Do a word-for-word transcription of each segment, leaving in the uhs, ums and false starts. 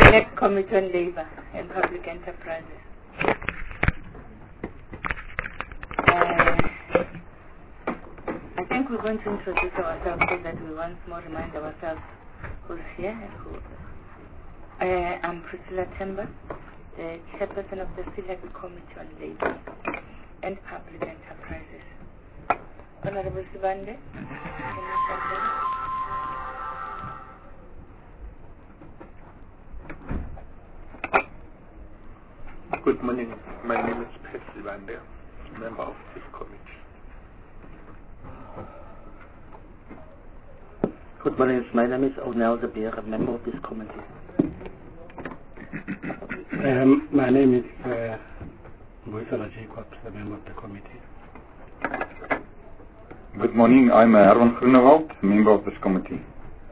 Select Committee on Labour and Public Enterprises. Uh, I think we're going to introduce ourselves so that we once more remind ourselves who's here and who. Uh, I'm Priscilla Temba, the chairperson of the Select Committee on Labour and Public Enterprises. Honorable Sibande, Good morning. My name is Percy Bande, member of this committee. Good morning. My name is Onel Zabir, member of this committee. Um, my name is uh, Boisala Jacobs, a member of the committee. Good morning. I'm uh, Herman Groenewald, member of this committee.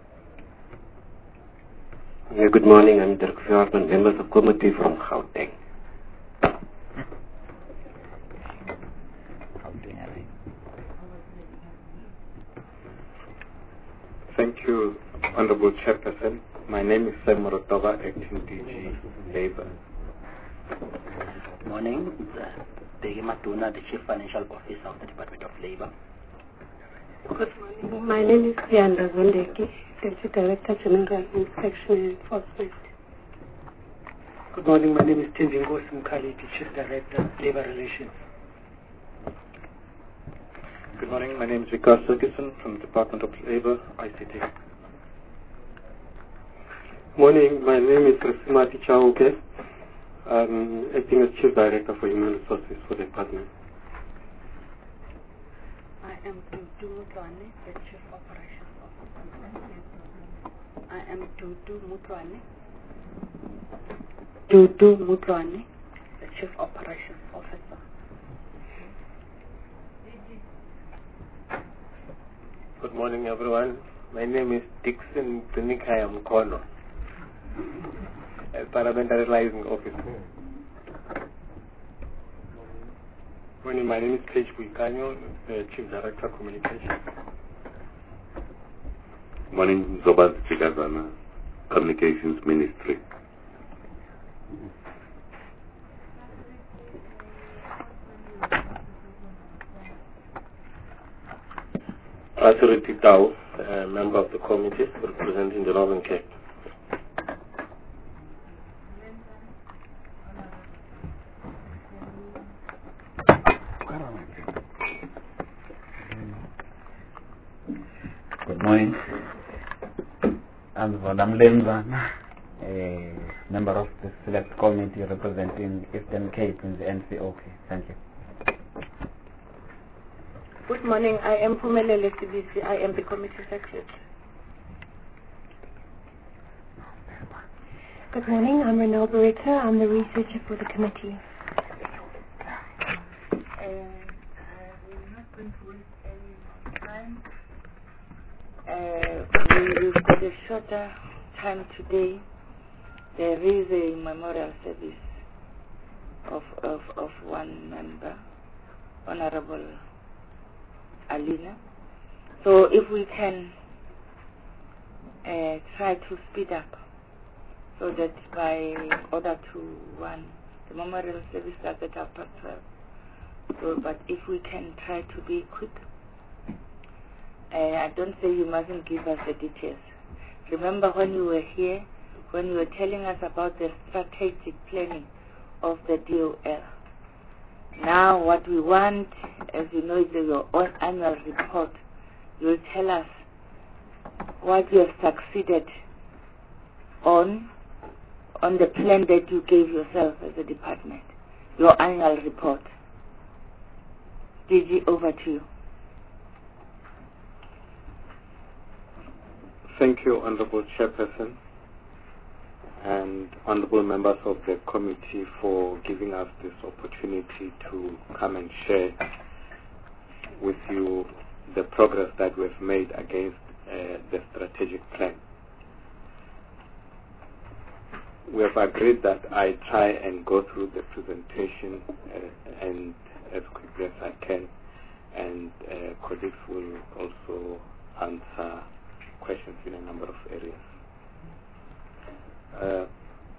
Yeah, good morning. I'm Dirk Fjordman, member of the committee from Gauteng. Thank you, Honorable Chairperson. My name is Sam Morotova, acting D G Labour. Good morning. It's uh, Degi Matuna, the Chief Financial Officer of the Department of Labour. Good morning. My name is Pianda Zondeki, Deputy Director General Inspection and Enforcement. Good morning. My name is Tenzin Mkali, the Chief Director, Labour Relations. Good morning. My name is Vikas Ferguson from the Department of Labour, I C T. Morning. My name is Rasimati Chauke. I'm acting as Chief Director for Human Resources for the department. I am Tutu Mutwane, the Chief Operations Officer. I am Tutu Mutwane. Tutu Mutwane, the Chief Operations Officer. Good morning, everyone. My name is Dixon Tunikaya Mkono, a Parliamentary Liaison Officer. Morning. My name is Page Buikanyo, the Chief Director Communications. Morning, Zobat Chigazana, Communications Ministry. Authority Tau, a member of the committee representing the Northern Cape. Good morning. I'm Vodam Lemzana, a member of the Select Committee representing Eastern Cape in the N C O K. Thank you. Good morning. I am Pumelele Sibisi. I am the Committee Secretary. Good morning. I'm Renelle Barretta. I'm the researcher for the committee. And uh, we're not going to waste any more time. Uh, we, we've got a shorter time today. There is a memorial service of, of, of one member, Honorable Alina. So if we can uh, try to speed up so that by order to one, the memorial service starts at half past twelve. So, but if we can try to be quick, uh, I don't say you mustn't give us the details. Remember when you were here, when you were telling us about the strategic planning of the D O L. Now what we want, as you know, is your own annual report. You'll tell us what you have succeeded on, on the plan that you gave yourself as a department. Your annual report. D G, over to you. Thank you, Honorable Chairperson and honorable members of the committee for giving us this opportunity to come and share with you the progress that we've made against uh, the strategic plan. We have agreed that I try and go through the presentation uh, and as quickly as I can, and uh, colleagues will also answer questions in a number of areas. Uh,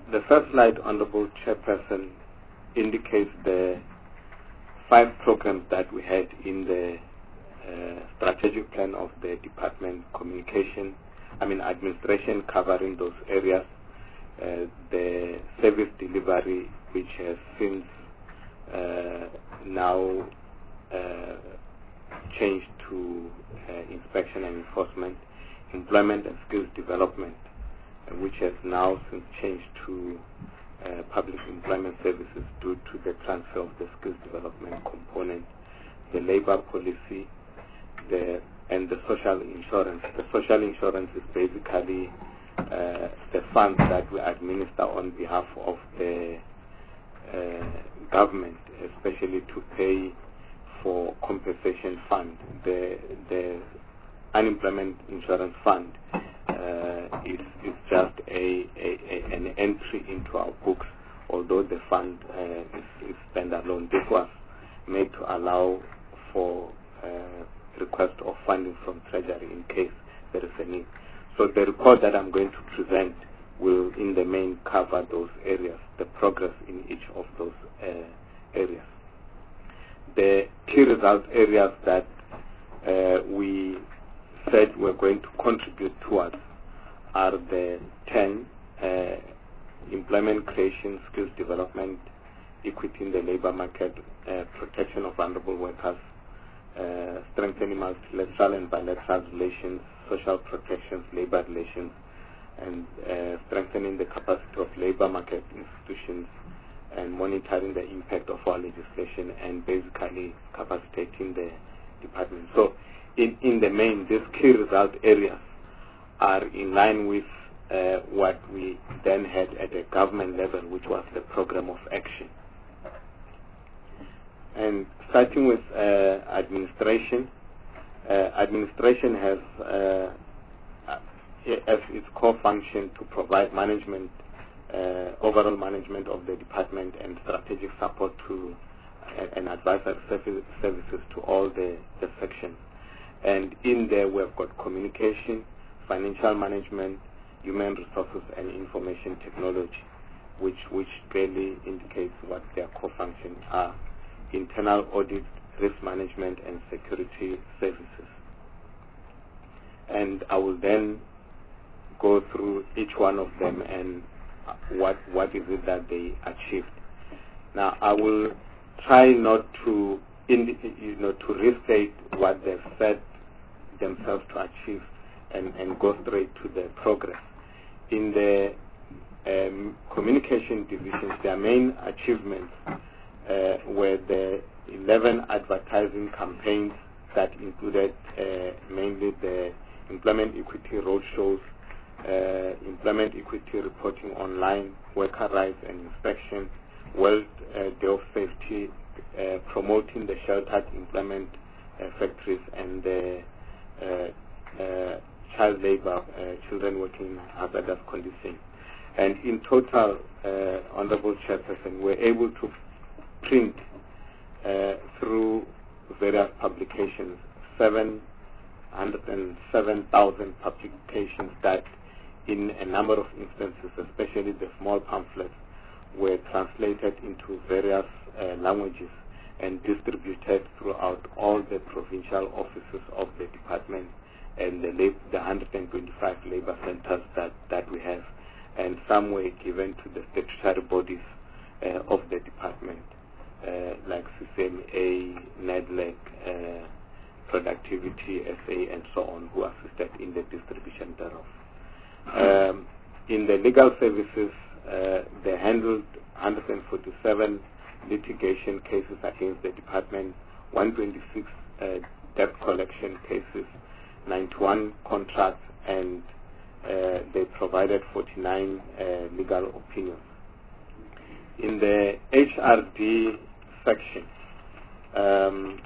the first slide, Honorable Chairperson, indicates the five programs that we had in the uh, strategic plan of the department: communication, I mean administration, covering those areas, uh, the service delivery, which has since uh, now uh, changed to uh, inspection and enforcement, employment and skills development, uh, which has now since changed to uh, public employment services due to the transfer of the skills development component, the labor policy, the and the social insurance. The social insurance is basically uh, the funds that we administer on behalf of the uh, government, especially to pay for compensation fund. The the unemployment insurance fund uh, is, is just a, a, a an entry into our books, although the fund uh, is, is standalone. This was made to allow for uh, request of funding from Treasury in case there is a need. So the report that I'm going to present will in the main cover those areas, the progress in each of those uh, areas. The key result areas that uh, we said we're going to contribute towards are the ten, uh, employment creation, skills development, equity in the labor market, uh, protection of vulnerable workers, uh, strengthening multilateral and bilateral relations, social protections, labor relations, and uh, strengthening the capacity of labor market institutions, and monitoring the impact of our legislation, and basically capacitating the department. So in, in the main, these key result areas are in line with uh, what we then had at a government level, which was the program of action. And starting with uh, administration, uh, administration has uh, as its core function to provide management, uh, overall management of the department, and strategic support to uh, and advisory services to all the, the sections. And in there we've got communication, financial management, human resources, and information technology, which which clearly indicates what their core functions are: internal audit, risk management, and security services. And I will then go through each one of them and what what is it that they achieved. Now I will try not to indi you know to restate what they've said themselves to achieve, and, and go straight to the progress. In the um, communication divisions, their main achievements uh, were the eleven advertising campaigns that included uh, mainly the employment equity roadshows, uh, employment equity reporting online, worker rights and inspection, World uh, Day of Safety, uh, promoting the sheltered employment uh, factories, and the uh, uh, child labor, uh, children working in hazardous conditions. And in total, uh, Honorable Chairperson, we're able to print uh, through various publications seven hundred seven thousand publications that in a number of instances, especially the small pamphlets, were translated into various uh, languages and distributed throughout all the provincial offices of the department and the, lab the one hundred twenty-five labor centers that, that we have, and some were given to the statutory bodies uh, of the department, uh, like C C M A, NEDLEC, uh, Productivity S A, and so on, who assisted in the distribution thereof. Um, in the legal services, uh, they handled one hundred forty-seven litigation cases against the department, one hundred twenty-six uh, debt collection cases, ninety-one contracts, and uh, they provided forty-nine uh, legal opinions. In the H R D section, um,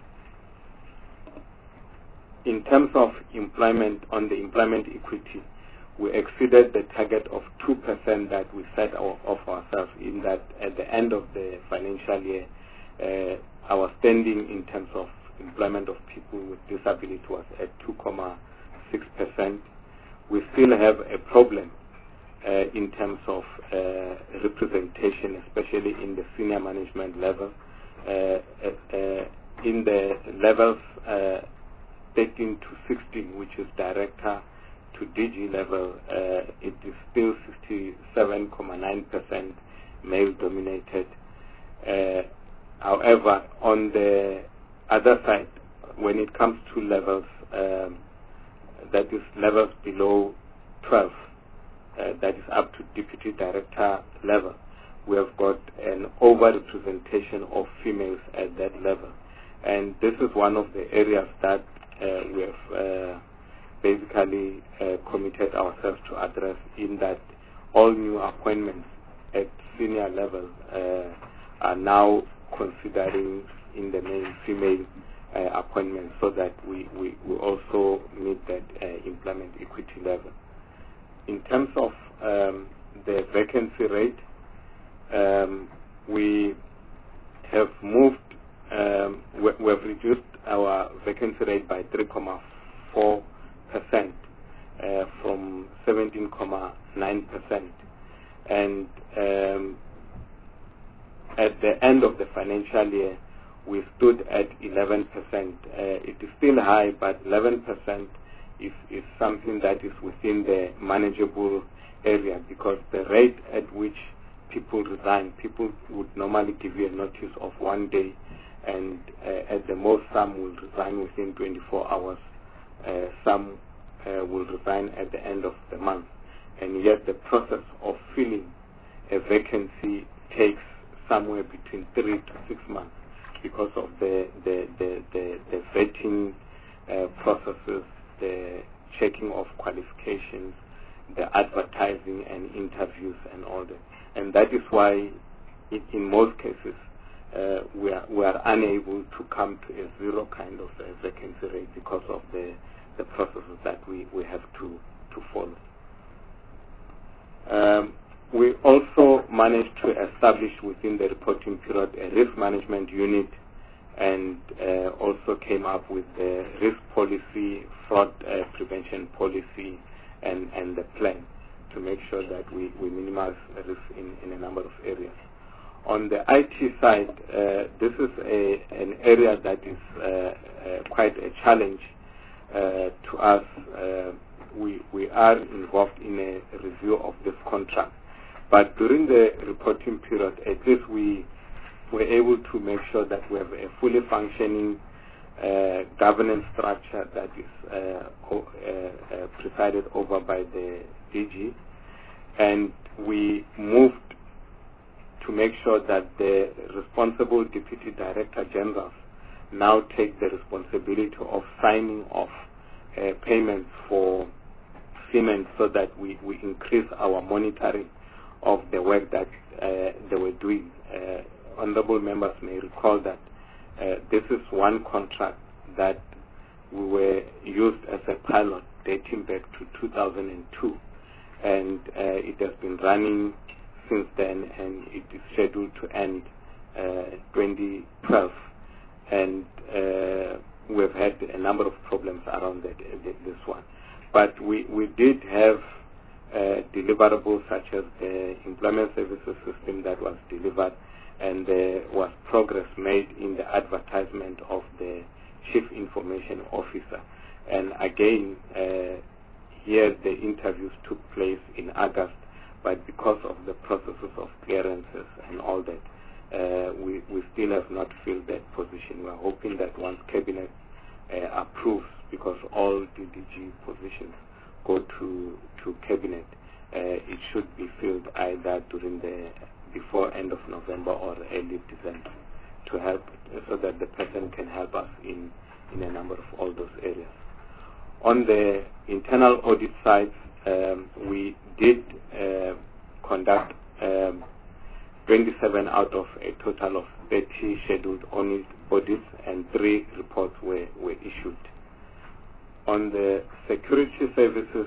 in terms of employment, on the employment equity, we exceeded the target of two percent that we set our, of ourselves, in that at the end of the financial year, uh, our standing in terms of employment of people with disability was at two point six percent. We still have a problem uh, in terms of uh, representation, especially in the senior management level. Uh, uh, uh, in the levels uh, thirteen to sixteen, which is director to D G level, uh, it is still sixty-seven point nine percent male dominated. Uh, however, on the other side, when it comes to levels, um, that is levels below twelve, uh, that is up to deputy director level, we have got an over-representation of females at that level. And this is one of the areas that uh, we have uh, basically uh, committed ourselves to address, in that all new appointments at senior level uh, are now considering in the main female uh, appointments, so that we, we, we also meet that uh, employment equity level. In terms of um, the vacancy rate, um, we have moved, um, we, we have reduced our vacancy rate by three point four percent uh, from seventeen point nine percent. And um, at the end of the financial year, we stood at eleven percent. Uh, it is still high, but eleven percent is, is something that is within the manageable area, because the rate at which people resign, people would normally give you a notice of one day, and uh, at the most some will resign within twenty-four hours, uh, some uh, will resign at the end of the month, and yet the process of filling a vacancy takes somewhere between three to six months because of the the the, the, the vetting uh, processes, the checking of qualifications, the advertising and interviews and all that. And that is why it, in most cases uh, we, are, we are unable to come to a zero kind of a vacancy rate because of the, the processes that we, we have to, to follow. Um, we also managed to establish within the reporting period a risk management unit, and uh, also came up with the risk policy, fraud uh, prevention policy, and, and the plan to make sure that we, we minimize risk in, in a number of areas. On the I T side, uh, this is a, an area that is uh, uh, quite a challenge uh, to us. Uh, we, we are involved in a review of this contract. But during the reporting period, at least we were able to make sure that we have a fully functioning uh, governance structure that is uh, o uh, uh, presided over by the D G. And we moved to make sure that the responsible Deputy Director Generals now take the responsibility of signing off uh, payments for Siemens, so that we, we increase our monitoring of the work that uh, they were doing. Uh, honorable members may recall that uh, this is one contract that we were used as a pilot dating back to two thousand two. And uh, it has been running since then, and it is scheduled to end uh, twenty twelve. And uh, we've had a number of problems around that, this one. But we, we did have uh, deliverables such as the employment services system that was delivered, and there was progress made in the advertisement of the Chief Information Officer. And again, uh, here the interviews took place in August, but because of the processes of clearances and all that, uh, we, we still have not filled that position. We are hoping that once Cabinet uh, approves, because all D D G positions go to, to Cabinet, uh, it should be filled either during the, before end of November or early December, to help, so that the person can help us in, in a number of all those areas. On the internal audit side, um, we did uh, conduct um, twenty-seven out of a total of thirty scheduled audits, and three reports were, were issued. On the security services,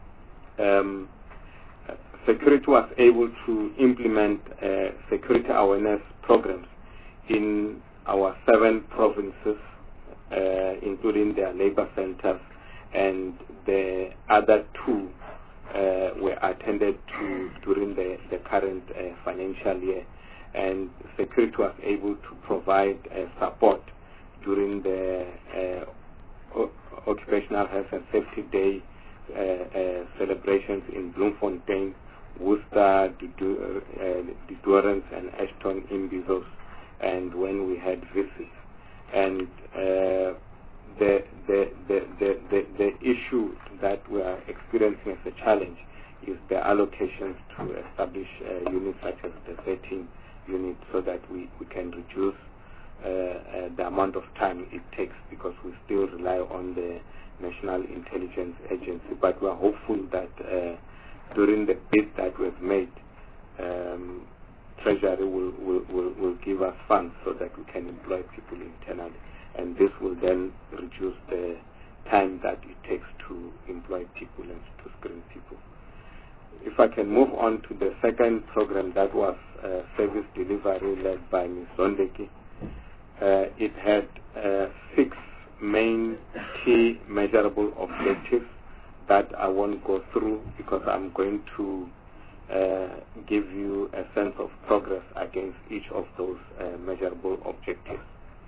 um, security was able to implement uh, security awareness programs in our seven provinces, uh, including their labor centers, and the other two uh, were attended to during the, the current uh, financial year. And security was able to provide uh, support during the uh, Occupational Health and Safety Day uh, uh, celebrations in Bloemfontein, Worcester, Dudurance, and Ashton in Bezos, and when we had visits. And uh, the, the, the, the, the, the issue that we are experiencing as a challenge is the allocations to establish uh, units such as the thirteen units, so that we, we can reduce uh, uh, the amount of time it takes, because we still rely on the National Intelligence Agency. But we are hopeful that uh, during the bid that we've made, um, Treasury will, will, will, will give us funds so that we can employ people internally. And this will then reduce the time that it takes to employ people and to screen people. If I can move on to the second program, that was uh, service delivery led by Miz Zondeki. Uh, it had uh, six main key measurable objectives that I won't go through, because I'm going to uh, give you a sense of progress against each of those uh, measurable objectives.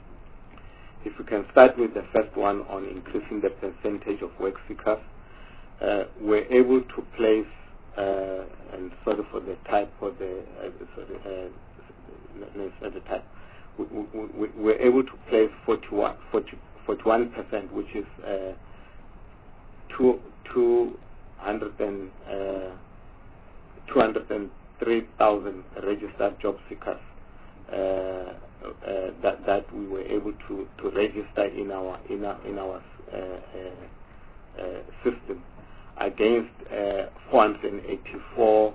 If we can start with the first one on increasing the percentage of work seekers, uh, we're able to place, uh, and sorry for the type for the, uh, sorry, uh, no, it's not the type, we, we, we, we're able to place forty-one, forty, forty-one percent, which is uh, two, two hundred and, uh, two hundred three thousand registered job seekers uh, uh, that that we were able to, to register in our in our in our uh, uh, uh, system, against uh, four hundred eighty-four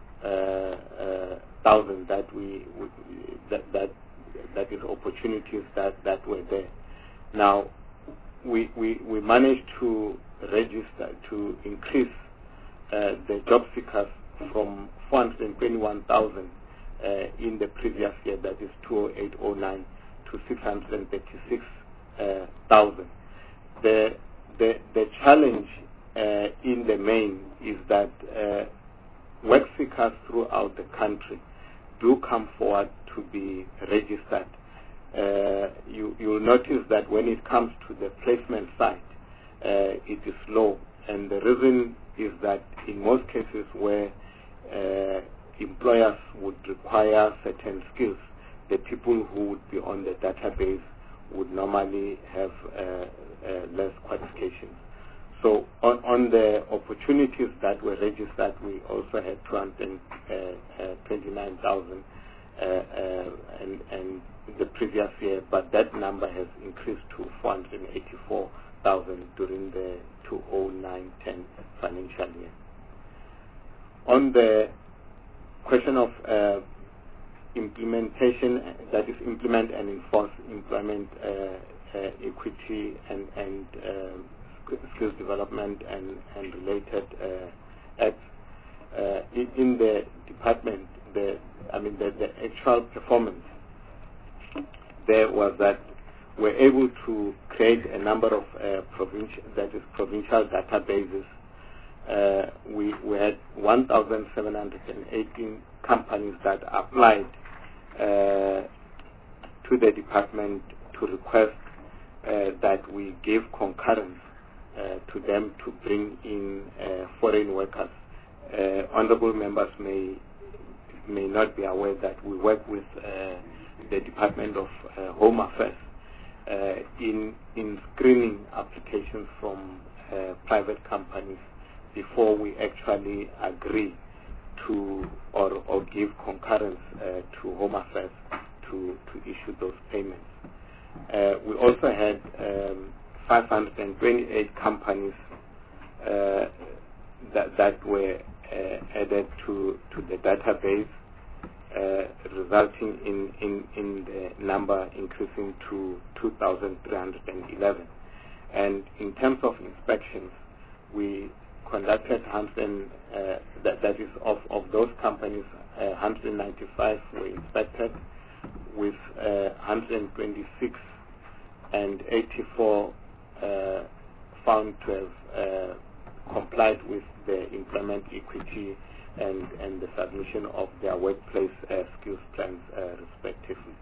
thousand uh, uh, that we, we that that that is opportunities that that were there. Now we we we managed to register to increase uh, the job seekers from four hundred twenty-one thousand uh, in the previous year, that is two oh eight oh nine, to six hundred thirty-six thousand. Uh, the the the challenge uh, in the main is that uh, work seekers throughout the country do come forward to be registered. Uh, you you will notice that when it comes to the placement side, uh, it is low, and the reason is that in most cases where uh, employers would require certain skills, the people who would be on the database would normally have uh, uh, less qualifications. So on, on the opportunities that were registered, we also had two hundred twenty-nine thousand uh, uh, and, and the previous year, but that number has increased to four hundred eighty-four thousand during the two oh nine ten financial year. On the question of uh, implementation, that is implement and enforce employment uh, uh, equity and, and uh, skills development and, and related uh, acts, uh, in, in the department, the I mean the, the actual performance there was that we're able to create a number of uh, provincial, that is provincial databases. Uh, we, we had one thousand seven hundred eighteen companies that applied uh, to the department to request uh, that we give concurrence uh, to them to bring in uh, foreign workers. Uh, honorable members may may not be aware that we work with uh, the Department of uh, Home Affairs uh, in in screening applications from uh, private companies before we actually agree to or, or give concurrence uh, to Home Affairs to, to issue those payments. Uh, we also had um, five hundred twenty-eight companies uh, that, that were uh, added to, to the database, uh, resulting in, in, in the number increasing to two thousand three hundred eleven. And in terms of inspections, we conducted one hundred, uh, that, that is of, of those companies, uh, one hundred ninety-five were inspected, with uh, one hundred twenty-six and eighty-four uh, found to have uh, complied with the employment equity and, and the submission of their workplace uh, skills plans uh, respectively.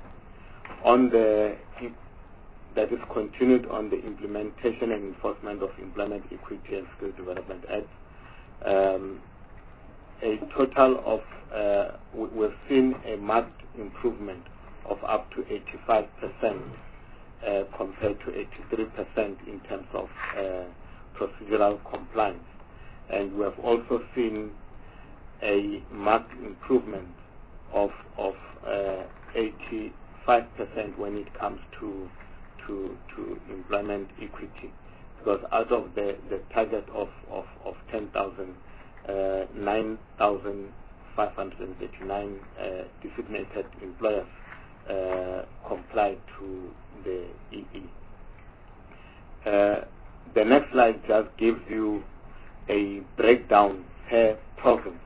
On the that is continued on the implementation and enforcement of Employment Equity and Skills Development Act. Um, a total of, uh, we've seen a marked improvement of up to eighty-five percent uh, compared to eighty-three percent in terms of uh, procedural compliance. And we have also seen a marked improvement of, of uh, eighty-five percent when it comes to To, to employment equity, because out of the, the target of, of, of ten thousand, uh, nine thousand five hundred thirty-nine uh, designated employers uh, complied to the E E. Uh, the next slide just gives you a breakdown per province,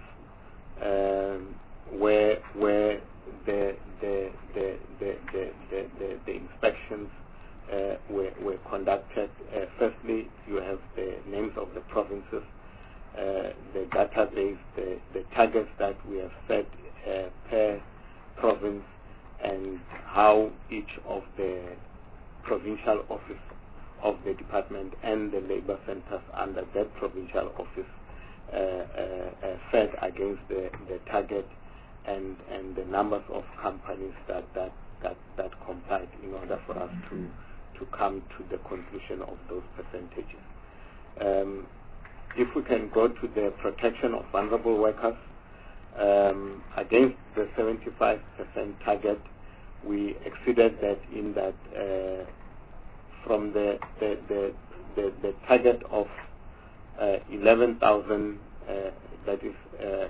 um, where where the the the the the, the, the, the inspections Uh, were, were conducted. Uh, firstly, you have the names of the provinces, uh, the database, the, the targets that we have set uh, per province, and how each of the provincial office of the department and the labor centers under that provincial office uh, uh, uh, fed against the, the target, and, and the numbers of companies that, that, that, that complied in order for us to to come to the conclusion of those percentages. Um, if we can go to the protection of vulnerable workers, um, against the seventy-five percent target, we exceeded that in that uh, from the, the, the, the, the target of uh, eleven thousand, uh, that is uh,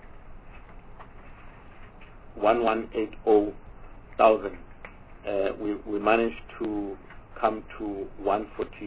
eleven eighty thousand, uh, we, we managed to come to one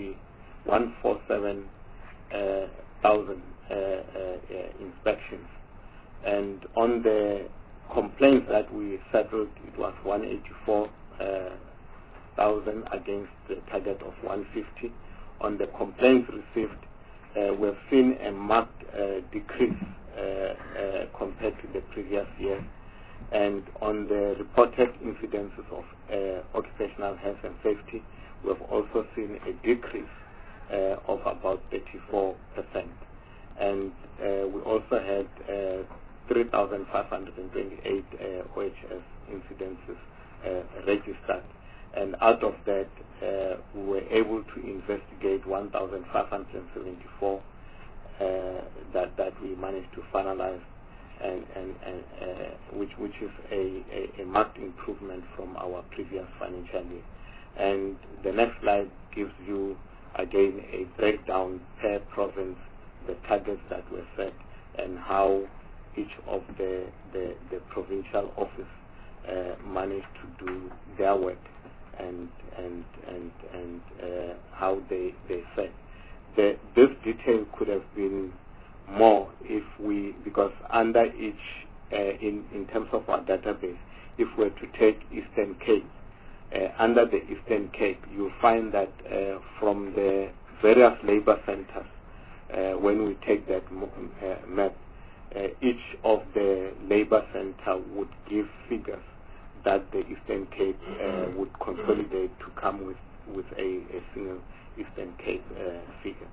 forty-seven thousand uh, uh, uh, inspections. And on the complaints that we settled, it was one hundred eighty-four thousand uh, against the target of one hundred fifty. On the complaints received, uh, we've seen a marked uh, decrease uh, uh, compared to the previous year. And on the reported incidences of uh, occupational health and safety, we have also seen a decrease uh, of about thirty-four percent. And uh, we also had uh, three thousand five hundred twenty-eight uh, O H S incidences uh, registered. And out of that, uh, we were able to investigate one thousand five hundred seventy-four uh, that, that we managed to finalize, and, and, and uh, which, which is a, a, a marked improvement from our previous financial year. And the next slide gives you, again, a breakdown per province, the targets that were set, and how each of the, the, the provincial office uh, managed to do their work, and and and and uh, how they they set. The, this detail could have been more if we, because under each, uh, in in terms of our database, if we were to take Eastern Cape, uh, under the Eastern Cape, you'll find that uh, from the various labor centers, uh, when we take that uh, map, uh, each of the labor center would give figures that the Eastern Cape uh, would consolidate to come with, with a, a single Eastern Cape uh, figure.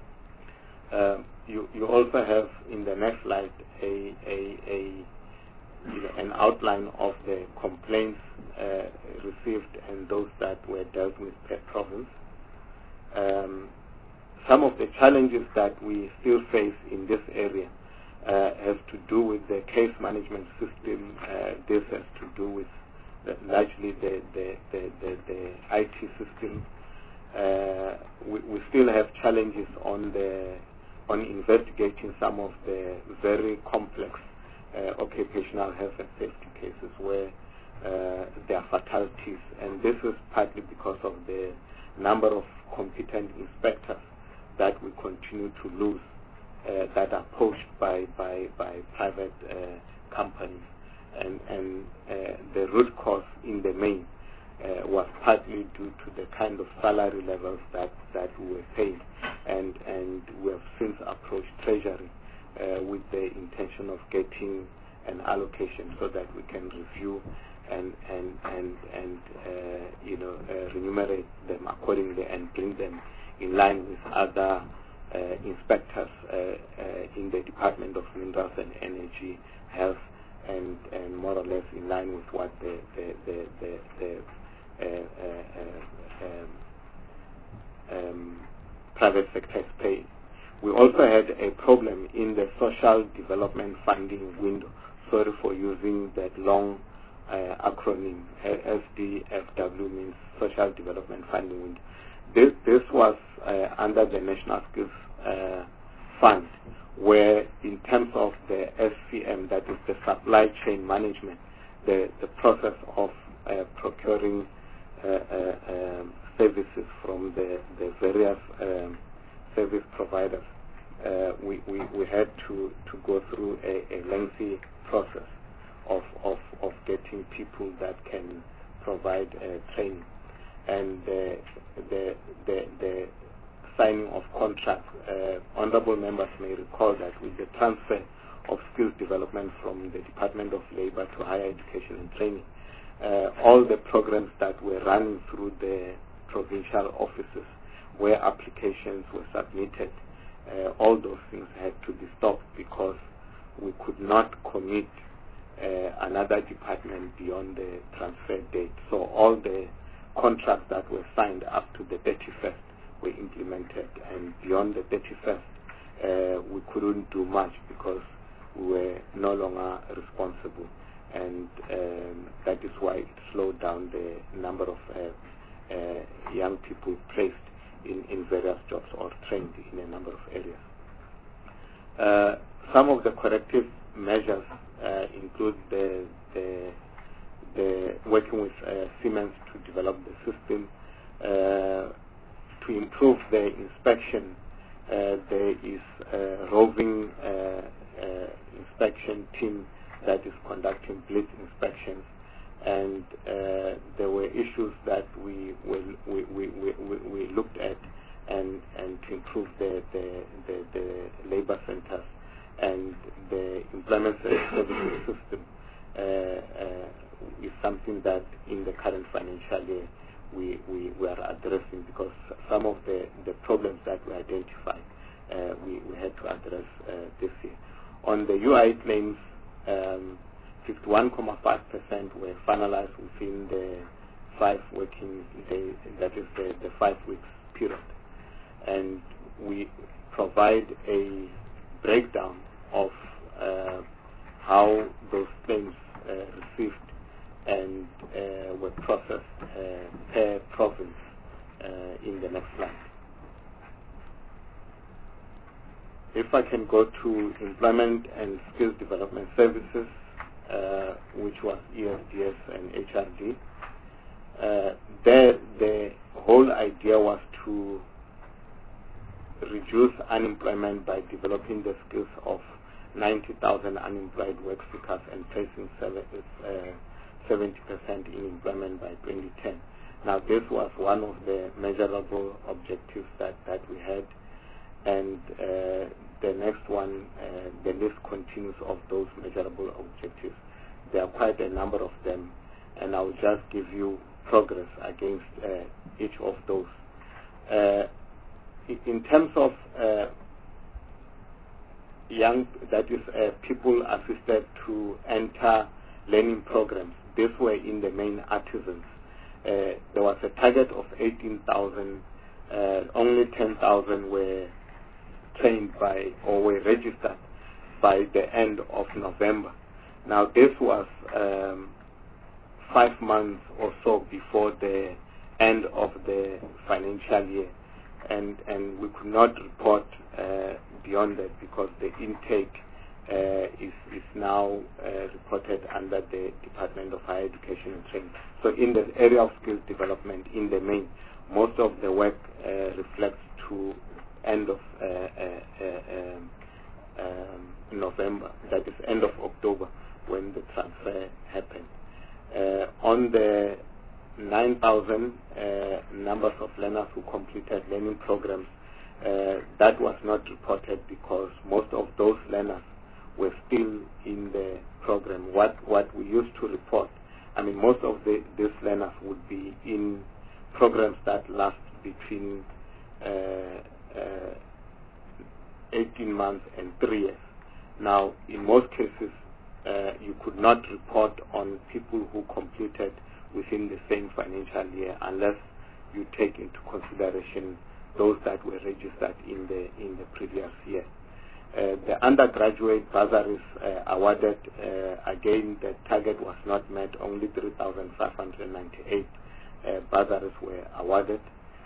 Uh, you, you also have in the next slide a, a, a you know, an outline of the complaints uh, received and those that were dealt with per province. Um, some of the challenges that we still face in this area uh, have to do with the case management system. Uh, this has to do with the, largely the, the, the, the, the I T system. Uh, we, we still have challenges on the on investigating some of the very complex uh, occupational health and safety cases where uh, there are fatalities, and this is partly because of the number of competent inspectors that we continue to lose, uh, that are poached by by, by private uh, companies, and and uh, the root cause in the main uh, was partly due to the kind of salary levels that that we were paying. and, and we have since approached Treasury uh, with the intention of getting an allocation so that we can review and, and, and, and uh, you know, uh, remunerate them accordingly and bring them in line with other uh, inspectors uh, uh, in the Department of Minerals and Energy, Health, and, and more or less in line with what the, the, the, the, the uh, uh, uh, um, um, private sector is paying. We also had a problem in the social development funding window. Sorry for using that long uh, acronym. S D F W means Social Development Funding Window. This, this was uh, under the National Skills uh, Fund, where in terms of the S C M, that is the supply chain management, the, the process of uh, procuring uh, uh, um, services from the, the various um, service providers, uh, we, we, we had to, to go through a, a lengthy process of, of, of getting people that can provide uh, training. And uh, the, the, the signing of contracts, uh, honorable members may recall that with the transfer of skills development from the Department of Labor to Higher Education and Training, uh, all the programs that were running through the provincial offices where applications were submitted, uh, all those things had to be stopped because we could not commit uh, another department beyond the transfer date. So all the contracts that were signed up to the thirty-first were implemented, and beyond the thirty-first uh, we couldn't do much because we were no longer responsible, and um, that is why it slowed down the number of uh, uh, young people placed in, in various jobs or trained in a number of areas. Uh, some of the corrective measures uh, include the, the, the working with uh, Siemens to develop the system, uh, to improve the inspection. Uh, there is a roving uh, uh, inspection team that is conducting blitz inspections, and uh, there were issues that we we, we, we, we, we looked at and, and to improve the, the, the, the labor centers and the employment services system uh, uh, is something that in the current financial year we, we, we are addressing, because some of the, the problems that we identified uh, we, we had to address uh, this year. On the U I claims, um, fifty-one point five percent were finalized within the five working days, that is the, the five weeks period. And we provide a breakdown of uh, how those claims uh, received and uh, were processed uh, per province uh, in the next slide. If I can go to employment and skills development services, uh, which was E S D S and H R D, uh, there the whole idea was to reduce unemployment by developing the skills of ninety thousand unemployed work seekers and placing seventy percent in employment by twenty ten. Now, this was one of the measurable objectives that, that we had, and uh, the next one, uh, the list continues of those measurable objectives. There are quite a number of them, and I will just give you progress against uh, each of those. Uh, in terms of uh, young, that is uh, people assisted to enter learning programs, these were in the main artisans. Uh, there was a target of eighteen thousand, uh, only ten thousand were trained by or were registered by the end of November. Now, this was um, five months or so before the end of the financial year, and, and we could not report uh, beyond that because the intake uh, is, is now uh, reported under the Department of Higher Education and Training. So in the area of skills development, in the main, most of the work uh, reflects to end of uh, uh, uh, um, um, November, that is end of October, when the transfer happened. Uh, on the nine thousand uh, numbers of learners who completed learning programs, Uh, that was not reported because most of those learners were still in the program. What what we used to report, I mean, most of the, these learners would be in programs that last between uh, uh, eighteen months and three years. Now, in most cases, uh, you could not report on people who completed within the same financial year unless you take into consideration those that were registered in the in the previous year. Uh, the undergraduate bursaries uh, awarded, uh, again, the target was not met. Only three thousand five hundred ninety-eight uh, bursaries were awarded.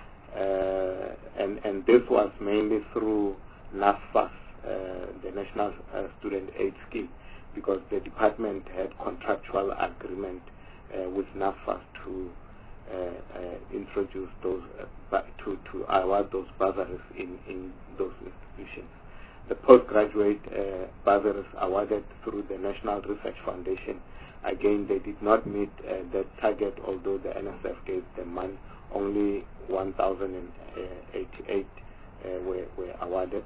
Uh, and, and this was mainly through NASFAS, uh, the National uh, Student Aid Scheme, because the department had contractual agreement uh, with NASFAS to uh, uh, introduce those, uh, to, to award those bursaries in, in those institutions. The postgraduate uh, bursaries awarded through the National Research Foundation, again, they did not meet uh, the target, although the N S F gave them money. Only one thousand eighty-eight uh, were, were awarded.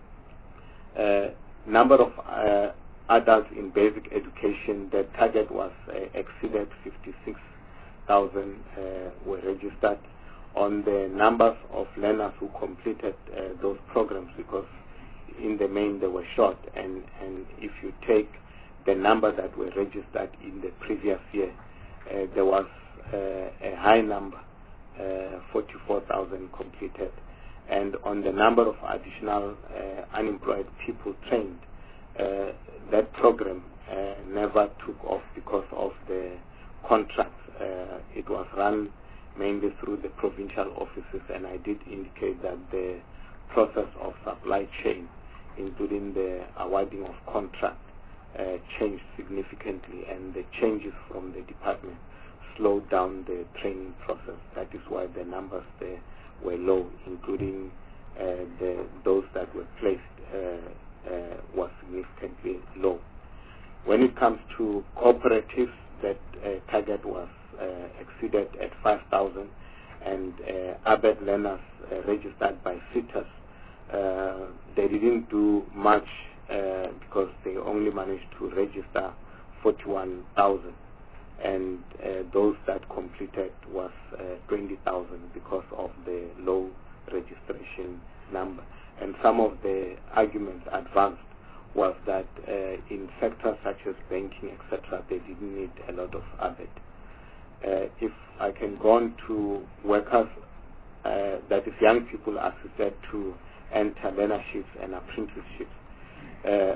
Uh, number of uh, adults in basic education, the target was uh, exceeded fifty-six thousand uh, were registered. On the numbers of learners who completed uh, those programs, because in the main they were short, and, and if you take the number that were registered in the previous year, uh, there was uh, a high number, uh, forty-four thousand completed. And on the number of additional uh, unemployed people trained, uh, that program uh, never took off because of the contracts. Uh, it was run mainly through the provincial offices, and I did indicate that the process of supply chain, including the awarding of contract, uh, changed significantly, and the changes from the department slowed down the training process. That is why the numbers there were low, including uh, the, those that were placed uh, uh, was significantly low. When it comes to cooperatives, that uh, target was uh, exceeded at five thousand, and uh, A B E T learners uh, registered by SETAs, uh, they didn't do much uh, because they only managed to register forty-one thousand, and uh, those that completed was uh, twenty thousand because of the low registration number. And some of the arguments advanced was that uh, in sectors such as banking, et cetera, they didn't need a lot of A B E T. Uh, if I can go on to workers, uh, that is young people assisted to enter learnerships and apprenticeships. Uh,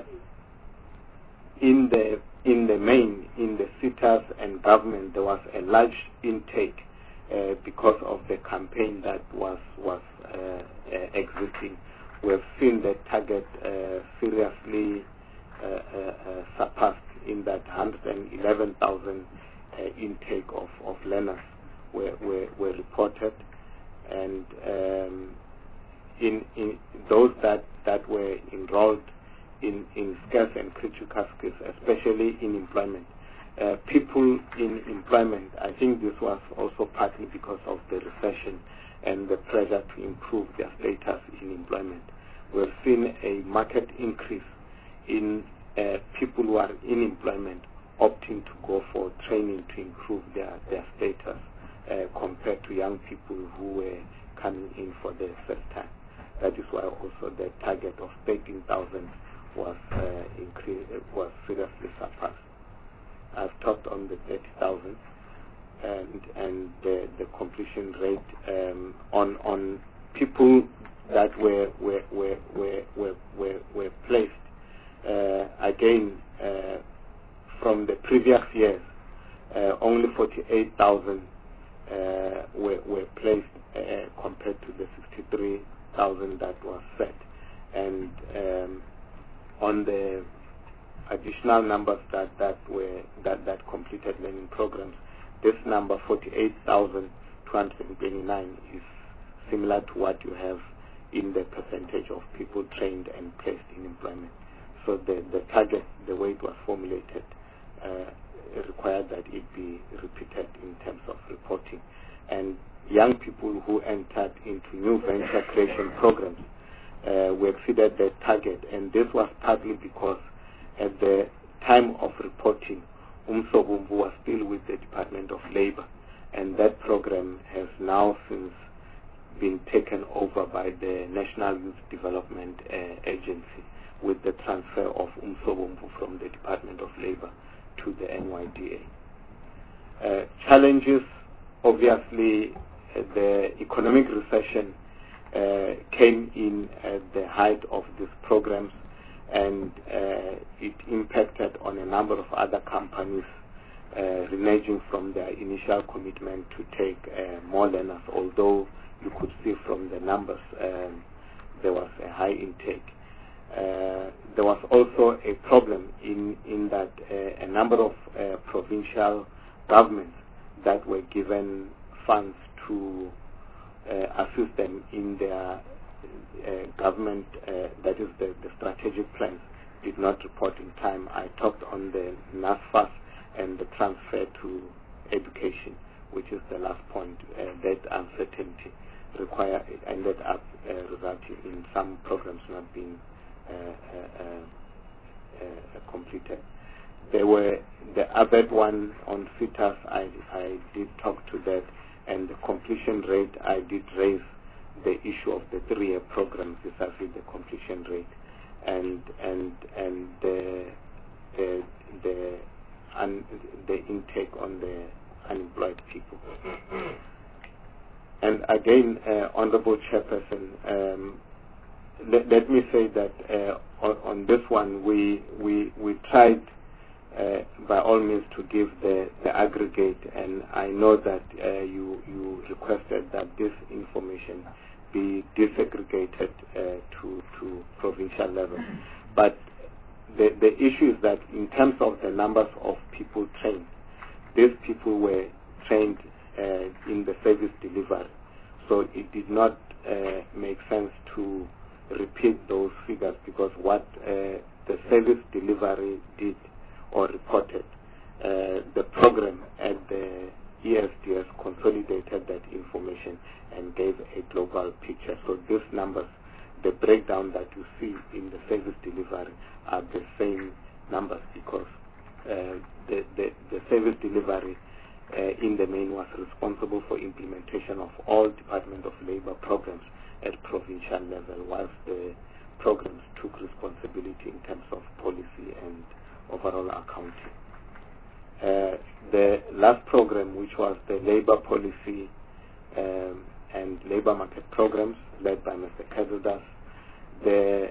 in the in the main, in the SETAs and government, there was a large intake uh, because of the campaign that was was uh, uh, existing. We have seen the target uh, seriously uh, uh, uh, surpassed, in that one hundred eleven thousand uh, intake of, of learners were, were, were reported, and um, in, in those that, that were enrolled in, in scarce and critical skills, especially in employment. Uh, people in employment, I think this was also partly because of the recession and the pressure to improve their status in employment. We've seen a marked increase in uh, people who are in employment opting to go for training to improve their, their status uh, compared to young people who were coming in for the first time. That is why also the target of thirteen thousand was uh, increased, was seriously surpassed. I've talked on the thirty thousand and and the, the completion rate um, on on people that were were were were were, were, were placed uh, again uh, from the previous years. Uh, only forty-eight thousand uh, were were placed uh, compared to the sixty-three thousand that was set, and um, on the additional numbers that that were that that completed learning programs, this number forty-eight thousand two hundred twenty-nine is similar to what you have in the percentage of people trained and placed in employment. So the, the target, the way it was formulated, uh, required that it be repeated in terms of reporting. And young people who entered into new venture creation programs, uh, we exceeded the target, and this was partly because at the time of reporting, Umsobomvu was still with the Department of Labor, and that program has now since been taken over by the National Youth Development uh, Agency with the transfer of Umsobomvu from the Department of Labor to the N Y D A. Uh, challenges, obviously, uh, the economic recession uh, came in at the height of these programs, and uh, it impacted on a number of other companies uh, reneging from their initial commitment to take uh, more learners, although you could see from the numbers um, there was a high intake. Uh, there was also a problem in, in that uh, a number of uh, provincial governments that were given funds to uh, assist them in their uh, government, uh, that is the, the strategic plans, did not report in time. I talked on the NASFAS and the transfer to education, which is the last point. Uh, that uncertainty require, ended up uh, resulting in some programs not being uh, uh, uh, uh, completed. There were the other one on FITAS, I, I did talk to that, and the completion rate, I did raise the issue of the three-year program vis-a-vis the completion rate, and and and the the the, un, the intake on the unemployed people. And again, uh, Honorable Chairperson, um, let, let me say that uh, on, on this one, we we we tried uh, by all means to give the, the aggregate, and I know that uh, you you requested that this information be disaggregated uh, to to provincial level. But the the issue is that in terms of the numbers of people trained, these people were trained Uh, in the service delivery, so it did not uh, make sense to repeat those figures, because what uh, the service delivery did or reported, uh, the program at the E S D S consolidated that information and gave a global picture. So these numbers, the breakdown that you see in the service delivery, are the same numbers, because uh, the, the the service delivery Uh, in the main was responsible for implementation of all Department of Labor programs at provincial level, whilst the programs took responsibility in terms of policy and overall accounting. Uh, the last program, which was the labor policy um, and labor market programs led by Mister Kezeldas, the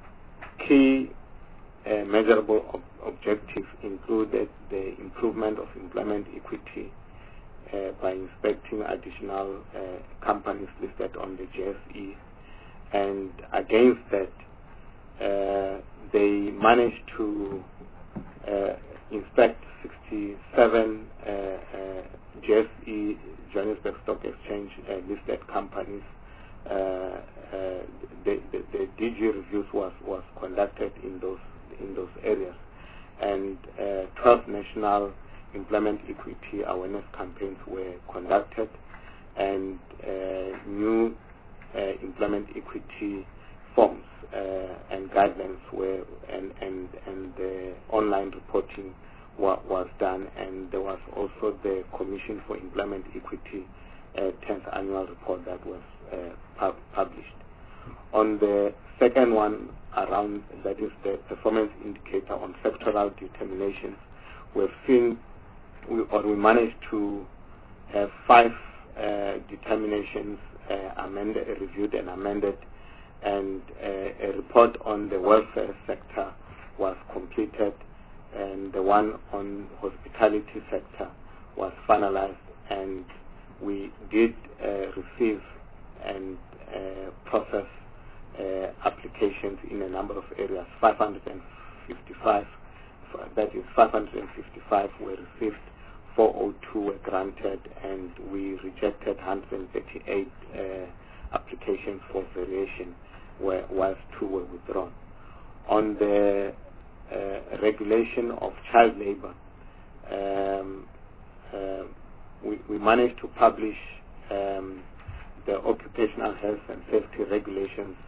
key Uh, measurable ob objectives included the improvement of employment equity uh, by inspecting additional uh, companies listed on the J S E, and against that uh, they managed to uh, inspect sixty-seven uh, uh, J S E, Johannesburg Stock Exchange uh, listed companies. Uh, uh, the, the, the D G reviews was, was conducted in those in those areas, and uh, twelve national employment equity awareness campaigns were conducted, and uh, new uh, employment equity forms uh, and guidelines were, and and and the online reporting wa was done, and there was also the Commission for Employment Equity uh, tenth annual report that was uh, pub published. On the second one, around, that is the performance indicator on sectoral determinations, we've seen, we, or we managed to have five uh, determinations uh, amended, reviewed and amended, and uh, a report on the welfare sector was completed, and the one on hospitality sector was finalized, and we did uh, receive and uh, process Uh, applications in a number of areas. five hundred fifty-five, that is five hundred fifty-five were received, four oh two were granted, and we rejected one hundred thirty-eight uh, applications for variation, where, whilst two were withdrawn. On the uh, regulation of child labor, um, uh, we, we managed to publish um, the occupational health and safety regulations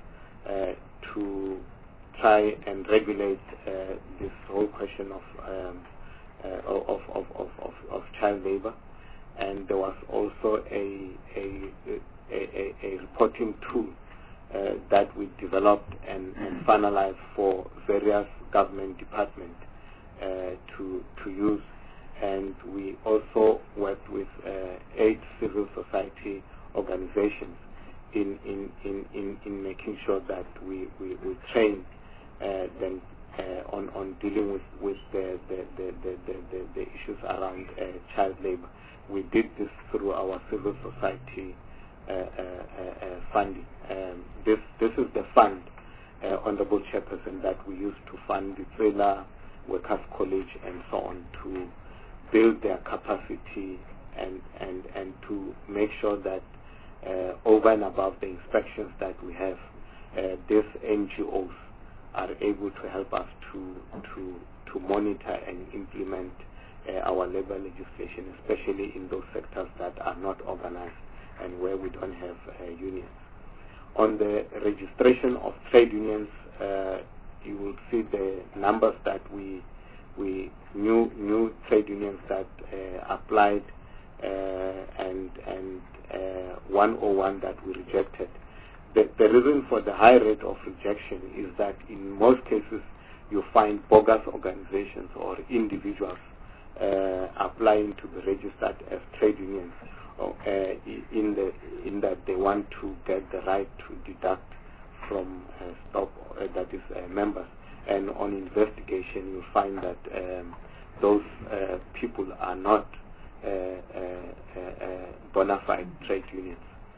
uh, to try and regulate uh, this whole question of, um, uh, of, of, of, of, of child labor. And there was also a, a, a, a, a reporting tool uh, that we developed and, and finalized for various government departments uh, to, to use. And we also worked with uh, eight civil society organizations in, in, in, in, in making sure that we, we, we train uh, them uh, on, on dealing with, with the, the, the, the, the, the issues around uh, child labor. We did this through our civil society uh, uh, uh, funding. Um, this, this is the fund, uh, Honorable Chairperson, that we use to fund the Trailer Workers College and so on to build their capacity and, and, and to make sure that uh, over and above the inspections that we have, uh, these N G Os are able to help us to, to, to monitor and implement uh, our labor legislation, especially in those sectors that are not organized and where we don't have uh, unions. On the registration of trade unions, uh, you will see the numbers that we we new new trade unions that uh, applied uh, and and uh, one oh one that we rejected. The, the reason for the high rate of rejection is that in most cases you find bogus organizations or individuals uh, applying to be registered as trade unions, or, uh, in the in that they want to get the right to deduct from uh, stock uh, that is uh, members. And on investigation, you find that um, those uh, people are not uh, uh, uh, bona fide trade unions.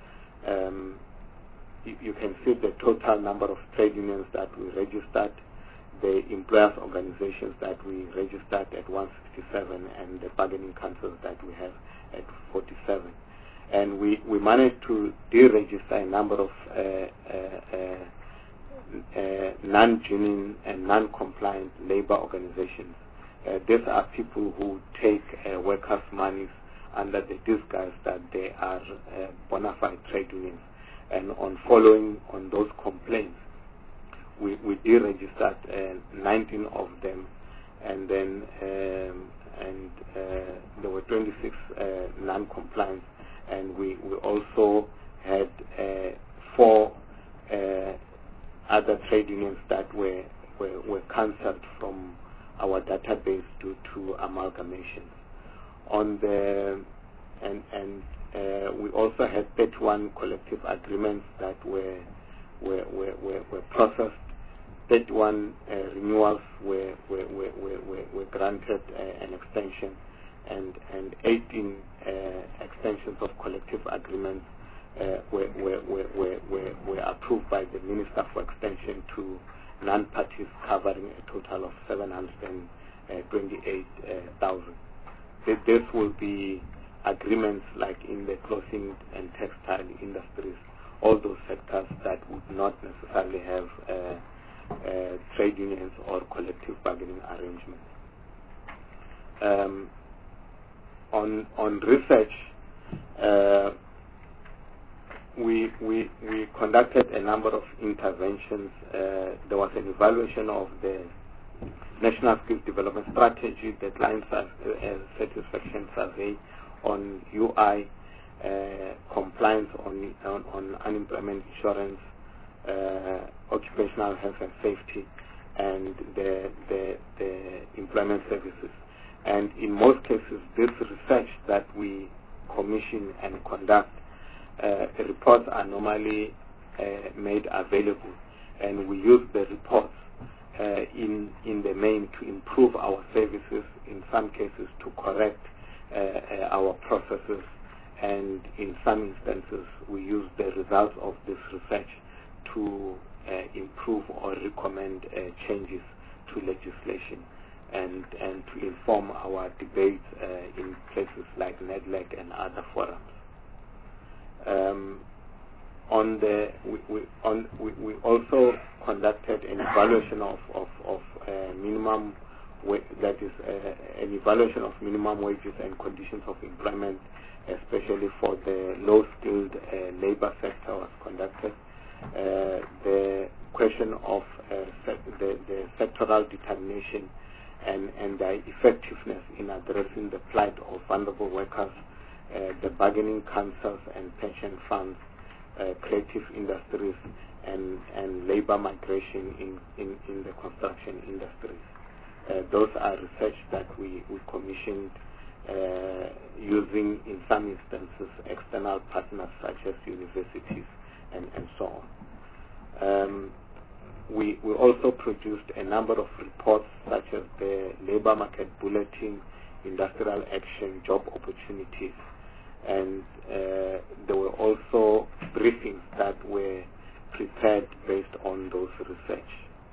Um, you, you can see the total number of trade unions that we registered, the employers' organizations that we registered at one sixty-seven, and the bargaining councils that we have at forty-seven. And we, we managed to deregister a number of uh, uh, uh, Uh, non-union and non-compliant labor organizations. Uh, these are people who take uh, workers' monies under the disguise that they are uh, bona fide trade unions. And on following on those complaints, we, we deregistered uh, nineteen of them, and then um, and uh, there were twenty-six uh, non-compliant, and we, we also had uh, four uh, other trade unions that were, were, were cancelled from our database due to amalgamation. On the and and uh, we also had thirty-one collective agreements that were were were, were, were processed. thirty-one uh, renewals were were, were, were, were, were granted uh, an extension, and and eighteen uh, extensions of collective agreements Uh, were, were, were, were, were, were approved by the Minister for Extension to non-parties, covering a total of seven hundred twenty-eight thousand. Uh, this will be agreements like in the clothing and textile industries, all those sectors that would not necessarily have uh, uh, trade unions or collective bargaining arrangements. Um, on, on research, uh, We, we, we conducted a number of interventions. Uh, there was an evaluation of the National Skills Development Strategy, the Client uh, Satisfaction Survey on U I, uh, compliance on, on, on unemployment insurance, uh, occupational health and safety, and the, the, the employment services. And in most cases, this research that we commission and conduct, Uh, the reports are normally uh, made available, and we use the reports uh, in in the main to improve our services, in some cases to correct uh, uh, our processes, and in some instances we use the results of this research to uh, improve or recommend uh, changes to legislation, and and to inform our debates uh, in places like NEDLAC and other forums. Um, on the we, we, on, we, we also conducted an evaluation of of, of uh, minimum that is uh, an evaluation of minimum wages and conditions of employment, especially for the low-skilled uh, labor sector, was conducted. Uh, the question of uh, sec- the, the sectoral determination and, and their effectiveness in addressing the plight of vulnerable workers, uh, the bargaining councils and pension funds, uh, creative industries, and, and labor migration in, in, in the construction industries. Uh, those are research that we, we commissioned uh, using, in some instances, external partners such as universities and, and so on. Um, we, we also produced a number of reports such as the Labor Market Bulletin, Industrial Action, Job Opportunities, and uh, there were also briefings that were prepared based on those research.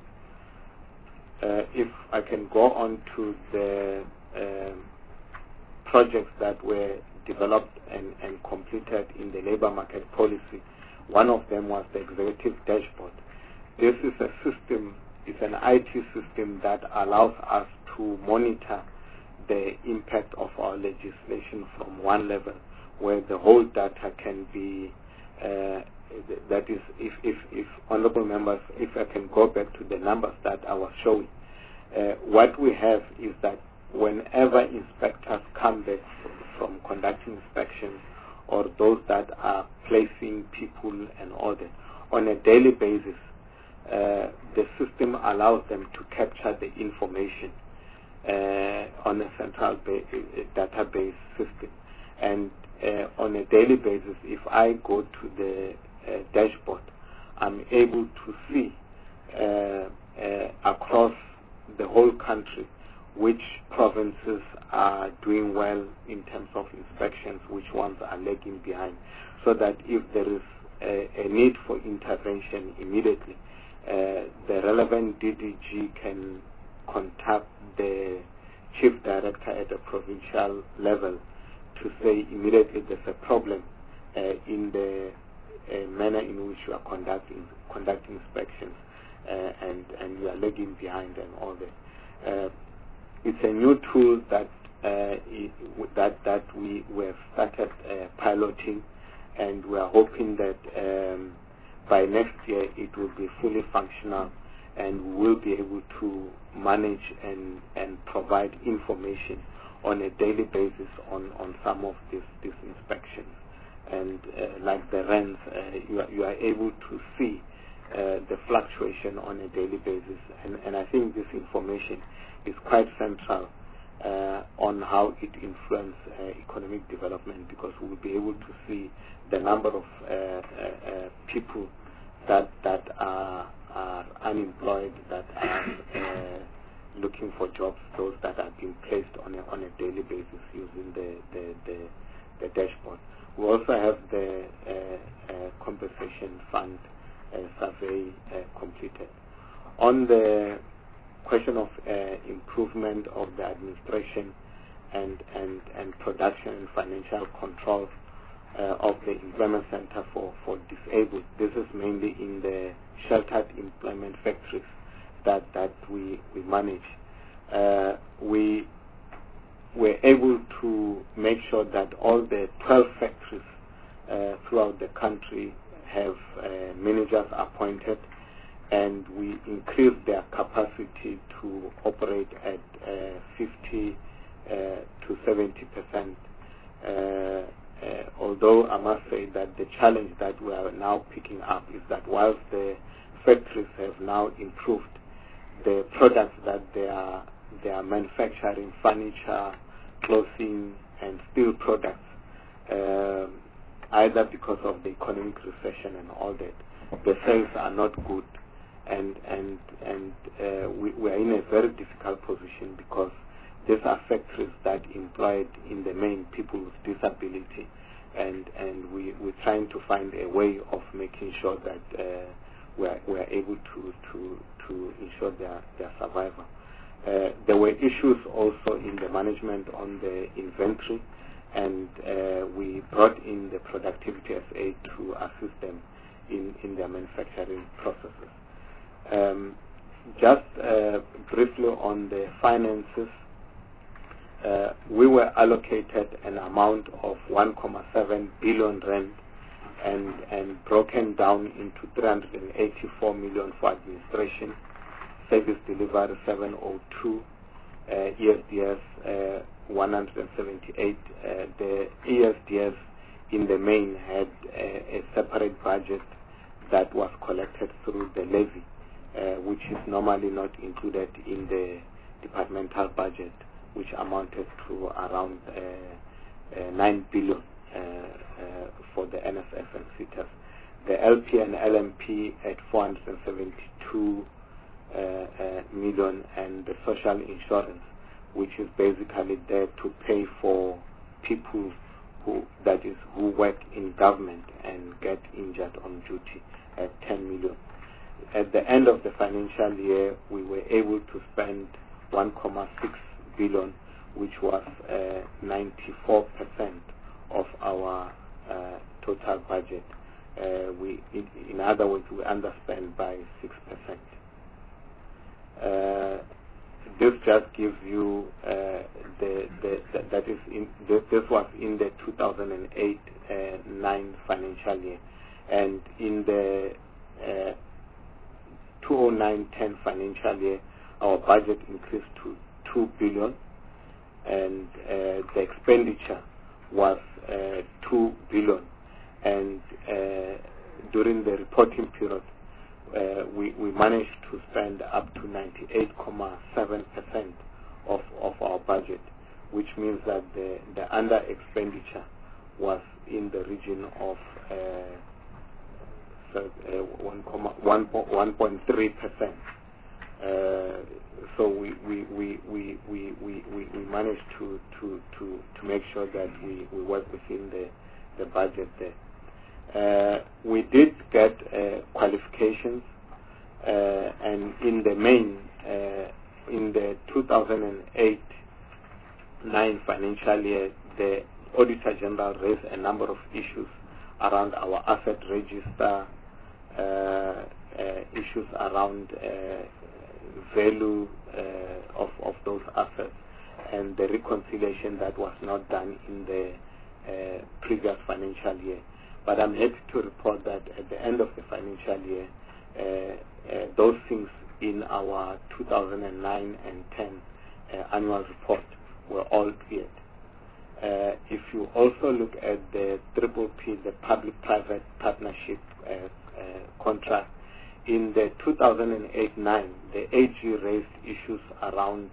Uh, if I can go on to the uh, projects that were developed and, and completed in the labor market policy, one of them was the executive dashboard. This is a system, it's an I T system that allows us to monitor the impact of our legislation from one level, where the whole data can be, uh, that is, if, if, if honorable members, if I can go back to the numbers that I was showing, uh, what we have is that whenever inspectors come back from conducting inspections, or those that are placing people and all that, on a daily basis, uh, the system allows them to capture the information uh, on a central ba- database system. And uh, on a daily basis, if I go to the uh, dashboard, I'm able to see uh, uh, across the whole country which provinces are doing well in terms of inspections, which ones are lagging behind, so that if there is a, a need for intervention immediately, uh, the relevant D D G can contact the chief director at the provincial level to say immediately there's a problem uh, in the uh, manner in which you are conducting conducting inspections, uh, and and you are lagging behind and all that. Uh, it's a new tool that uh, it, that that we we have started uh, piloting, and we are hoping that um, by next year it will be fully functional, and we will be able to manage and and provide information on a daily basis on, on some of these these inspections. And uh, like the rents, uh, you, are, you are able to see uh, the fluctuation on a daily basis. And, and I think this information is quite central uh, on how it influences uh, economic development, because we will be able to see the number of uh, uh, uh, people that, that are, are unemployed, that are uh, looking for jobs, those that are being placed on a, on a daily basis using the, the, the, the dashboard. We also have the uh, uh, compensation fund uh, survey uh, completed. On the question of uh, improvement of the administration and, and, and production and financial control uh, of the employment center for, for disabled, this is mainly in the sheltered employment factories that that we we manage. Uh, we were able to make sure that all the twelve factories uh, throughout the country have uh, managers appointed, and we increased their capacity to operate at uh, fifty uh, to seventy percent. Uh, uh, although I must say that the challenge that we are now picking up is that whilst the factories have now improved, the products that they are they are manufacturing, furniture, clothing, and steel products, uh, either because of the economic recession and all that, the sales are not good, and and and uh, we, we are in a very difficult position, because these are factories that employed in the main people with disability, and and we we're trying to find a way of making sure that uh, we are we are able to to to ensure their their survival. Uh, there were issues also in the management on the inventory, and uh, we brought in the productivity S A to assist them in, in their manufacturing processes. Um, just uh, briefly on the finances, uh, we were allocated an amount of one point seven billion rand and, and broken down into three hundred eighty-four million for administration, service delivery seven oh two, uh, E S D S uh, one hundred seventy-eight. Uh, the E S D S in the main had a, a separate budget that was collected through the levy, uh, which is normally not included in the departmental budget, which amounted to around uh, uh, nine billion uh, uh, for the N S F and C T A S. The L P and L M P at four hundred seventy-two uh, uh, million, and the social insurance, which is basically there to pay for people who, that is, who work in government and get injured on duty, at ten million. At the end of the financial year, we were able to spend one point six billion, which was uh, ninety-four percent of our uh, total budget. Uh, we, in, in other words, we underspent by six percent. Uh, this just gives you uh, the, the, the that is in this, this was in the two thousand eight nine uh, financial year, and in the uh, two thousand nine ten financial year, our budget increased to two billion, and uh, the expenditure was uh, two billion, and uh, during the reporting period, uh, we, we managed to spend up to ninety-eight point seven percent of, of our budget, which means that the, the under expenditure was in the region of uh, so, uh, one point three percent. Uh, so we we, we, we, we, we, we managed to, to, to, to make sure that we, we work within the, the budget there. Uh, we did get uh, qualifications, uh, and in the main, uh, in the two thousand eight nine financial year, the Auditor General raised a number of issues around our asset register, uh, uh, issues around uh, value uh, of, of those assets, and the reconciliation that was not done in the uh, previous financial year. But I'm happy to report that at the end of the financial year, uh, uh, those things in our two thousand nine and ten uh, annual report were all cleared. Uh, if you also look at the Triple P, the public-private partnership uh, uh, contract, in the two thousand eight nine, the A G raised issues around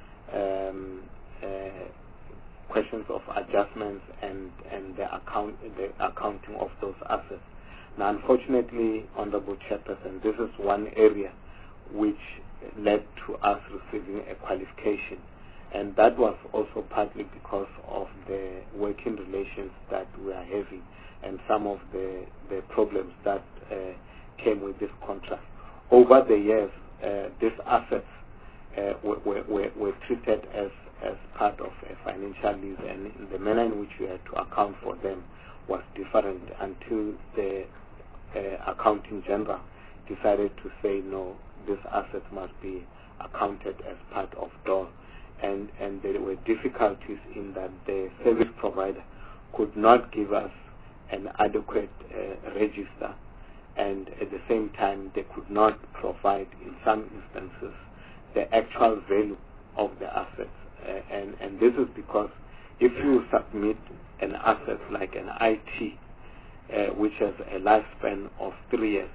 um, uh, questions of adjustments and, and the, account, the accounting of those assets. Now, unfortunately, Honorable Chairperson, this is one area which led to us receiving a qualification, and that was also partly because of the working relations that we are having and some of the, the problems that uh, came with this contract. Over the years, uh, these assets uh, were, were, were treated as, as part of a financial lease, and the manner in which we had to account for them was different until the uh, accounting general decided to say, no, these assets must be accounted as part of D O L. And, and there were difficulties in that the service provider could not give us an adequate uh, register, and at the same time they could not provide in some instances the actual value of the assets. Uh, and, and this is because if you submit an asset like an I T, uh, which has a lifespan of three years,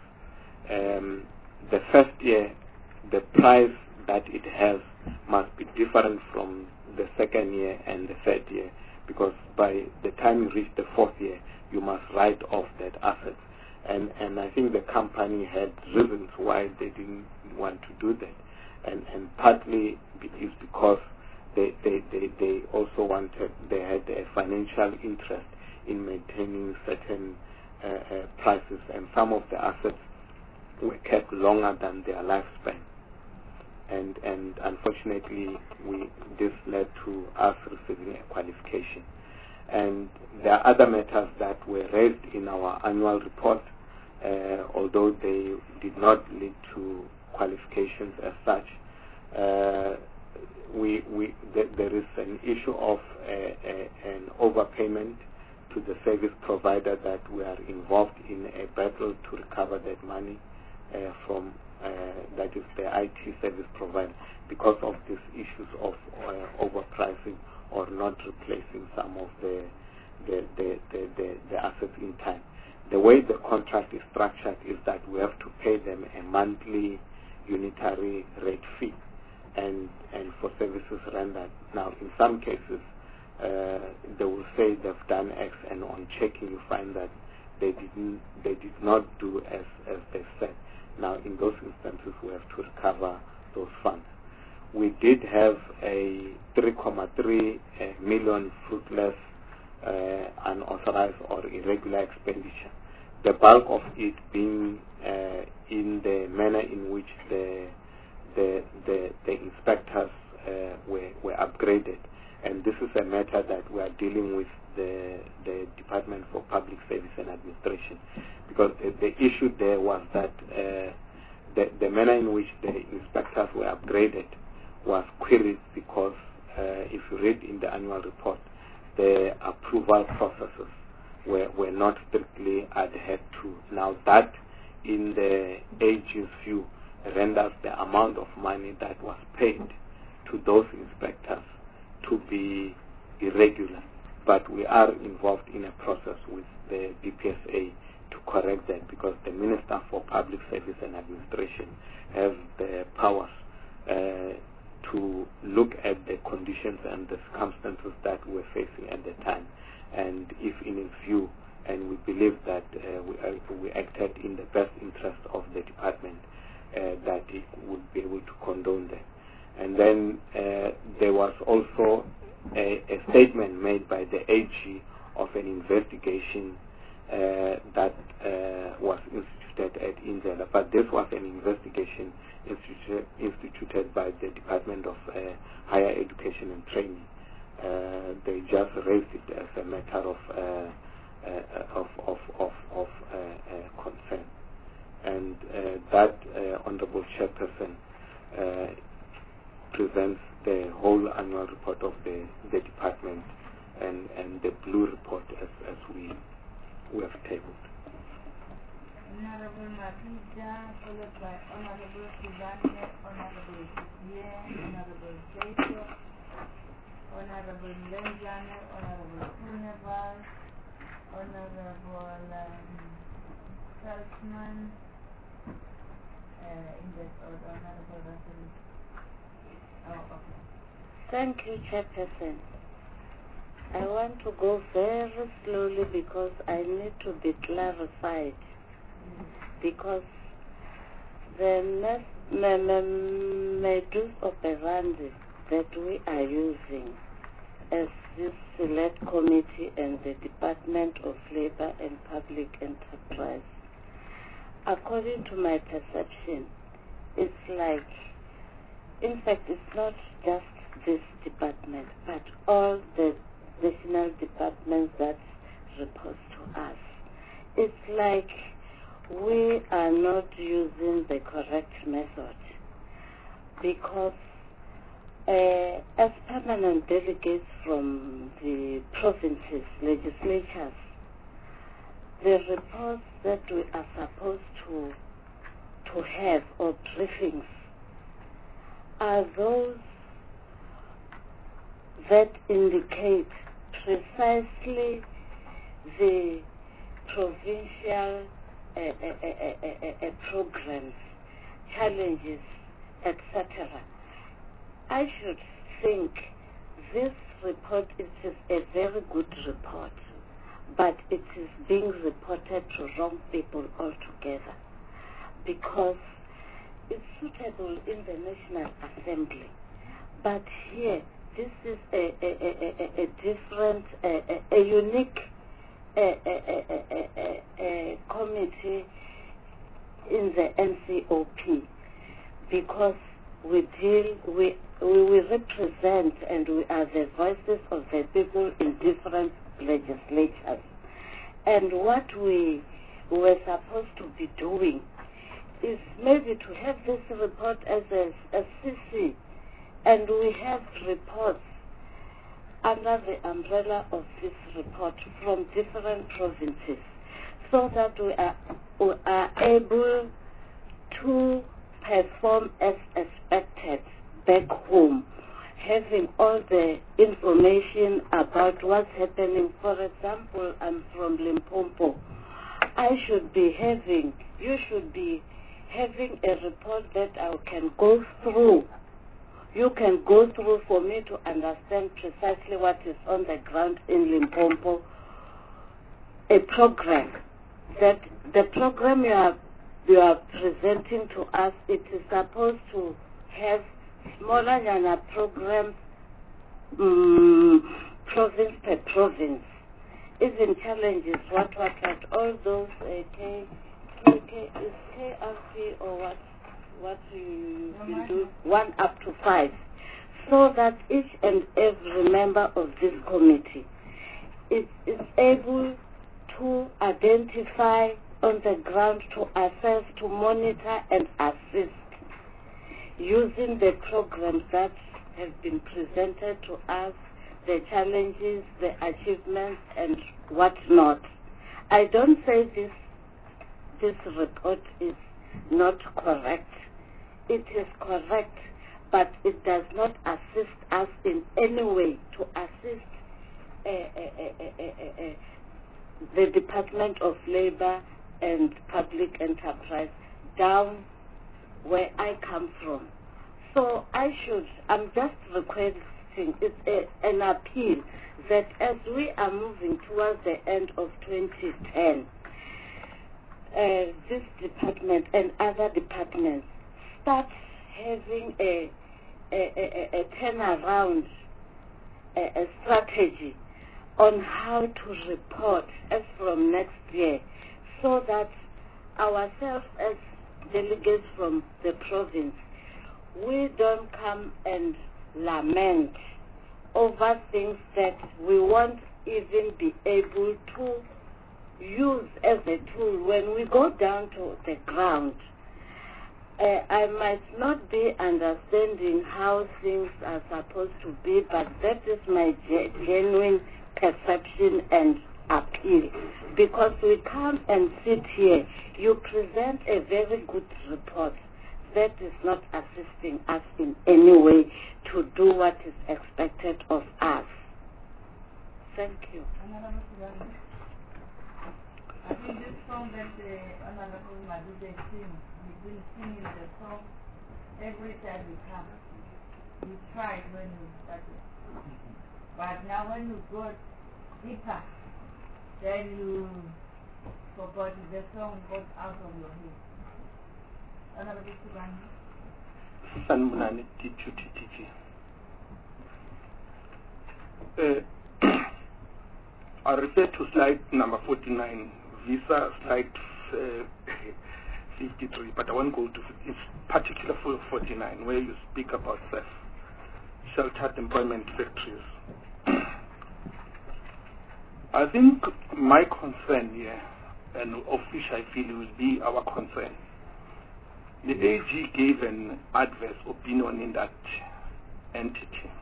um, the first year the price that it has must be different from the second year and the third year, because by the time you reach the fourth year, you must write off that asset. And, and I think the company had reasons why they didn't want to do that. And, and partly is because they, they, they, they also wanted, they had a financial interest in maintaining certain uh, uh, prices, and some of the assets were kept longer than their lifespan. And, and unfortunately, we, this led to us receiving a qualification. And there are other matters that were raised in our annual report, uh, although they did not lead to qualifications as such. Uh, we, we, th there is an issue of uh, uh, an overpayment to the service provider that we are involved in a battle to recover that money uh, from, uh, that is the I T service provider, because of these issues of uh, overpricing or not replacing some of the the, the, the, the the assets in time. The way the contract is structured is that we have to pay them a monthly unitary rate fee and, and for services rendered. Now, in some cases, uh, they will say they've done X, and on checking you find that they didn't, they did not do as, as they said. Now, in those instances, we have to recover those funds. We did have a three point three uh, million fruitless, uh, unauthorized or irregular expenditure. The bulk of it being uh, in the manner in which the the the, the inspectors uh, were were upgraded, and this is a matter that we are dealing with the the Department for Public Service and Administration, because the, the issue there was that uh, the the manner in which the inspectors were upgraded was queried because uh, if you read in the annual report, the approval processes were, were not strictly adhered to. Now that, in the A G's view, renders the amount of money that was paid to those inspectors to be irregular. But we are involved in a process with the B P S A to correct that, because the Minister for Public Service and Administration has the powers uh, to look at the conditions and the circumstances that we're facing at the time, and if in his view, and we believe that uh, we, uh, we acted in the best interest of the department, uh, that he would be able to condone that. And then uh, there was also a, a statement made by the A G of an investigation uh, that uh, was instituted at Inzela, but this was an investigation instituted, instituted by the Department of uh, Higher Education and Training. Uh, they just raised it as a matter of uh, uh, of of of, of uh, uh, concern, and uh, that uh, Honourable Chairperson uh, presents the whole annual report of the, the department and and the blue report as as we we have tabled. Honorable Mapija, followed by Honorable Suzanne, Honorable Pierre, Honorable Jacob, Honorable Lenjane, Honorable Kuneval, Honorable um, Salzman, uh, in that order, Honorable Russell. Oh, okay. Thank you, Chairperson. I want to go very slowly because I need to be clarified. Because the modus operandi that we are using as this select committee and the Department of Labor and Public Enterprise, according to my perception, it's like, in fact, it's not just this department, but all the national departments that report to us. It's like we are not using the correct method, because uh, as permanent delegates from the provinces, legislatures, the reports that we are supposed to to have, or briefings, are those that indicate precisely the provincial uh, uh, uh, uh, uh, programs, challenges, et cetera. I should think this report is a very good report, but it is being reported to wrong people altogether, because it's suitable in the National Assembly, but here this is a, a, a, a, a different, a, a, a unique a, a, a, a, a, a committee in the N C O P, because we deal, we, we, we represent and we are the voices of the people in different legislatures. And what we were supposed to be doing is maybe to have this report as a, a C C, and we have reports under the umbrella of this report from different provinces, so that we are, we are able to perform as expected back home, having all the information about what's happening. For example, I'm from Limpopo. I should be having, you should be having a report that I can go through. You can go through for me to understand precisely what is on the ground in Limpopo. A program that the program you are you are presenting to us, it is supposed to have smaller than programs, um, province per province. Even challenges, what, what, what, all those uh, K, K, K, is K R P or what, what you, you do, one up to five, so that each and every member of this committee is, is able to identify on the ground, to assess, to monitor and assist using the programs that have been presented to us, the challenges, the achievements, and whatnot. I don't say this this report is not correct. It is correct, but it does not assist us in any way to assist uh, uh, uh, uh, uh, uh, the Department of Labor and Public Enterprise down where I come from. So I should, I'm just requesting, it's a, an appeal that as we are moving towards the end of twenty ten, uh, this department and other departments start having a, a, a, a turnaround, a, a strategy on how to report as from next year, so that ourselves as delegates from the province, we don't come and lament over things that we won't even be able to use as a tool when we go down to the ground. Uh, I might not be understanding how things are supposed to be, but that is my ge- genuine perception and appeal. Because we come and sit here, you present a very good report that is not assisting us in any way to do what is expected of us. Thank you. I think this song that the Honorable Madude sings, we've been singing the song every time we come. We tried when we started. But now when you go deeper, then you forgot the song goes out of your head. Honorable Sibani. Sanmunani Deputy T G. Uh, I refer to slide number forty-nine, visa slide uh, fifty-three, but I won't go to it's particular for forty-nine, where you speak about self sheltered employment factories. I think my concern here, and of which I feel will be our concern, the A G gave an adverse opinion in that entity.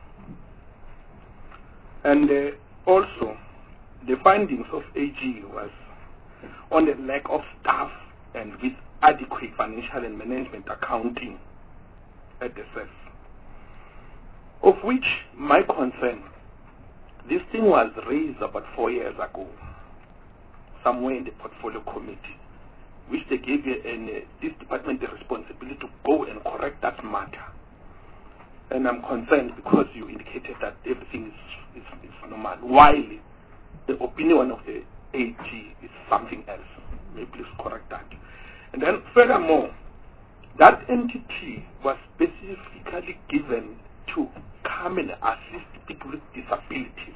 And uh, also, the findings of A G was on the lack of staff and with adequate financial and management accounting at the S E F. Of which my concern, this thing was raised about four years ago, somewhere in the portfolio committee, which they gave an, uh, this department the responsibility to go and correct that matter. And I'm concerned because you indicated that everything is, is, is normal, while the opinion of the A G is something else. May please correct that. And then furthermore, that entity was specifically given to come and assist people with disabilities.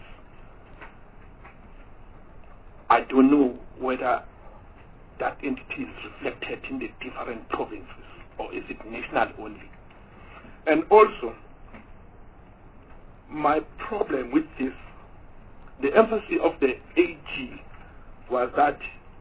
I don't know whether that entity is reflected in the different provinces, or is it national only? And also, my problem with this, the emphasis of the A G was that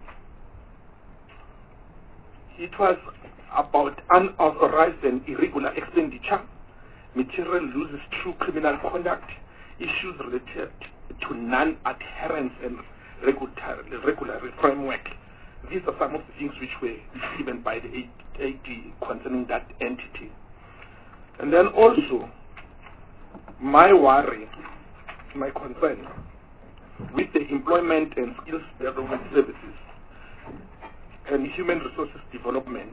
it was about unauthorized and irregular expenditure, material losses through criminal conduct, issues related to non-adherence and regulatory, regulatory framework. These are some of the things which were given by the A D concerning that entity. And then also, my worry, my concern with the employment and skills development services and human resources development.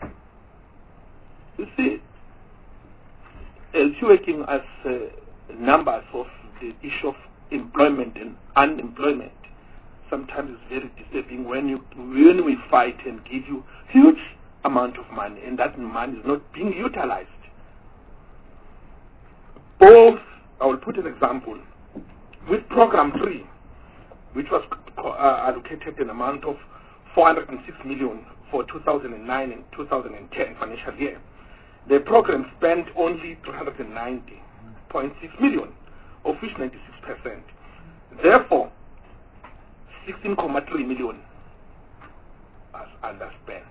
You see, as you're working as uh, numbers of the issue of employment and unemployment, sometimes it's very disturbing when you when we fight and give you huge amount of money and that money is not being utilized. Both, I will put an example, with program three, which was uh, allocated an amount of four hundred six million for two thousand nine and two thousand ten financial year. The program spent only three hundred ninety point six million, of which ninety-six percent. Therefore, sixteen point three million was underspent.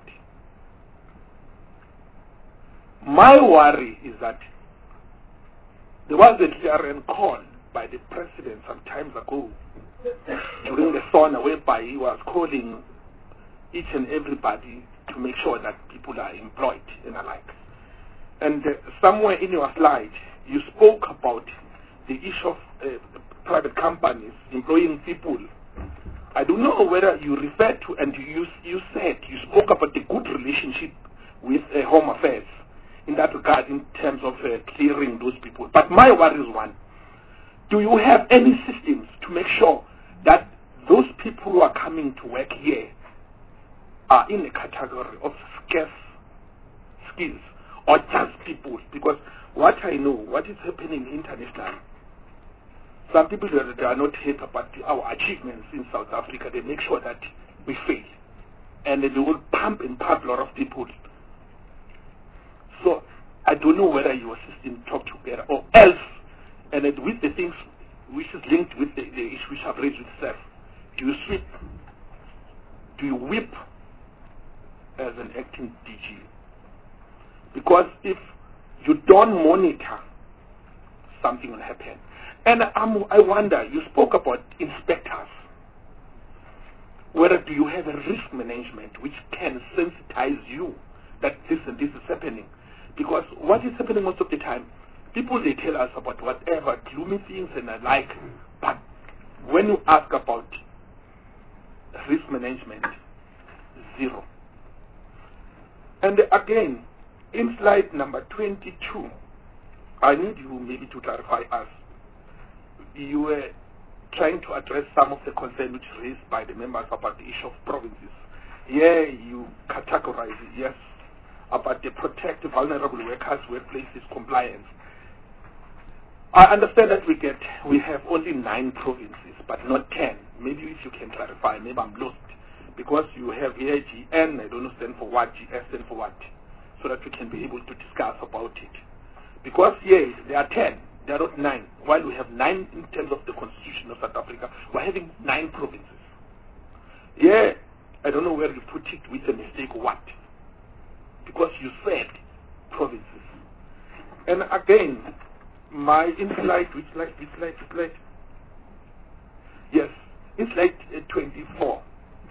My worry is that there was a clear call by the president some time ago during the sauna whereby he was calling each and everybody to make sure that people are employed and alike. And uh, somewhere in your slide, you spoke about the issue of uh, private companies employing people. I don't know whether you referred to, and you, you said, you spoke about the good relationship with uh, Home Affairs in that regard in terms of uh, clearing those people. But my worry is one. Do you have any systems to make sure that those people who are coming to work here are in a category of scarce skills or just people? Because what I know, what is happening internationally, some people that they are not happy about our achievements in South Africa. They make sure that we fail, and they will pump and pump a lot of people. So I don't know whether your system talk together or else, and it, with the things which is linked with the, the issue which I've raised with self, do you sweep, do you whip as an acting D G? Because if you don't monitor, something will happen. And um, I wonder, you spoke about inspectors. Whether do you have a risk management which can sensitize you that this and this is happening? Because what is happening most of the time, people they tell us about whatever gloomy things and the like, but when you ask about risk management, zero. And again, in slide number twenty-two, I need you maybe to clarify us. You were trying to address some of the concerns which raised by the members about the issue of provinces. Yeah, you categorize it, yes, about the protect vulnerable workers, workplaces, compliance. I understand that we get, we have only nine provinces, but not ten. Maybe if you can clarify, maybe I'm lost. Because you have here G N, I don't know stand for what, G S stand for what, so that we can be able to discuss about it. Because yes, there are ten, there are not nine. While we have nine in terms of the Constitution of South Africa, we're having nine provinces. Yeah, I don't know where you put it with a mistake or what. Because you said provinces. And again, my in slide, which slide, which slide, which slide? Yes, in slide uh, twenty-four,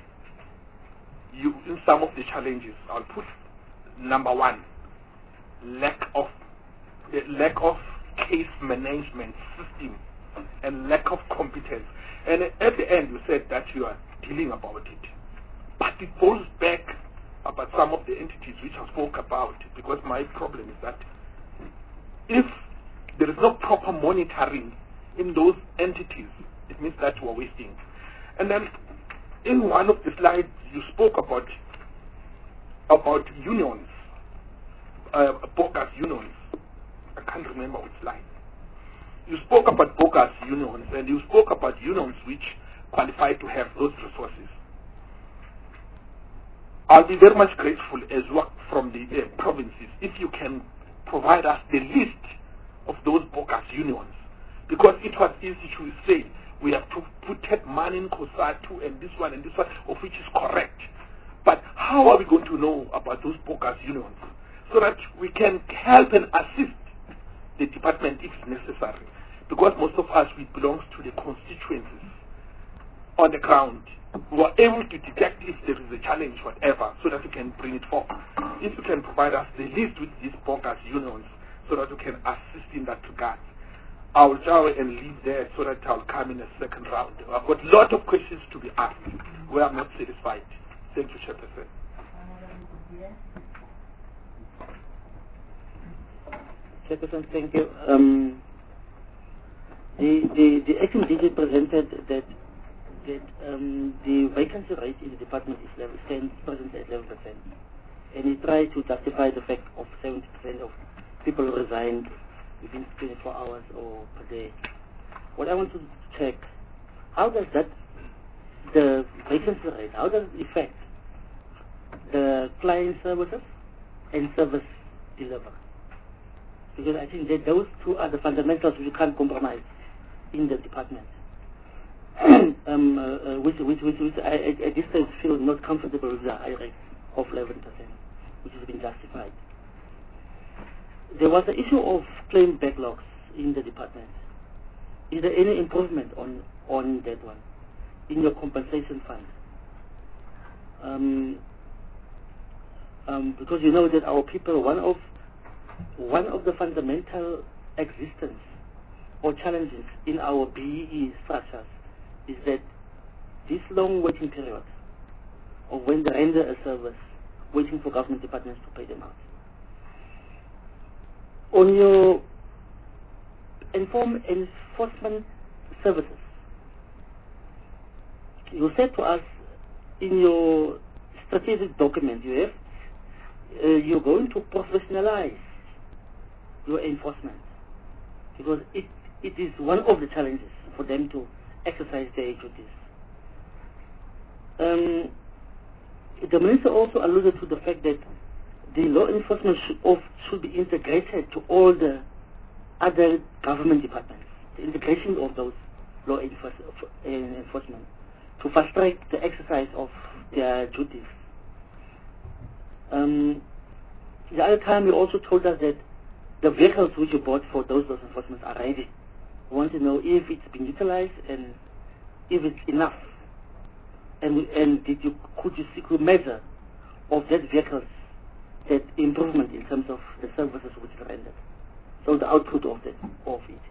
you, in some of the challenges, I'll put number one, lack of, the lack of case management system and lack of competence. And at the end, you said that you are dealing about it. But it goes back about some of the entities which I spoke about, because my problem is that if there is no proper monitoring in those entities, it means that you are wasting. And then in one of the slides, you spoke about about unions, uh, bogus unions. I can't remember which slide. You spoke about bogus unions, and you spoke about unions which qualify to have those resources. I'll be very much grateful as work from the uh, provinces if you can provide us the list of those bogus unions, because it was easy to say we have to put money in COSATU and this one and this one, of which is correct. But how are we going to know about those bogus unions so that we can help and assist the department if necessary? because most of us, we belong to the constituencies on the ground. We are able to detect if there is a challenge, whatever, so that we can bring it forth. If you can provide us the list with these bogus unions, so that we can assist in that regard. I will try and leave there so that I'll come in a second round. I've got a lot of questions to be asked where I'm not satisfied. Thank you, Chairperson. Chairperson, thank you. Um, the, the, the acting D G presented that that um, the vacancy rate in the department is level, stands present at eleven percent. And he tried to justify the fact of seventy percent of people who resigned within twenty-four hours or per day. What I want to check, how does that, the vacancy rate, how does it affect the client services and service delivery? Because I think that those two are the fundamentals which you can't compromise in the department. um, uh, uh, which, which, which, which I, at this stage feel not comfortable with the high rate of eleven percent, which has been justified. There was the issue of claim backlogs in the department. Is there any improvement on, on that one in your compensation fund? Um, um, because you know that our people, one of one of the fundamental existence or challenges in our B E E structures is that this long waiting period of when they render a service, waiting for government departments to pay them out. On your inform enforcement services, you said to us in your strategic document you have uh, you're going to professionalize your enforcement, because it, it is one of the challenges for them to exercise their duties. Um, the Minister also alluded to the fact that the law enforcement should, of, should be integrated to all the other government departments, the integration of those law enforce, uh, enforcement to fast track the exercise of their duties. Um, the other time you also told us that the vehicles which you bought for those law enforcement are ready. We want to know if it's been utilized and if it's enough. And, we, and did you, could you seek a measure of that vehicles, that improvement in terms of the services which are rendered? So the output of, that, of it.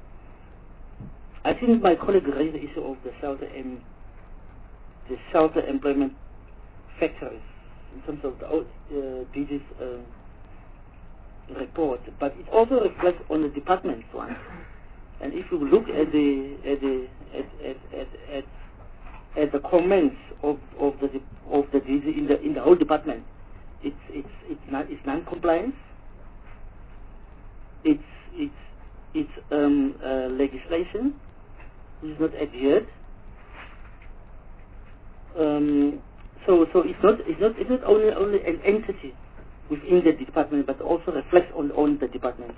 I think my colleague raised the issue of the shelter and the shelter employment factories in terms of the uh, D G's uh, report, but it also reflects on the department's one. And if you look at the at the at at at, at, at the comments of of the of the D G in the in the whole department, it's it's it's not it's non-compliance. It's it's it's um, uh, legislation which is not adhered. Um, so so it's not it's not it's not only only an entity within the department, but also reflects on on the department.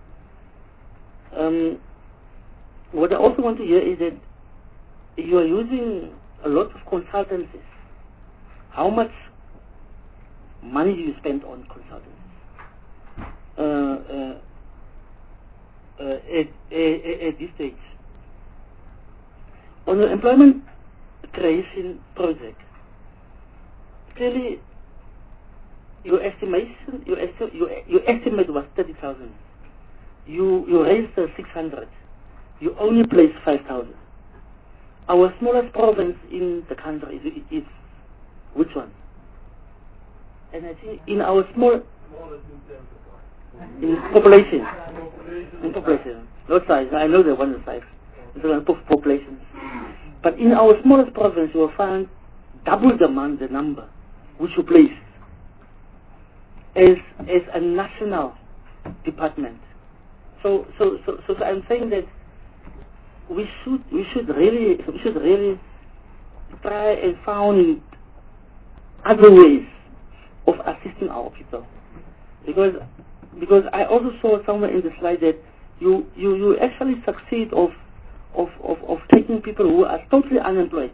Um, what I also want to hear is that you are using a lot of consultancies. How much money do you spend on consultancies uh, uh, uh, at, at, at this stage? On the employment creation project, clearly your estimation, your, esti your, your estimate was thirty thousand. You, you raised uh, six hundred. You only placed five thousand. Our smallest province in the country is, is which one? And I think in our small, in population, in population, not size, I know the one is size, it's a population. But in our smallest province, you will find double the amount, the number, which you place as, as a national department. So, so, so, so, so I'm saying that we should, we should really, we should really try and find other ways of assisting our people, because, because I also saw somewhere in the slide that you, you, you actually succeed of, of, of, of taking people who are totally unemployed,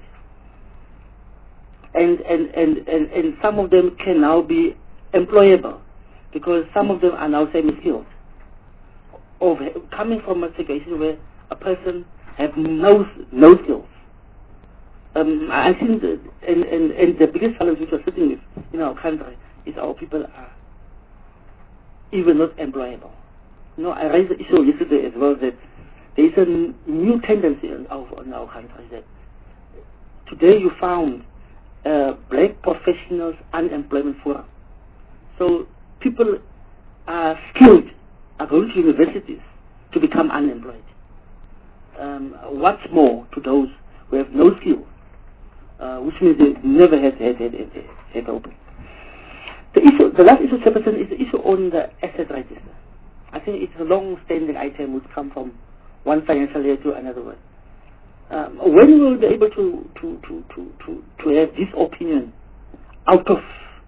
and, and, and, and, and some of them can now be employable, because some of them are now semi-skilled, of coming from a situation where a person have no no skills. Um, I think that, and, and, and the biggest challenge which we're sitting with in our country is our people are even not employable. You know, I raised the issue yesterday as well that there is a new tendency in our, in our country that today you found uh, black professionals unemployment forum. So people are skilled, are going to universities to become unemployed. Um, what's more to those who have no skill, uh, which means they never had had had, had, had open. The issue, the last issue, Chairperson, is the issue on the asset register. I think it's a long-standing item which come from one financial year to another one. Um, when will we be able to to, to, to, to to have this opinion out of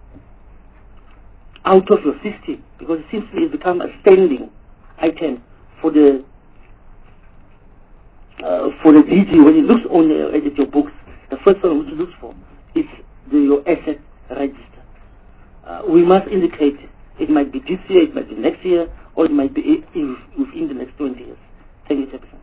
out of your system? Because it seems to have become a standing item for the uh, for the D G. When it looks on your, at your books, the first one which it looks for is the, your asset register. Uh, we must indicate it might be this year, it might be next year, or it might be in, within the next twenty years. Thank you, Chairperson.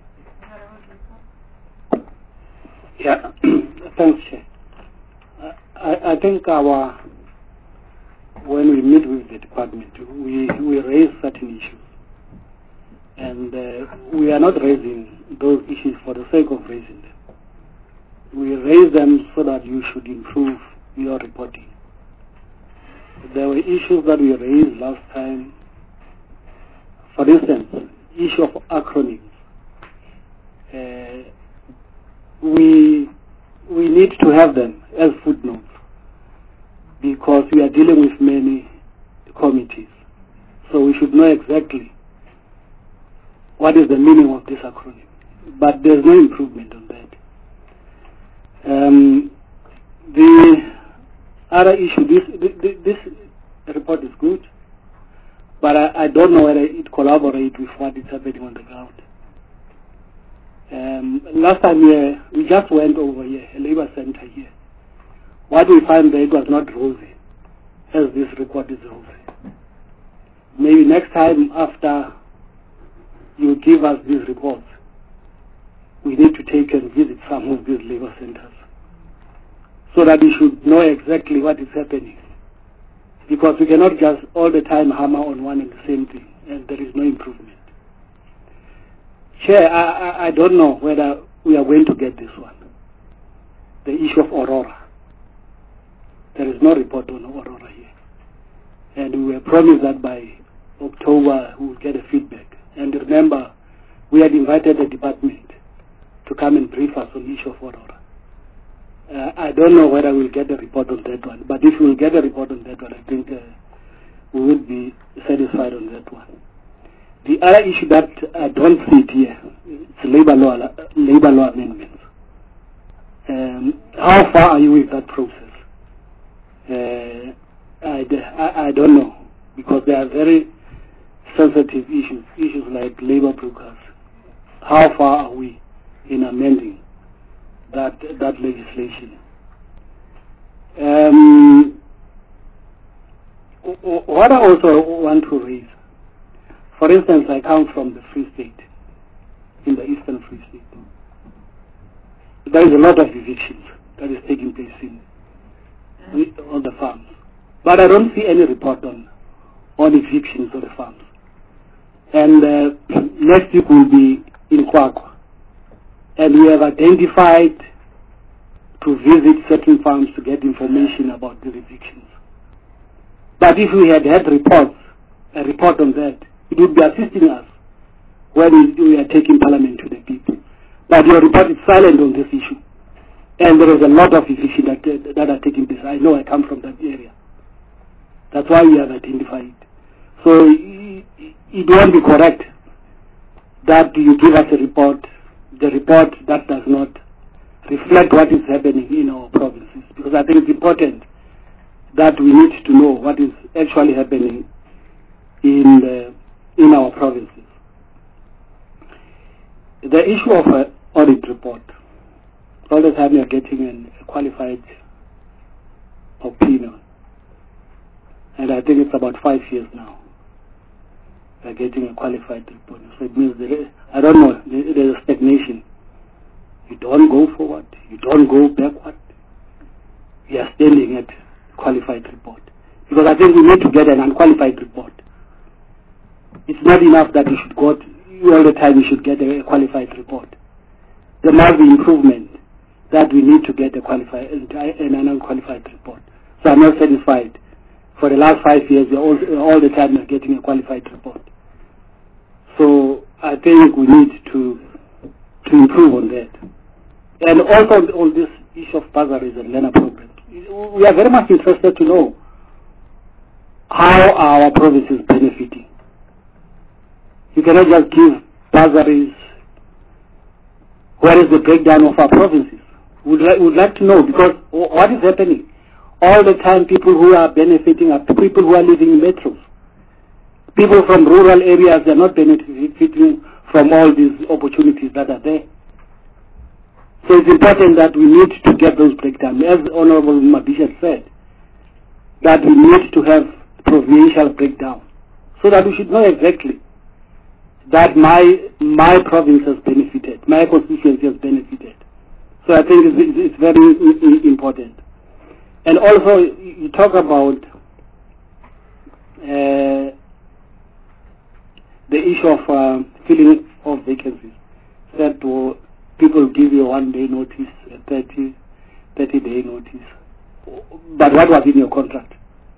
Yeah, thanks, Chair. Uh, I, I think our, when we meet with the department, we, we raise certain issues. And uh, we are not raising those issues for the sake of raising them. We raise them so that you should improve your reporting. There were issues that we raised last time. For instance, issue of acronyms. Uh, we we need to have them as footnotes because we are dealing with many committees. So we should know exactly what is the meaning of this acronym. But there's no improvement on that. Um, the other issue, this, this, this report is good, but I, I don't know whether it collaborates with what is happening on the ground. Um, last time here, we just went over here, a labor center here. What we find there, it was not rosy, as this report is rosy. Maybe next time after you give us these reports, we need to take and visit some of these labor centers so that we should know exactly what is happening. Because we cannot just all the time hammer on one and the same thing, and there is no improvement. Chair, I, I, I don't know whether we are going to get this one. The issue of Aurora. There is no report on Aurora here. And we were promised that by October we will get a feedback. And remember, we had invited the department to come and brief us on the issue of Aurora. Uh, I don't know whether we'll get a report on that one. But if we'll get a report on that one, I think uh, we would be satisfied on that one. The other issue that I don't see it here, it's labor law, labor law amendments. Um, how far are you with that process? Uh, I, I, I don't know, because they are very sensitive issues, issues like labor brokers. How far are we in amending that that legislation? Um, what I also want to raise, for instance, I come from the Free State, in the Eastern Free State. There is a lot of evictions that is taking place in, on the farms. But I don't see any report on, on evictions on the farms. And uh, next week will be in Kwakwa. And we have identified to visit certain farms to get information about the evictions. But if we had had reports, a report on that, it would be assisting us when we are taking Parliament to the people. But your report is silent on this issue. And there is a lot of evictions that, uh, that are taking place. I know I come from that area. That's why we have identified it. So it, it won't be correct that you give us a report, the report that does not reflect what is happening in our provinces. Because I think it's important that we need to know what is actually happening in the, in our provinces. The issue of an audit report, all the time you are getting an, a qualified opinion, and I think it's about five years now. they're getting a qualified report. So it means that, I don't know, there's a stagnation. You don't go forward, you don't go backward. You are standing at qualified report. Because I think we need to get an unqualified report. It's not enough that we should go to, all the time we should get a qualified report. There must be improvement that we need to get a qualified and an unqualified report. So I'm not satisfied. For the last five years, we're all, all the time we're getting a qualified report. So I think we need to to improve on that. And also on this issue of bursaries and learner programs, we are very much interested to know how our province is benefiting. You cannot just give bursaries. Where is the breakdown of our provinces? We'd, li would like to know, because what is happening? All the time people who are benefiting are people who are living in metros. People from rural areas are not benefiting from all these opportunities that are there. So it's important that we need to get those breakdowns. As Honorable Mabisha said, that we need to have provincial breakdown, so that we should know exactly that my my province has benefited, my constituency has benefited. So I think it's, it's very important. And also, you talk about uh, the issue of uh, filling of vacancies. That uh, people give you one day notice, a thirty, thirty day notice. But what was in your contract?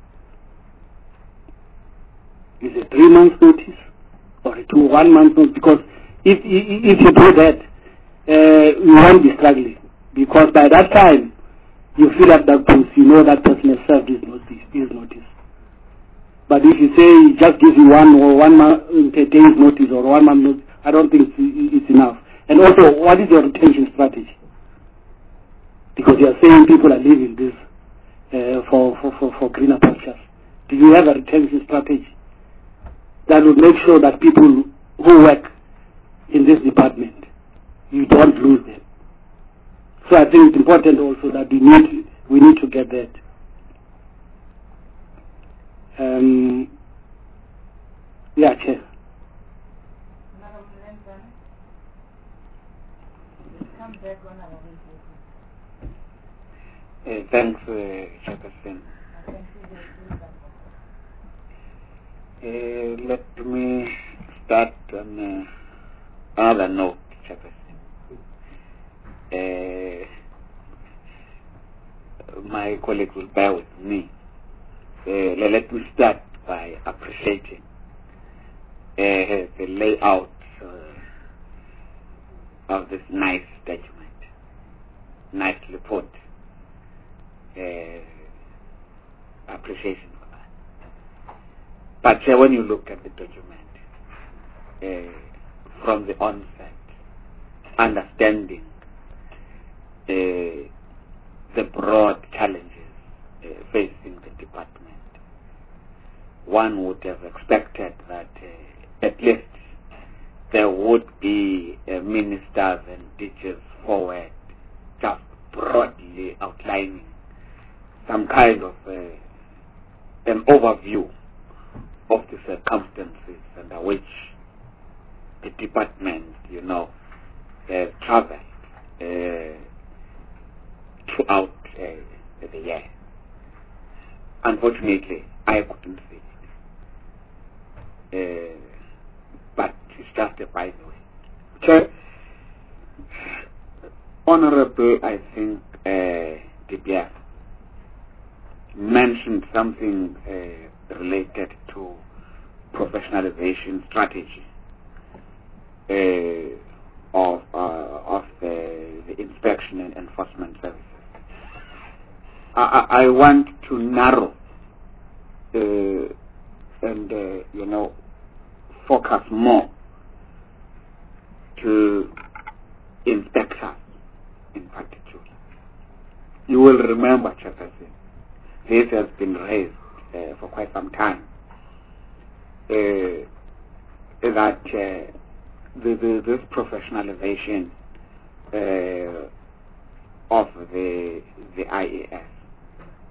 Is it three months notice or a two one month notice? Because if if you do that, uh, you won't be struggling. Because by that time, you fill up that post, you know that person has served his notice. His notice. But if you say he just gives you one or one month, a day's notice or one month notice, I don't think it's, it's enough. And also, what is your retention strategy? Because you are saying people are leaving this uh, for, for, for, for greener pastures. Do you have a retention strategy that will make sure that people who work in this department, you don't lose them? So I think it's important also that we need we need to get that. Um, yeah, Chair. Uh, thanks, uh, Chairperson. Uh, let me start on uh, another note, Chairperson. Uh, my colleagues will bear with me. Uh, let me start by appreciating uh, the layout uh, of this nice document, nicely put. Uh, appreciation for that. But uh, when you look at the document uh, from the onset, understanding Uh, the broad challenges uh, facing the department, one would have expected that uh, at least there would be uh, ministers and teachers forward just broadly outlining some kind of uh, an overview of the circumstances under which the department, you know, uh, traveled uh, throughout uh, the year. Unfortunately, I couldn't see it. Uh, but it's just a by the way. Chair, Honorable, I think, uh, D P F mentioned something uh, related to professionalization strategy uh, of uh, of the, the inspection and enforcement services. I, I want to narrow uh, and uh, you know focus more to inspectors in particular. You will remember, Chairperson, this has been raised uh, for quite some time. Uh, that uh, the, the, this professionalization uh, of the the I A S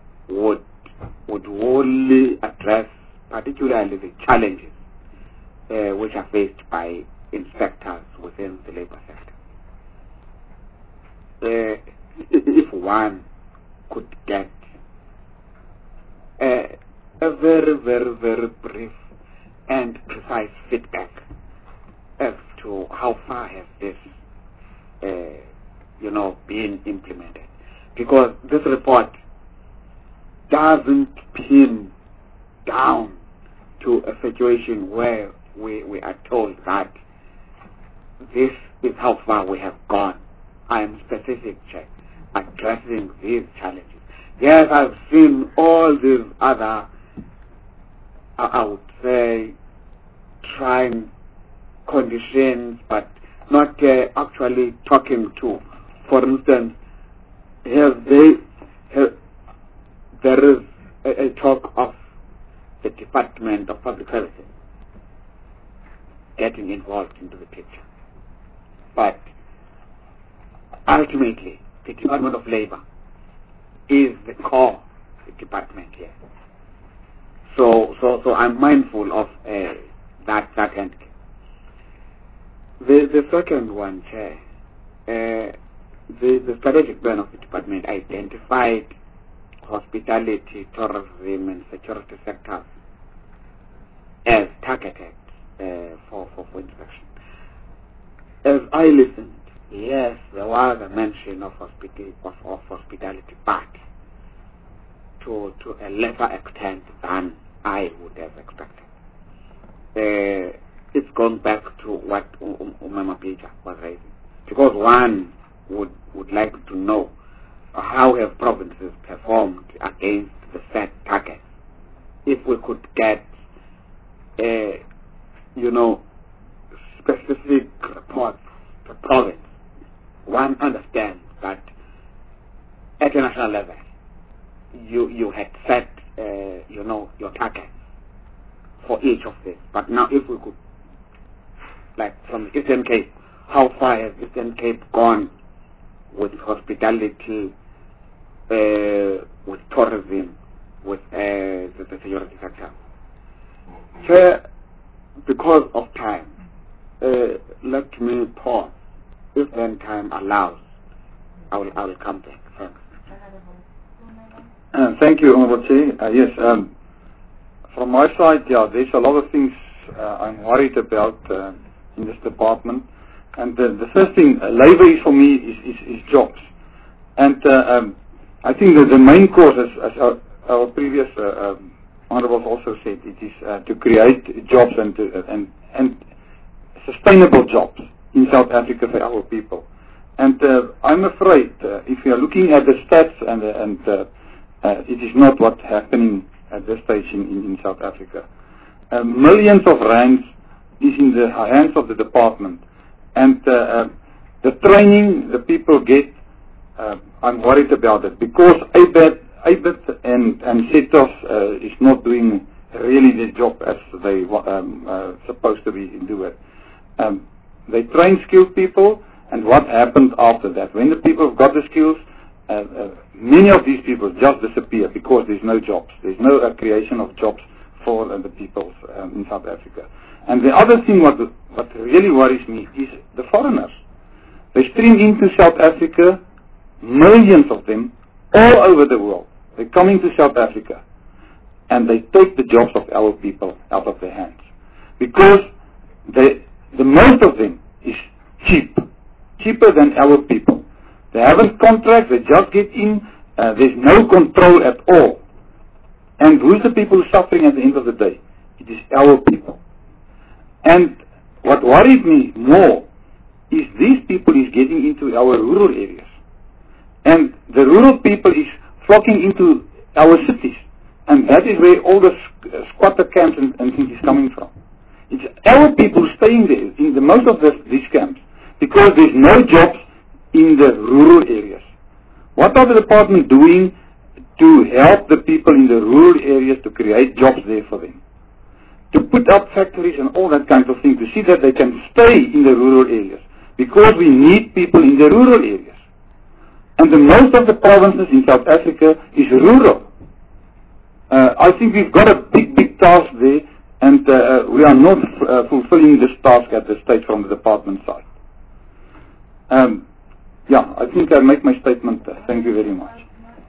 would would only address particularly the challenges uh, which are faced by inspectors within the labor sector. Uh, if one could get uh, a very, very, very brief and precise feedback as to how far has this, uh, you know, been implemented. Because this report doesn't pin down to a situation where we, we are told that this is how far we have gone. I am specific, Chair, addressing these challenges. Yes, I've seen all these other, I, I would say, trying conditions, but not uh, actually talking to. For instance, have they, have, there is a, a talk of the Department of Public Services getting involved into the picture. But ultimately, the Department of Labor is the core department here. So, so, so I'm mindful of uh, that that end. The the second one, Chair, uh, the the strategic plan of the department identified hospitality, tourism, and security sectors as targeted uh, for, for for inspection. As I listened, yes, there was a mention of hospitality, of, of hospitality, but to to a lesser extent than I would have expected. Uh, it's gone back to what um, Umama Pija was raising, because one would would like to know how have provinces performed against the set targets. If we could get, uh, you know, specific reports per province, one understands that at a national level, you you had set, uh, you know, your targets for each of these. But now, if we could, like from the Eastern Cape, how far has Eastern Cape gone with hospitality, uh, with tourism, with uh, the, the security sector? Chair, because of time, uh, let me pause. If then time allows, I will I will come back. Thanks. Uh, thank you, Honorable uh, Yes, um, from my side, yeah, there's a lot of things uh, I'm worried about uh, in this department. And the, the first thing, uh, labor is for me is, is, is jobs. And uh, um, I think that the main cause, as, as our, our previous uh, um, Honorable also said, it is uh, to create jobs and, to, uh, and, and sustainable jobs in South Africa for our people. And uh, I'm afraid uh, if you are looking at the stats and, uh, and uh, uh, it is not what's happening at this stage in, in, in South Africa. Uh, millions of rands is in the hands of the department. And uh, uh, the training the people get, uh, I'm worried about it, because A B I T and, and SETOS uh, is not doing really the job as they um, uh, supposed to be do it. Um, they train skilled people, and what happens after that? When the people have got the skills, uh, uh, many of these people just disappear because there's no jobs. There's no uh, creation of jobs for uh, the people um, in South Africa. And the other thing what, what really worries me is the foreigners. They stream into South Africa, millions of them, all over the world. They're coming to South Africa, and they take the jobs of our people out of their hands. Because they, the most of them is cheap, cheaper than our people. They haven't contracts, they just get in, uh, there's no control at all. And who's the people suffering at the end of the day? It is our people. And what worries me more is these people is getting into our rural areas. And the rural people is flocking into our cities. And that is where all the squatter camps and, and things is coming from. It's our people staying there in the most of the, these camps because there's no jobs in the rural areas. What are the department doing to help the people in the rural areas to create jobs there for them? To put up factories and all that kind of thing, to see that they can stay in the rural areas. Because we need people in the rural areas. And the most of the provinces in South Africa is rural. Uh, I think we've got a big, big task there And uh, we are not uh, fulfilling this task at this stage from the department side. Um, yeah, I think I make my statement. Uh, thank you very much.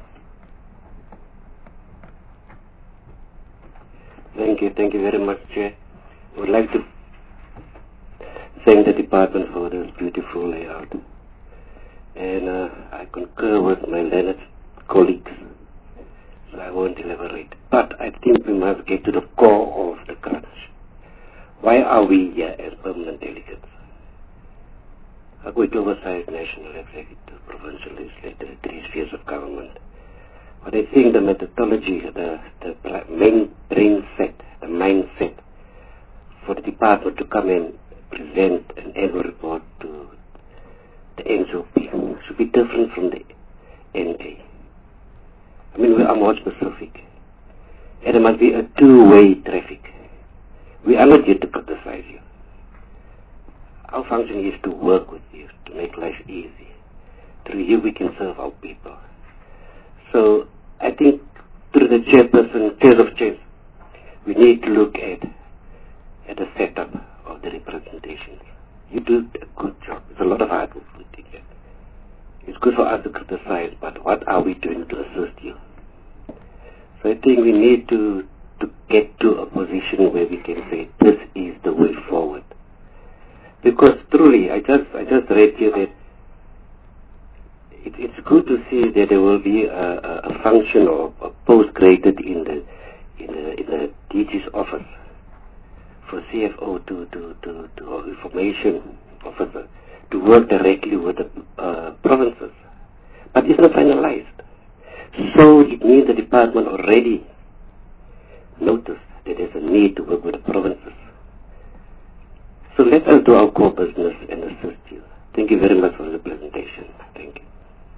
Thank you, thank you very much, Chair. I would like to thank the department for this beautiful layout. And uh, I concur with my learned colleagues, so I won't elaborate. But I think we must get to the core of the crunch. Why are we here as permanent delegates? Are we to oversight national executive, provincial legislature, three spheres of government? But I think the methodology, the, the main brain set, the mindset for the department to come and present an annual report to the N C O P should be different from the N A. I mean, we are more specific. And there must be a two-way traffic. We are not here to criticize you. Our function is to work with you, to make life easy. Through you we can serve our people. So I think through the chairperson, chairs of chairs, we need to look at at the setup of the representations. You do a good job. It's a lot of hard work put together. It's good for us to criticize, but what are we doing to assist you? So I think we need to to get to a position where we can say this is the way forward. Because truly, I just I just read here that it, it's good to see that there will be a, a, a function or a post created in the in the in the D G's office for C F O to to to, to or information officer to work directly with the uh, provinces, but it's not finalized. So it means the department already noticed that there's a need to work with the provinces. So let us do our core business and assist you. Thank you very much for the presentation. Thank you.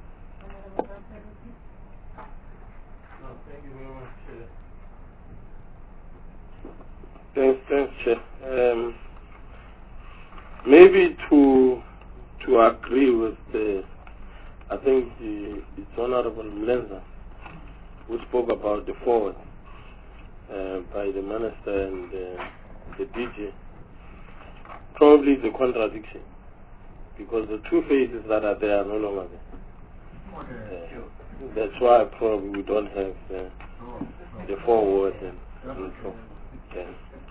Thanks, thanks, Chair. Um, maybe to to agree with the, I think the, it's Honorable Mlenza who spoke about the forward uh, by the Minister and uh, the D G. Probably the contradiction, because the two faces that are there are no longer there. Uh, that's why probably we don't have uh, the forward and, and so forth. Yeah.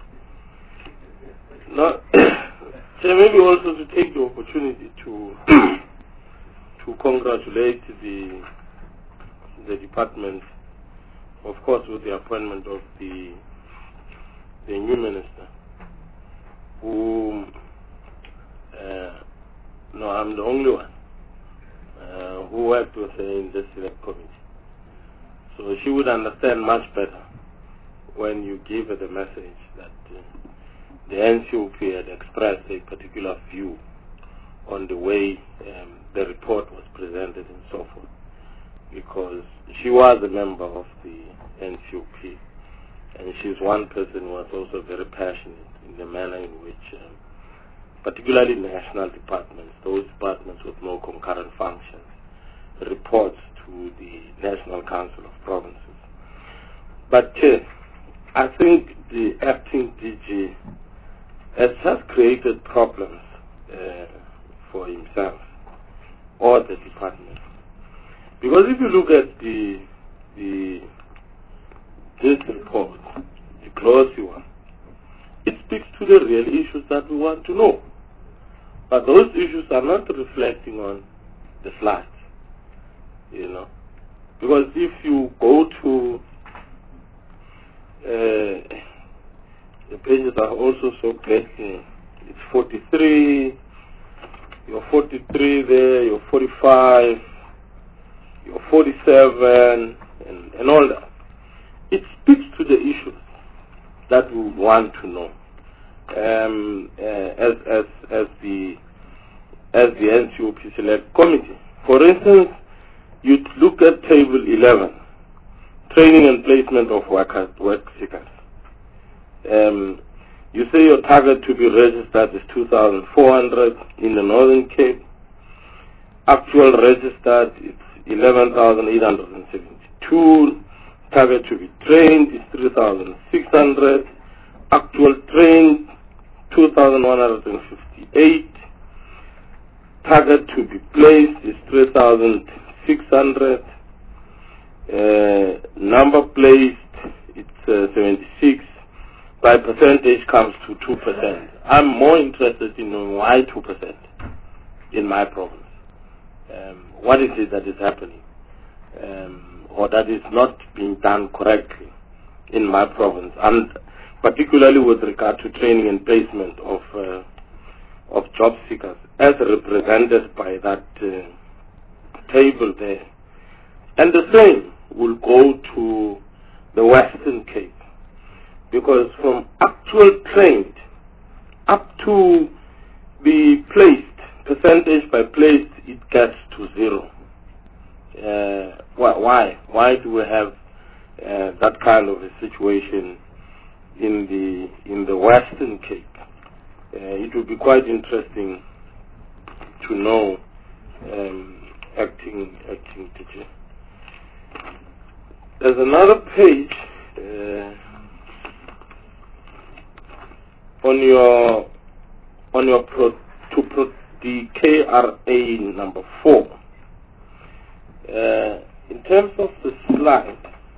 Now, so maybe also to take the opportunity to to congratulate the the department, of course, with the appointment of the the new minister, who uh, no, I'm the only one uh, who worked with her in this select committee, so she would understand much better when you give her the message that uh, the N C O P had expressed a particular view on the way um, the report was presented and so forth, because she was a member of the N C O P, and she's one person who was also very passionate in the manner in which, um, particularly national departments, those departments with no concurrent functions, reports to the National Council of Provinces. But uh, I think the acting D G has just created problems uh, for himself or the department. Because if you look at the the this report, the glossy one, it speaks to the real issues that we want to know. But those issues are not reflecting on the slides, you know. Because if you go to uh, the pages are also so great. It's forty-three, you're forty-three there, you're forty-five, you're forty-seven, and, and all that. It speaks to the issues that we want to know. Um, uh, as as as the as the N C O P Select Committee. For instance, you look at table eleven, training and placement of workers, work seekers. Um, you say your target to be registered is two thousand four hundred in the Northern Cape. Actual registered is eleven thousand eight hundred seventy-two. Target to be trained is three thousand six hundred. actual trained two thousand one hundred fifty-eight. Target to be placed is three thousand six hundred. Uh, number placed, it's uh, seventy-six. By percentage comes to two percent. I'm more interested in knowing why two percent in my province. Um, what is it that is happening? Um, or that is not being done correctly in my province, and particularly with regard to training and placement of uh, of job seekers, as represented by that uh, table there. And the same will go to the Western Cape, because from actual trained up to the placed, percentage by placed, it gets to zero. Uh, wh why? Why do we have uh, that kind of a situation in the in the Western Cape? Uh, it would be quite interesting to know, um, acting acting teacher. There's another page uh, on your on your pro, to pro, the K R A number four. Uh, in terms of the slide,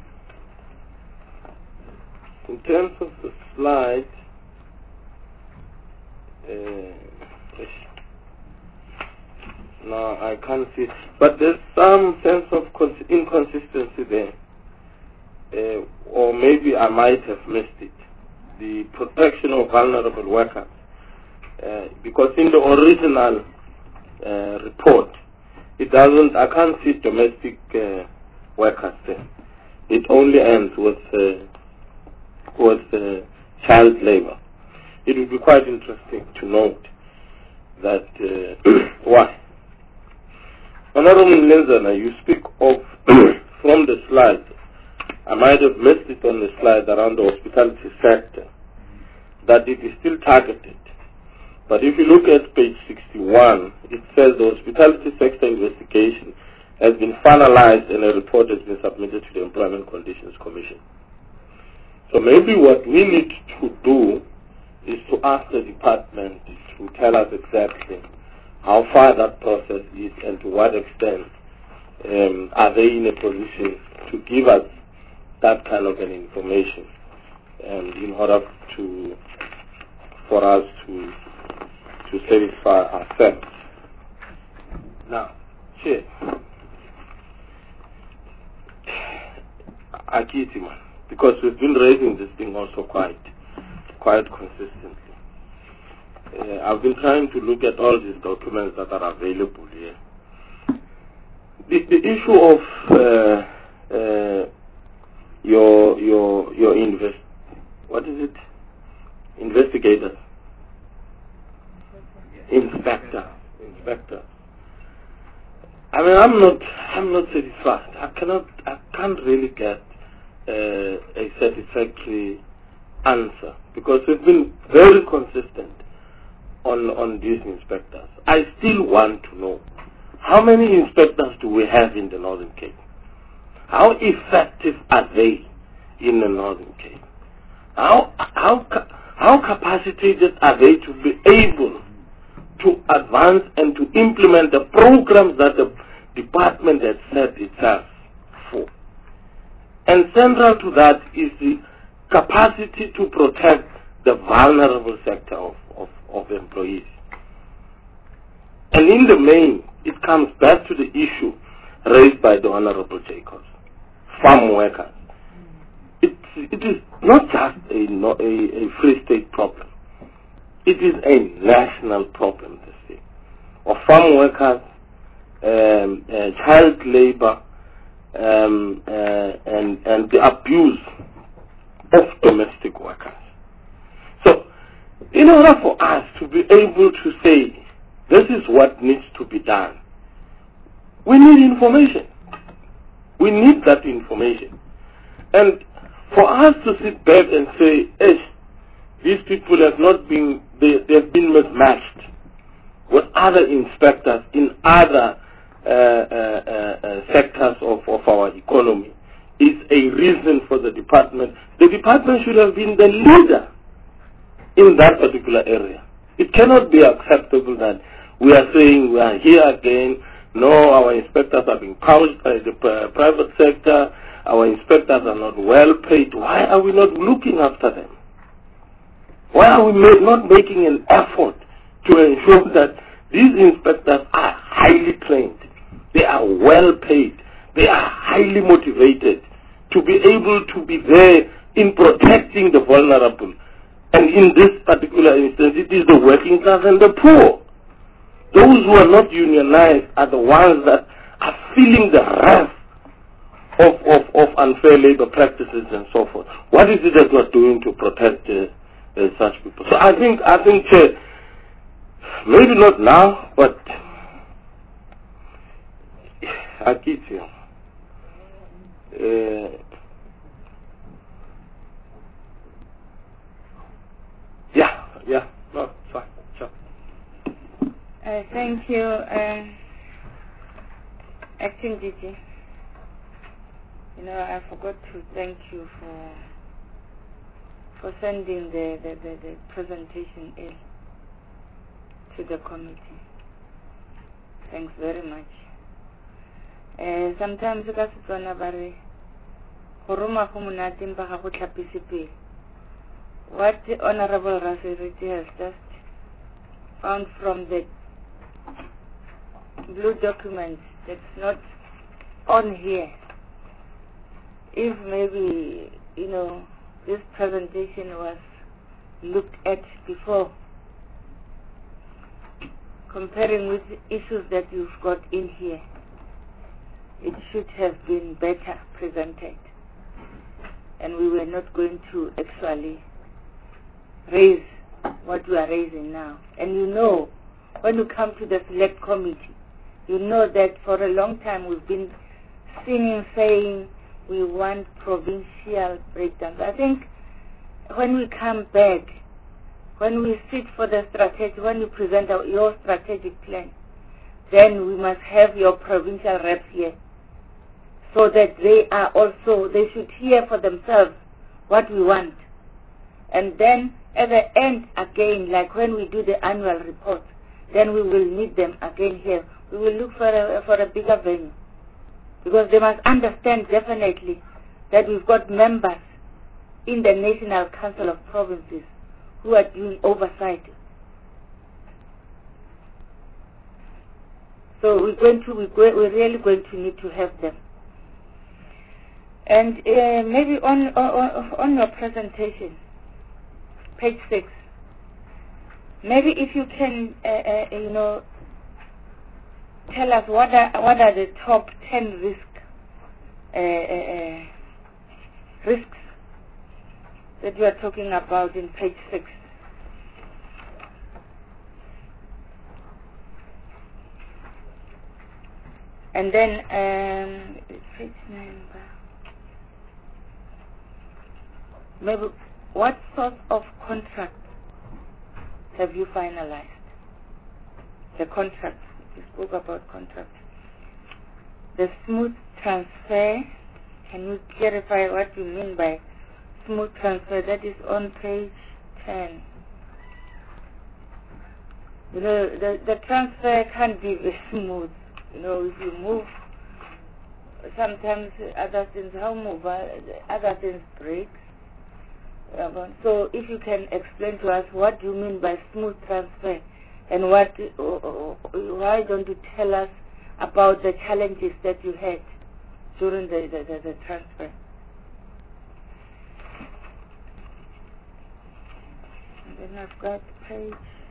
in terms of the slide, uh, no, I can't see, but there's some sense of inconsistency there, uh, or maybe I might have missed it. The protection of vulnerable workers, uh, because in the original uh, report, it doesn't, I can't see domestic uh, workers there. It only ends with uh, with uh, child labor. It would be quite interesting to note that uh, why. Honorable Lenzana, you speak of from the slide, I might have missed it on the slide around the hospitality sector, that it is still targeted. But if you look at page sixty-one, it says the hospitality sector investigation has been finalized and a report has been submitted to the Employment Conditions Commission. So maybe what we need to do is to ask the department to tell us exactly how far that process is and to what extent um, are they in a position to give us that kind of an information, and in order to for us to to satisfy ourselves. Now, Chair, Akitiman, because we've been raising this thing also quite quite consistently. Uh, I've been trying to look at all these documents that are available here. The, the issue of uh, uh, your your your invest what is it? Investigators. Inspector. Inspector. I mean, I'm not I'm not satisfied. I cannot I can't really get uh, a satisfactory answer, because we've been very consistent on on these inspectors. I still want to know, how many inspectors do we have in the Northern Cape? How effective are they in the Northern Cape? How how how capacitated are they to be able to advance and to implement the programs that the department has set itself for? And central to that is the capacity to protect the vulnerable sector of, of, of employees. And in the main, it comes back to the issue raised by the Honorable Jacobs, farm workers. It, it is not just a, a, a Free State problem. It is a national problem, this thing, of farm workers, um, uh, child labor, um, uh, and, and the abuse of domestic workers. So, in order for us to be able to say, this is what needs to be done, we need information. We need that information. And for us to sit back and say, hey, these people have not been, they, they have been mismatched with other inspectors in other uh, uh, uh, sectors of, of our economy, is a reason for the department. The department should have been the leader in that particular area. It cannot be acceptable that we are saying we are here again. No, our inspectors are being poached by the uh, private sector. Our inspectors are not well paid. Why are we not looking after them? Why are we ma- not making an effort to ensure that these inspectors are highly trained, they are well paid, they are highly motivated to be able to be there in protecting the vulnerable? And in this particular instance, it is the working class and the poor. Those who are not unionized are the ones that are feeling the wrath of, of, of unfair labor practices and so forth. What is it that we're doing to protect uh, uh, such people? So I think, I think uh, maybe not now, but I get you. Uh, yeah, yeah, no, fine, sure. Uh, thank you, uh, Acting D G. You know, I forgot to thank you for for sending the, the, the, the presentation in to the committee. Thanks very much. Uh, sometimes ka Setswana ba re go roma go monate empa ga go tlhapise pele. What the Honorable Rasiriti has just found from the blue document that's not on here, if maybe, you know, this presentation was looked at before, comparing with the issues that you've got in here, it should have been better presented. And we were not going to actually raise what we are raising now. And you know, when you come to the select committee, you know that for a long time we've been singing, saying we want provincial breakdowns. I think when we come back, when we sit for the strategy, when you present our, your strategic plan, then we must have your provincial reps here, so that they are also, they should hear for themselves what we want. And then at the end again, like when we do the annual report, then we will meet them again here. We will look for a, for a bigger venue, because they must understand definitely that we've got members in the National Council of Provinces who are doing oversight. So we're going to, we're, we're really going to need to have them. And uh, maybe on, on on your presentation, page six, maybe if you can, uh, uh, you know, tell us what are what are the top ten risk uh, uh, risks that you are talking about in page six. And then um, page number. Maybe what sort of contract have you finalized? The contract. You spoke about contract. The smooth transfer. Can you clarify what you mean by smooth transfer? That is on page ten. You know, the, the transfer can't be very smooth. You know, if you move, sometimes other things, how move, other things break. So if you can explain to us what you mean by smooth transfer, and what, why don't you tell us about the challenges that you had during the, the, the, the transfer? And then I've got page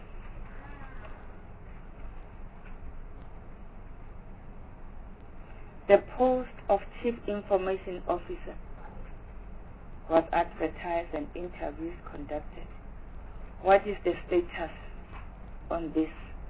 the post of Chief Information Officer was advertised and interviews conducted. What is the status on this?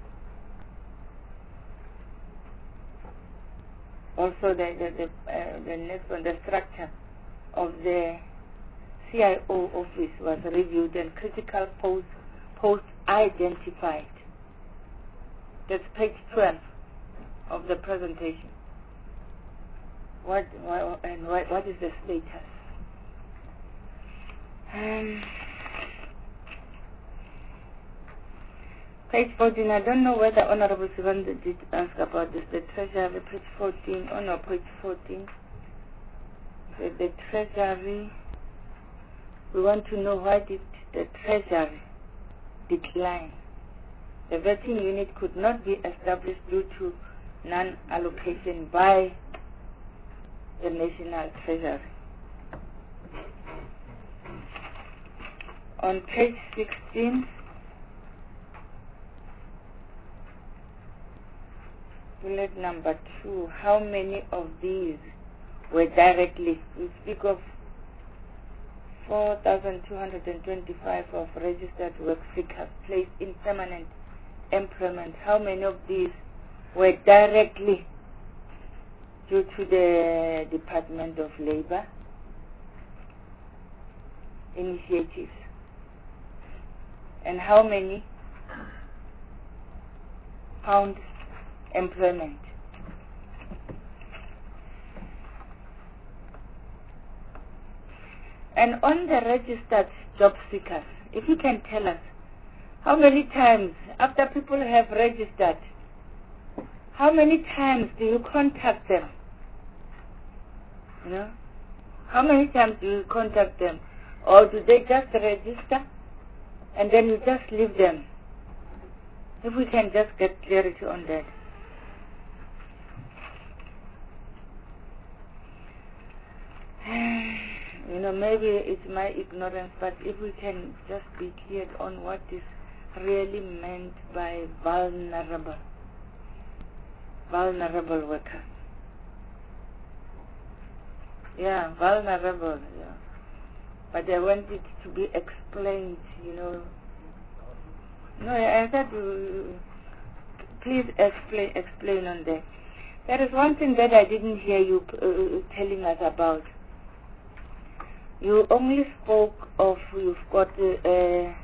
Also, the the the, uh, the next one, the structure of the C I O office was reviewed and critical posts posts identified. That's page twelve of the presentation. What, what and what, what is the status? Um, Page fourteen, I don't know whether Honorable Sivanda did ask about this. The Treasury, page fourteen, oh no, page fourteen. The, the Treasury, we want to know why did the Treasury decline. The vetting unit could not be established due to non-allocation by the National Treasury. On page sixteen, bullet number two, how many of these were directly, we speak of four thousand two hundred twenty-five of registered work seekers placed in permanent employment. How many of these were directly due to the Department of Labor initiatives? And how many found employment? And on the registered job seekers, if you can tell us, how many times after people have registered, how many times do you contact them? You know? How many times do you contact them? Or do they just register and then you just leave them? If we can just get clarity on that. You know, maybe it's my ignorance, but if we can just be clear on what is really meant by vulnerable, vulnerable workers. Yeah, vulnerable, yeah. But I want it to be explained, you know. No, I said, uh, please explain, explain on that. There is one thing that I didn't hear you uh, telling us about. You only spoke of you've got uh,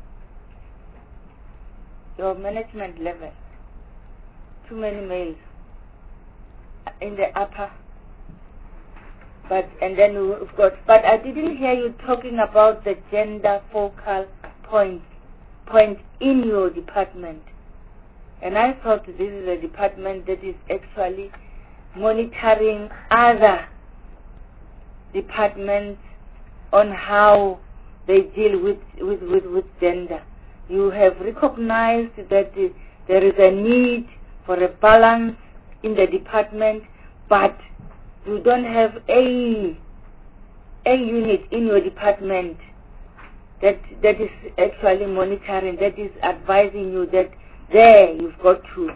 your management level, too many males in the upper, but and then you've got. But I didn't hear you talking about the gender focal point point in your department. And I thought this is a department that is actually monitoring other departments on how they deal with, with, with, with gender. You have recognized that uh, there is a need for a balance in the department, but you don't have a, a unit in your department that, that is actually monitoring, that is advising you that there you've got to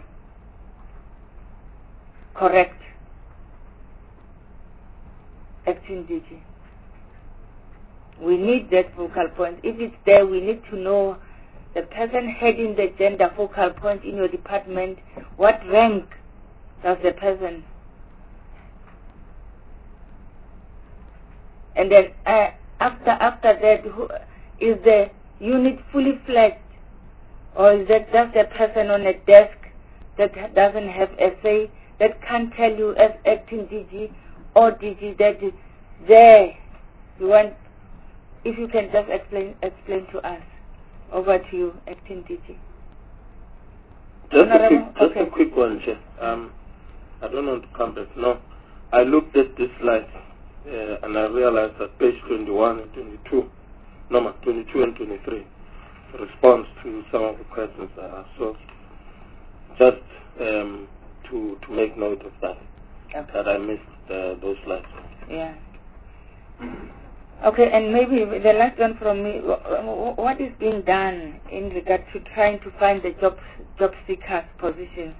correct. Acting D G. We need that focal point. If it's there, we need to know the person heading the gender focal point in your department, what rank does the person? And then uh, after after that, who, is the unit fully fledged, or is that just a person on a desk that doesn't have a say, that can't tell you as acting D G or D G that is there? You want, if you can just explain explain to us. Over to you, acting D G. Just, a quick, just okay. a quick one, Chair. Um, I don't want to come back. No, I looked at this slide uh, and I realized that page twenty-one and twenty-two, no, twenty-two and twenty-three, responds to some of the questions I asked. So, just um, to to make note of that, okay. that I missed uh, those slides. Yeah. Okay, and maybe the last one from me, what is being done in regard to trying to find the job job seekers positions,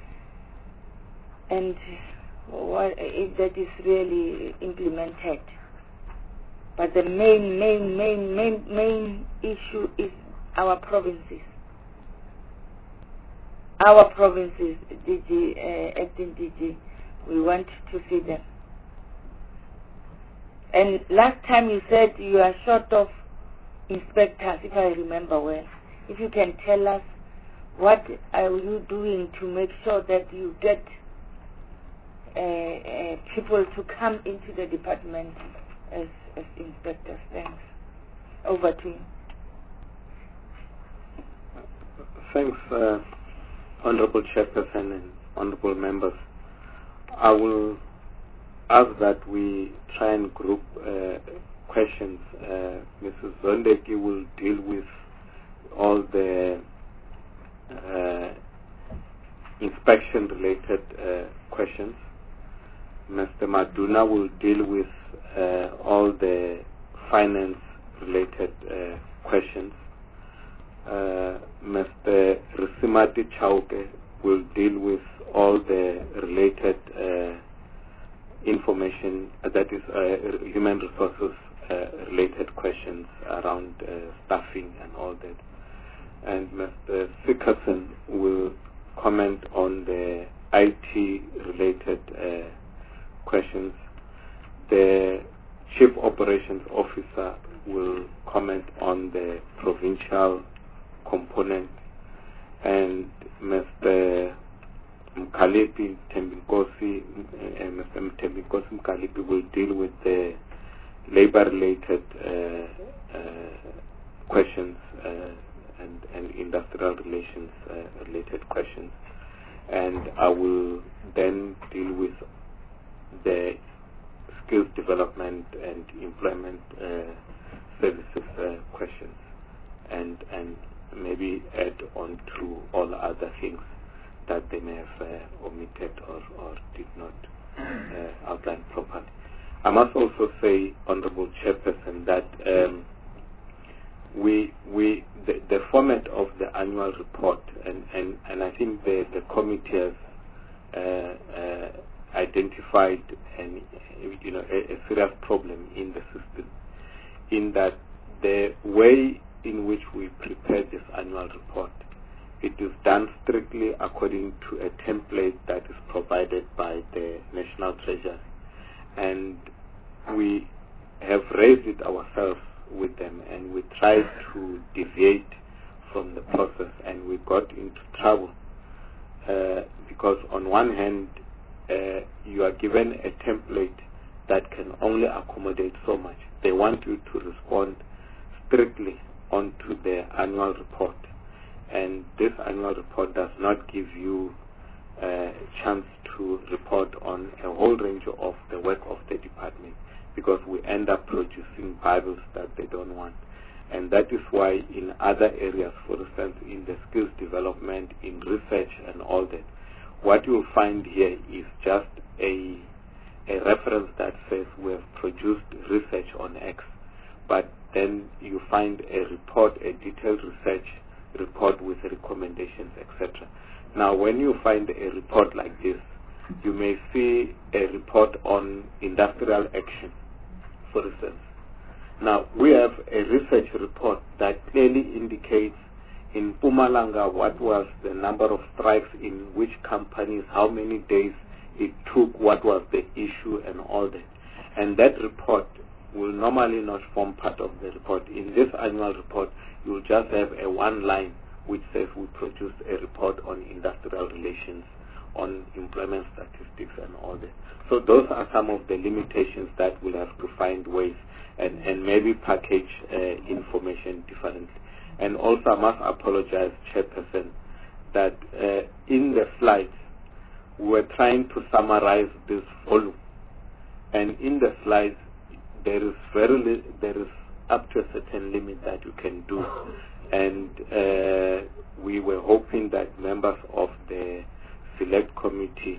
and what if that is really implemented? But the main, main, main, main, main issue is our provinces. Our provinces, D G, uh, acting D G, we want to see them. And last time you said you are short of inspectors, if I remember well. If you can tell us, what are you doing to make sure that you get uh, uh, people to come into the department as, as inspectors? Thanks. Over to you. thanks, uh, Honorable Chairperson and Honorable Members. I will ask that we try and group uh, questions. Uh, Missus Zondeki will deal with all the uh, inspection-related uh, questions. Mister Maduna will deal with uh, all the finance-related uh, questions. Uh, Mister Risimati Chauke will deal with all the related uh, information, uh, that is uh, human resources uh, related questions around uh, staffing and all that. And Mister Sickerson will comment on the I T related uh, questions. The Chief Operations Officer will comment on the provincial component, and Mister Mkalipi Tembinkosi, uh, Mister Tembinkosi Mkalipi will deal with the labor-related uh, uh, questions uh, and, and industrial relations uh, related questions, and I will then deal with the skills development and employment uh, services uh, questions, and and maybe add on to all other things that they may have uh, omitted or, or did not uh, outline properly. I must also say, Honorable Chairperson, that um, we we the, the format of the annual report, and, and, and I think the, the committee has uh, uh, identified an you know a, a serious problem in the system, in that the way in which we prepare this annual report, it is done strictly according to a template that is provided by the National Treasury, and we have raised it ourselves with them, and we tried to deviate from the process, and we got into trouble uh, because on one hand uh, you are given a template that can only accommodate so much. They want you to respond strictly onto the annual report, and this annual report does not give you a chance to report on a whole range of the work of the department, because we end up producing Bibles that they don't want. And that is why in other areas, for instance in the skills development, in research and all that, what you will find here is just a a reference that says we have produced research on X, but then you find a report, a detailed research report with recommendations, et cetera. Now, when you find a report like this, you may see a report on industrial action, for instance. Now, we have a research report that clearly indicates in Mpumalanga what was the number of strikes in which companies, how many days it took, what was the issue, and all that. And that report will normally not form part of the report. In this annual report, you will just have a one line which says we produced a report on industrial relations, on employment statistics and all that. So those are some of the limitations that we'll have to find ways and, and maybe package uh, information differently. And also I must apologize, Chairperson, that uh, in the slides we were trying to summarize this volume, and in the slides there is very li there is up to a certain limit that you can do, and uh, we were hoping that members of the select committee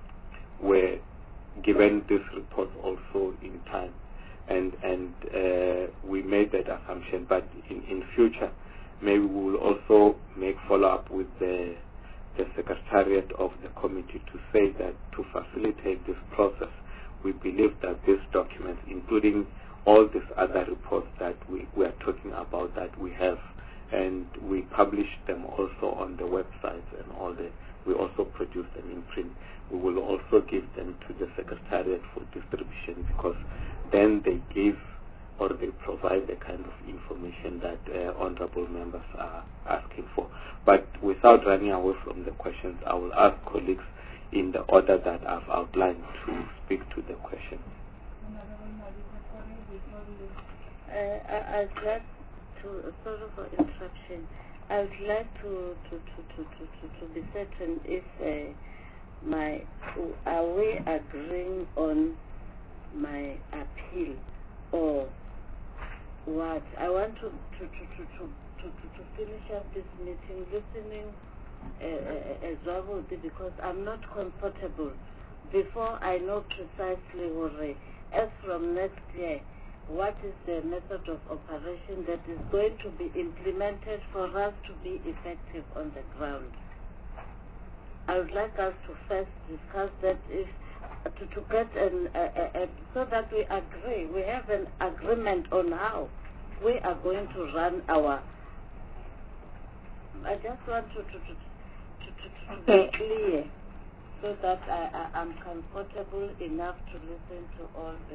were given this report also in time, and and uh, we made that assumption. But in in future, maybe we will also make follow up with the the secretariat of the committee to say that to facilitate this process, we believe that these documents, including all these other reports that we, we are talking about that we have, and we publish them also on the websites and all that, we also produce them in print. We will also give them to the secretariat for distribution, because then they give or they provide the kind of information that uh, honorable members are asking for. But without running away from the questions, I will ask colleagues in the order that I've outlined to speak to the question. Uh, I, I'd like to, sorry for interruption, I would like to to, to, to, to, to, to be certain if uh, my are we agreeing on my appeal or what? I want to to, to, to, to, to, to finish up this meeting listening uh, as well because I'm not comfortable before I know precisely what as from next year what is the method of operation that is going to be implemented for us to be effective on the ground. I would like us to first discuss that if to, to get an uh, uh, uh, so that we agree, we have an agreement on how we are going to run our. I just want to to to to, to, to be clear so that I, I am comfortable enough to listen to all the.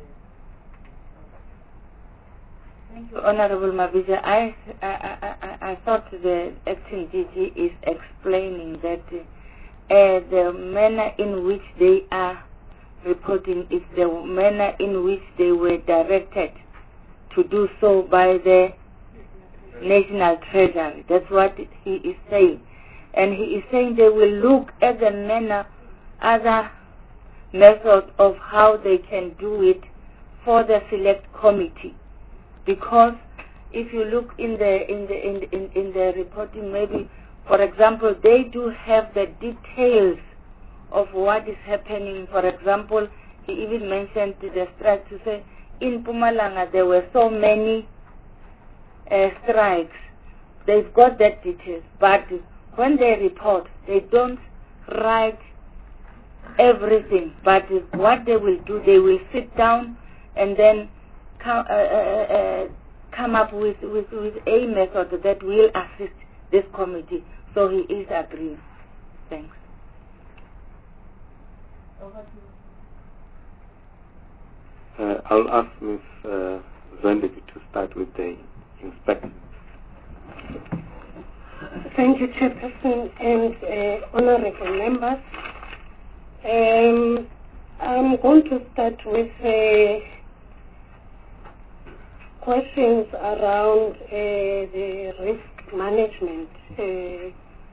Thank you, Honorable Mabija. I, I, I, I thought the acting D G is explaining that uh, the manner in which they are reporting is the manner in which they were directed to do so by the National Treasury. That's what he is saying. And he is saying they will look at the manner, other methods of how they can do it for the select committee. Because if you look in the in the in in, in the reporting, maybe for example they do have the details of what is happening. For example, he even mentioned the strike to say in Mpumalanga there were so many uh, strikes. They've got that details, but when they report, they don't write everything. But what they will do, they will sit down and then Come, uh, uh, uh, come up with, with, with a method that will assist this committee. So he is agreeing. Thanks. Uh, I'll ask Miz Uh, Zondeki to start with the inspection. Thank you, Chairperson and uh, honorable members. Um, I'm going to start with uh, questions around uh, the risk management uh,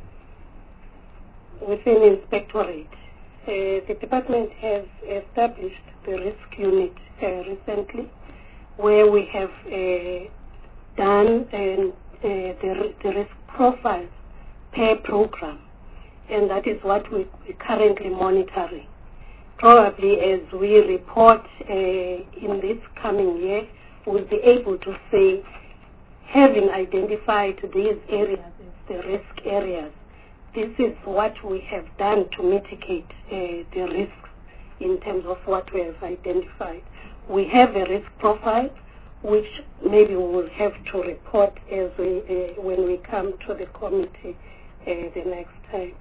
within Inspectorate. Uh, the department has established the risk unit uh, recently, where we have uh, done uh, uh, the, the risk profiles per program, and that is what we, we're currently monitoring. Probably as we report uh, in this coming year, we'll be able to say, having identified these areas as the risk areas, this is what we have done to mitigate uh, the risks in terms of what we have identified. We have a risk profile, which maybe we will have to report as we, uh, when we come to the committee uh, the next time.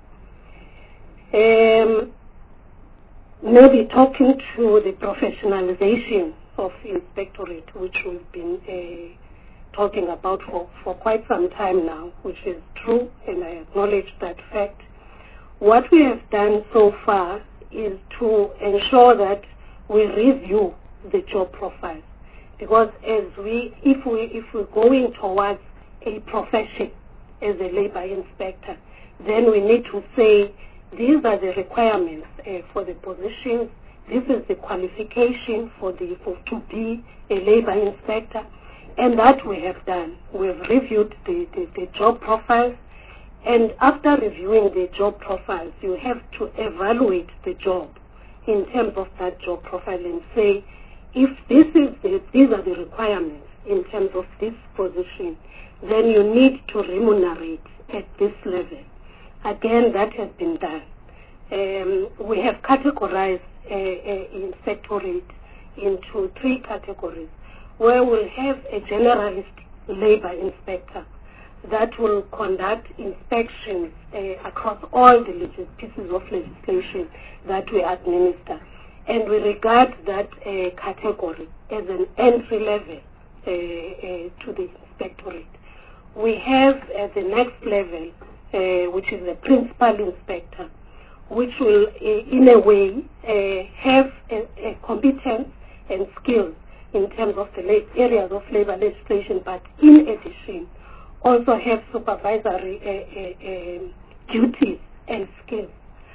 Um, maybe talking to the professionalization of Inspectorate, which we've been uh, talking about for, for quite some time now, which is true, and I acknowledge that fact. What we have done so far is to ensure that we review the job profiles, because as we, if we, if we're going towards a profession as a labor inspector, then we need to say these are the requirements uh, for the positions. This is the qualification for the for, to be a labor inspector, and that we have done. We've reviewed the, the, the job profiles, and after reviewing the job profiles, you have to evaluate the job in terms of that job profile and say, if this is the, these are the requirements in terms of this position, then you need to remunerate at this level. Again, that has been done. Um, we have categorized uh, uh, Inspectorate into three categories, where we'll have a generalist labor inspector that will conduct inspections uh, across all the legis- pieces of legislation that we administer. And we regard that uh, category as an entry level uh, uh, to the Inspectorate. We have at the next level, uh, which is the principal inspector, which will, uh, in a way, uh, have a, a competence and skills in terms of the areas of labor legislation, but in addition, also have supervisory uh, uh, uh, duties and skills.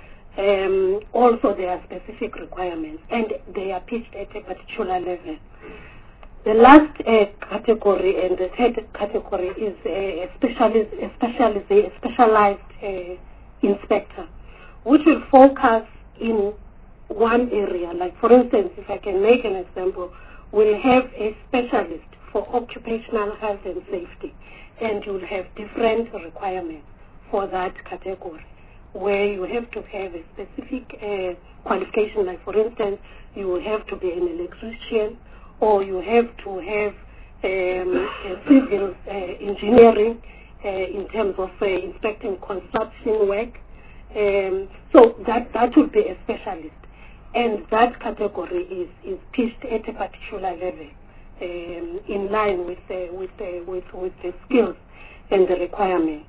Um, also, there are specific requirements, and they are pitched at a particular level. The last uh, category and the third category is a, specialist, a, specialist, a specialized uh, inspector, which will focus in one area. Like, for instance, if I can make an example, we'll have a specialist for occupational health and safety, and you'll have different requirements for that category, where you have to have a specific uh, qualification. Like, for instance, you will have to be an electrician, or you have to have um, civil uh, engineering uh, in terms of uh, inspecting construction work. Um, so that, that would be a specialist. And that category is, is pitched at a particular level, um, in line with, uh, with, uh, with, with the skills and the requirements.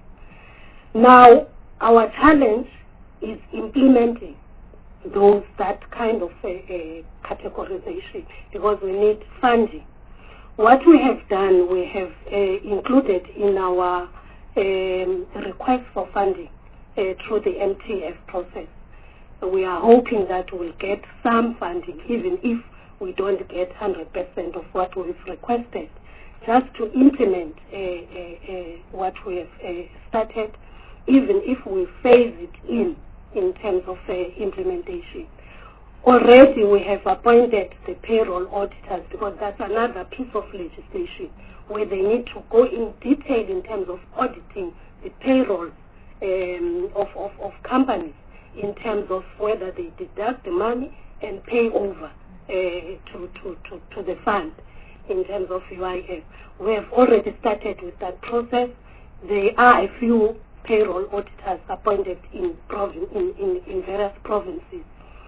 Now, our challenge is implementing those that kind of a, a categorization, because we need funding. What we have done, we have uh, included in our um, request for funding uh, through the M T F process. We are hoping that we'll get some funding, even if we don't get one hundred percent of what we've requested, just to implement uh, uh, uh, what we have uh, started, even if we phase it in in terms of uh, implementation. Already we have appointed the payroll auditors, because that's another piece of legislation where they need to go in detail in terms of auditing the payroll um, of, of, of companies, in terms of whether they deduct the money and pay over uh, to, to, to, to the fund in terms of U I F. We have already started with that process. There are a few payroll auditors appointed in, provin in, in, in various provinces.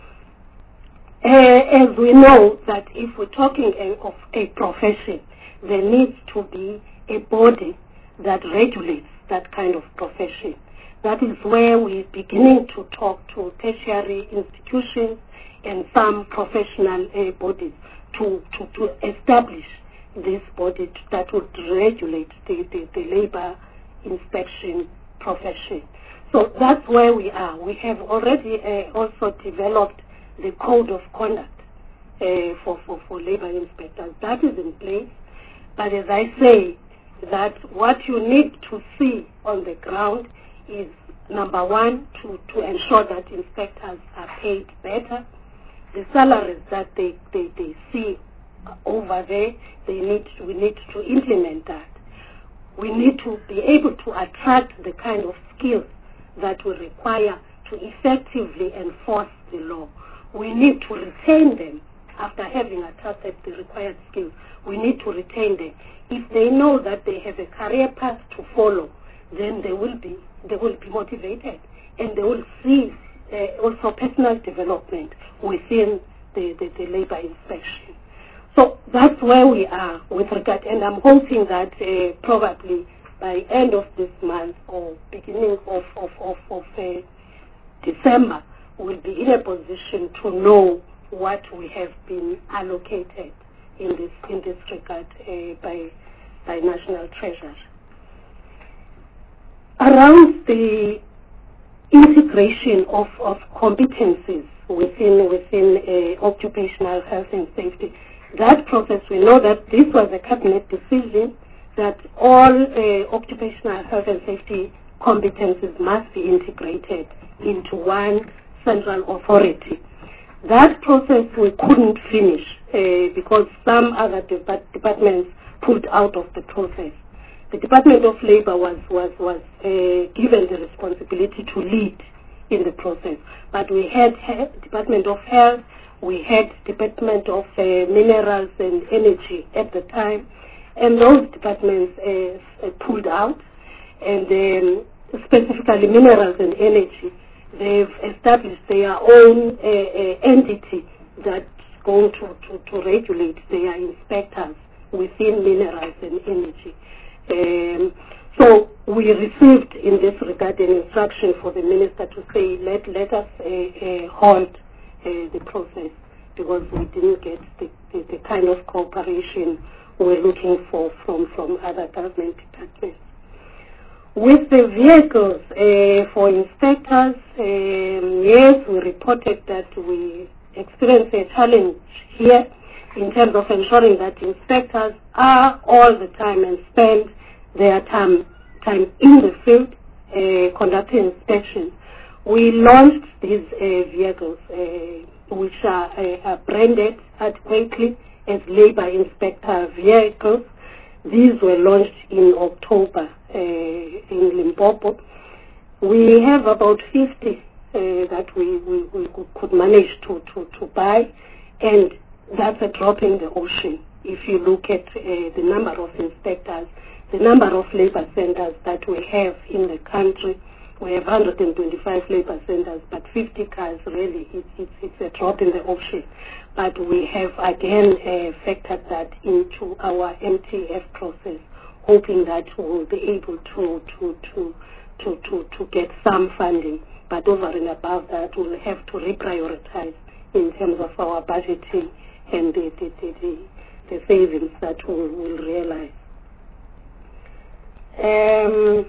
Uh, as we know that if we're talking a, of a profession, there needs to be a body that regulates that kind of profession. That is where we're beginning to talk to tertiary institutions and some professional uh, bodies to, to, to establish this body to, that would regulate the, the, the labor inspection profession. So that's where we are. We have already uh, also developed the code of conduct uh, for, for, for labor inspectors. That is in place. But as I say, that what you need to see on the ground is, number one, to, to ensure that inspectors are paid better. The salaries that they, they, they see over there, they need to, we need to implement that. We need to be able to attract the kind of skills that we require to effectively enforce the law. We need to retain them after having attracted the required skills. We need to retain them. If they know that they have a career path to follow, then they will be they will be motivated, and they will see uh, also personal development within the, the, the labor inspection. So that's where we are with regard, and I'm hoping that uh, probably by end of this month or beginning of, of, of, of uh, December, we'll be in a position to know what we have been allocated in this in this regard uh, by by National Treasury. Around the integration of, of competencies within within uh, occupational health and safety, that process, we know that this was a cabinet decision that all uh, occupational health and safety competencies must be integrated into one central authority. That process we couldn't finish uh, because some other de departments pulled out of the process. The Department of Labor was, was, was uh, given the responsibility to lead in the process. But we had, had Department of Health, we had Department of uh, Minerals and Energy at the time, and those departments uh, pulled out, and um, specifically Minerals and Energy, they've established their own uh, uh, entity that's going to, to, to regulate their inspectors within Minerals and Energy. Um, so we received in this regard an instruction for the minister to say, let, let us uh, uh, halt uh, the process, because we didn't get the, the, the kind of cooperation we're looking for from, from other government departments. With the vehicles, uh, for inspectors, um, yes, we reported that we experienced a challenge here in terms of ensuring that inspectors are all the time and spend their time, time in the field uh, conducting inspections. We launched these uh, vehicles, uh, which are, uh, are branded adequately as labor inspector vehicles. These were launched in October uh, in Limpopo. We have about fifty uh, that we, we, we could manage to, to, to buy, and that's a drop in the ocean. If you look at uh, the number of inspectors, the number of labor centers that we have in the country, we have one hundred twenty-five labor centers, but fifty cars, really, it's, it's, it's a drop in the ocean. But we have, again, uh, factored that into our M T F process, hoping that we'll be able to, to, to, to, to, to get some funding. But over and above that, we'll have to reprioritize in terms of our budgeting and the, the, the, the, the savings that we'll, we'll realize. Um,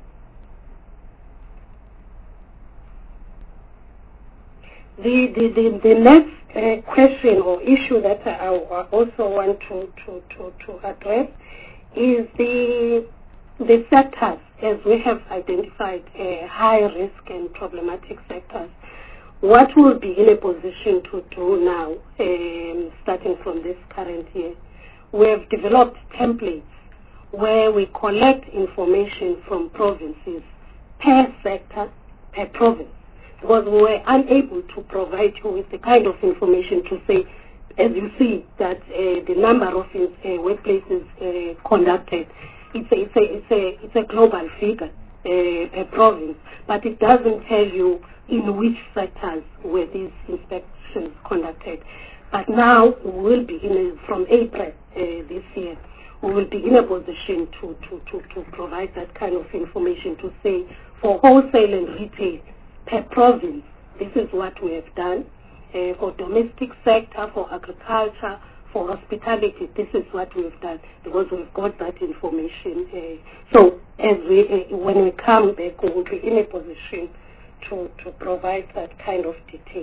the, the, the, the next uh, question or issue that I, I also want to, to, to, to address is the, the sectors, as we have identified uh, high risk and problematic sectors. What we'll be in a position to do now, um, starting from this current year, we have developed templates where we collect information from provinces per sector, per province, because we were unable to provide you with the kind of information to say, as you see, that uh, the number of uh, workplaces uh, conducted, it's a, it's a, it's a, it's a global figure uh, per province, but it doesn't tell you in which sectors were these inspections conducted. But now we will be in a, from April uh, this year, we will be in a position to, to, to, to provide that kind of information to say for wholesale and retail per province, this is what we have done. Uh, for domestic sector, for agriculture, for hospitality, this is what we've done, because we've got that information. Uh, so as we, uh, when we come back, we will be in a position to, to provide that kind of detail.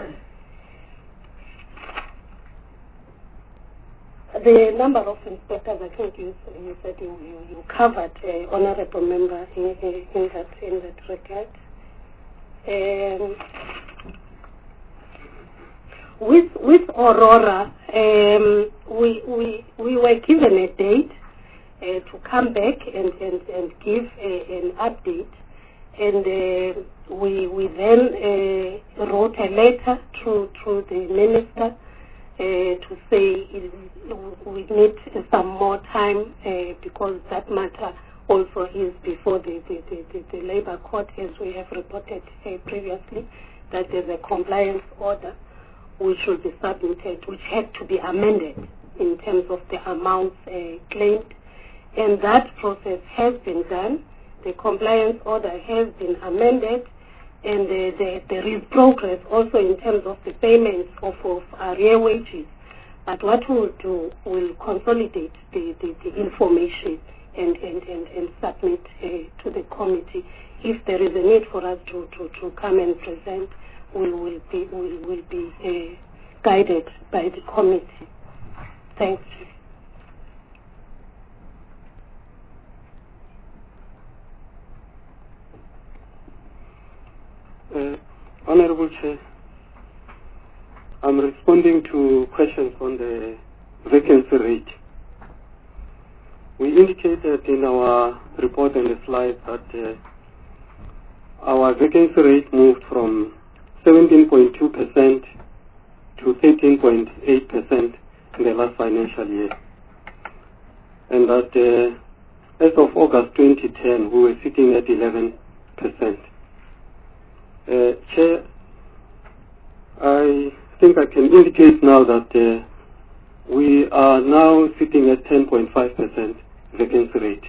The number of inspectors, I think you, you said you, you, you covered, uh, honorable member, in, in, that, in that regard. Um, with with Aurora, um, we, we, we were given a date uh, to come back and, and, and give a, an update. And uh, we, we then uh, wrote a letter to, to the minister Uh, to say it, we need some more time uh, because that matter also is before the, the, the, the, the Labour Court, as we have reported uh, previously, that there's a compliance order which will be submitted, which had to be amended in terms of the amounts uh, claimed. And that process has been done. The compliance order has been amended. And uh, the, there is progress also in terms of the payments of, of arrear wages. But what we'll do, we'll consolidate the, the, the information and, and, and, and submit uh, to the committee. If there is a need for us to, to, to come and present, we will be, we will be uh, guided by the committee. Thank you. Uh, Honorable Chair, I'm responding to questions on the vacancy rate. We indicated in our report and the slide that uh, our vacancy rate moved from seventeen point two percent to thirteen point eight percent in the last financial year. And that uh, as of August twenty ten, we were sitting at eleven percent. Uh, Chair, I think I can indicate now that uh, we are now sitting at ten point five percent vacancy rate.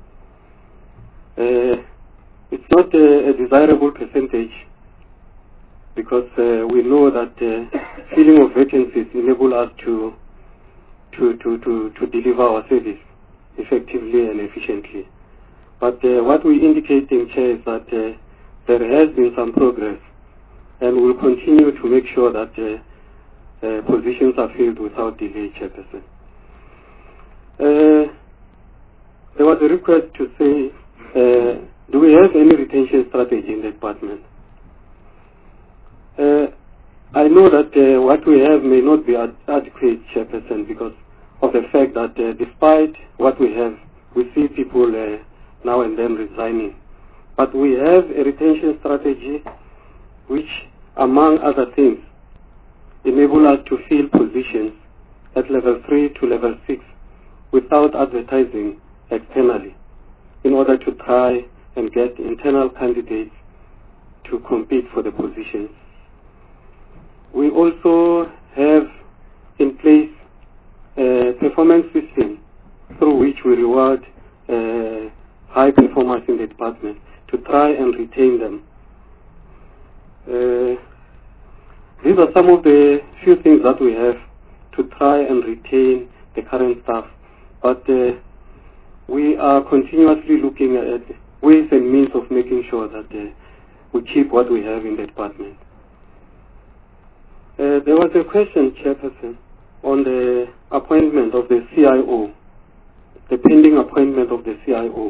Uh, it's not a, a desirable percentage because uh, we know that uh, filling of vacancies enable us to, to, to, to, to deliver our service effectively and efficiently. But uh, what we're indicating, Chair, is that uh, there has been some progress, and we'll continue to make sure that uh, uh, positions are filled without delay, Chairperson. Uh, there was a request to say, uh, do we have any retention strategy in the department? Uh, I know that uh, what we have may not be ad adequate, Chairperson, because of the fact that uh, despite what we have, we see people uh, now and then resigning. But we have a retention strategy which, among other things, enable us to fill positions at level three to level six without advertising externally, in order to try and get internal candidates to compete for the positions. We also have in place a performance system through which we reward uh, high performers in the department to try and retain them. Uh, these are some of the few things that we have to try and retain the current staff. But uh, we are continuously looking at ways and means of making sure that uh, we keep what we have in the department. Uh, there was a question, Chairperson, on the appointment of the C I O, the pending appointment of the C I O.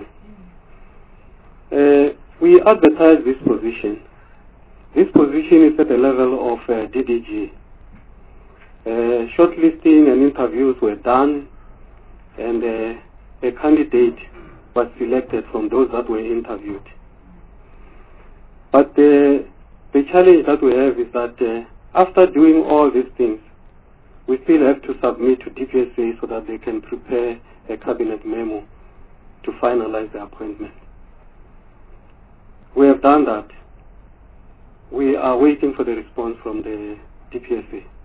Uh, we advertised this position. This position is at the level of uh, D D G. Uh, shortlisting and interviews were done, and uh, a candidate was selected from those that were interviewed. But uh, the challenge that we have is that uh, after doing all these things, we still have to submit to D P S A so that they can prepare a cabinet memo to finalize the appointment. We have done that. We are waiting for the response from the D P S A.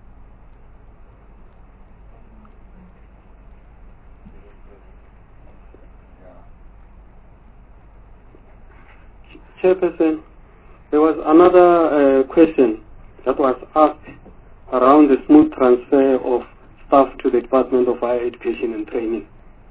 Chairperson, there was another uh, question that was asked around the smooth transfer of staff to the Department of Higher Education and Training.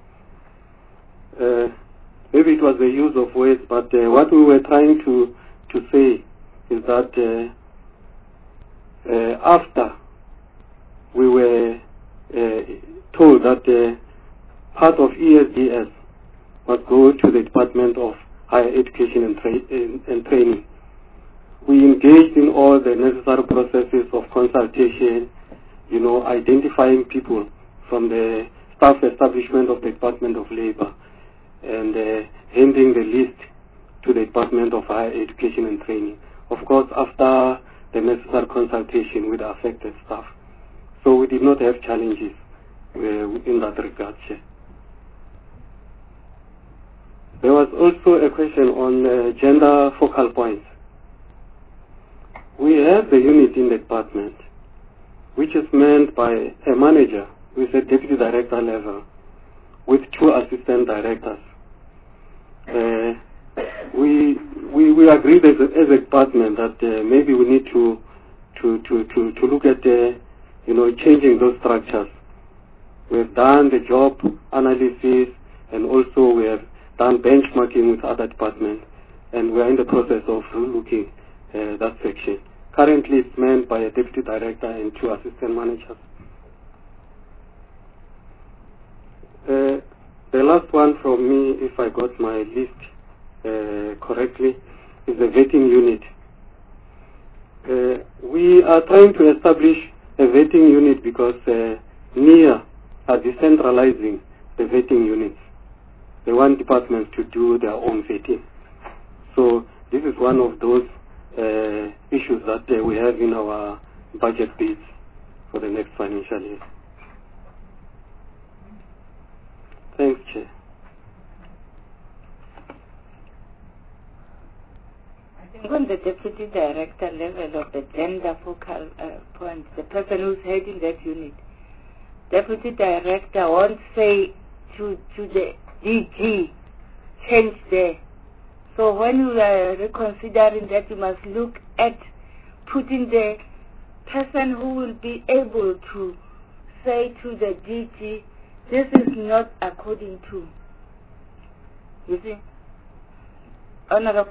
Uh, maybe it was the use of words, but uh, what we were trying to, to say is that uh, uh, after we were uh, told that uh, part of E S D S must go to the Department of Higher Education and, tra and, and Training, we engaged in all the necessary processes of consultation, you know, identifying people from the staff establishment of the Department of Labor and uh, handing the list to the Department of Higher Education and Training. Of course, after the necessary consultation with the affected staff. So we did not have challenges uh, in that regard, Chair. There was also a question on uh, gender focal points. We have the unit in the department, which is manned by a manager with a deputy director level, with two assistant directors. Uh, we, we we agreed as a, as a department that uh, maybe we need to to to to, to look at uh, you know changing those structures. We have done the job analysis, and also we have done benchmarking with other departments, and we are in the process of looking uh, that section. Currently, it's manned by a deputy director and two assistant managers. Uh, the last one from me, if I got my list uh, correctly, is the vetting unit. Uh, we are trying to establish a vetting unit because uh, N I A are decentralizing the vetting units. They want departments to do their own vetting. So this is one of those uh, issues that uh, we have in our budget bids for the next financial year. Thanks, Chair. I think on the deputy director level of the gender focal uh, point, the person who's heading that unit, deputy director won't say to, to the D G, change there. So when you are reconsidering that, you must look at putting the person who will be able to say to the D G, this is not according to. You see? Honorable.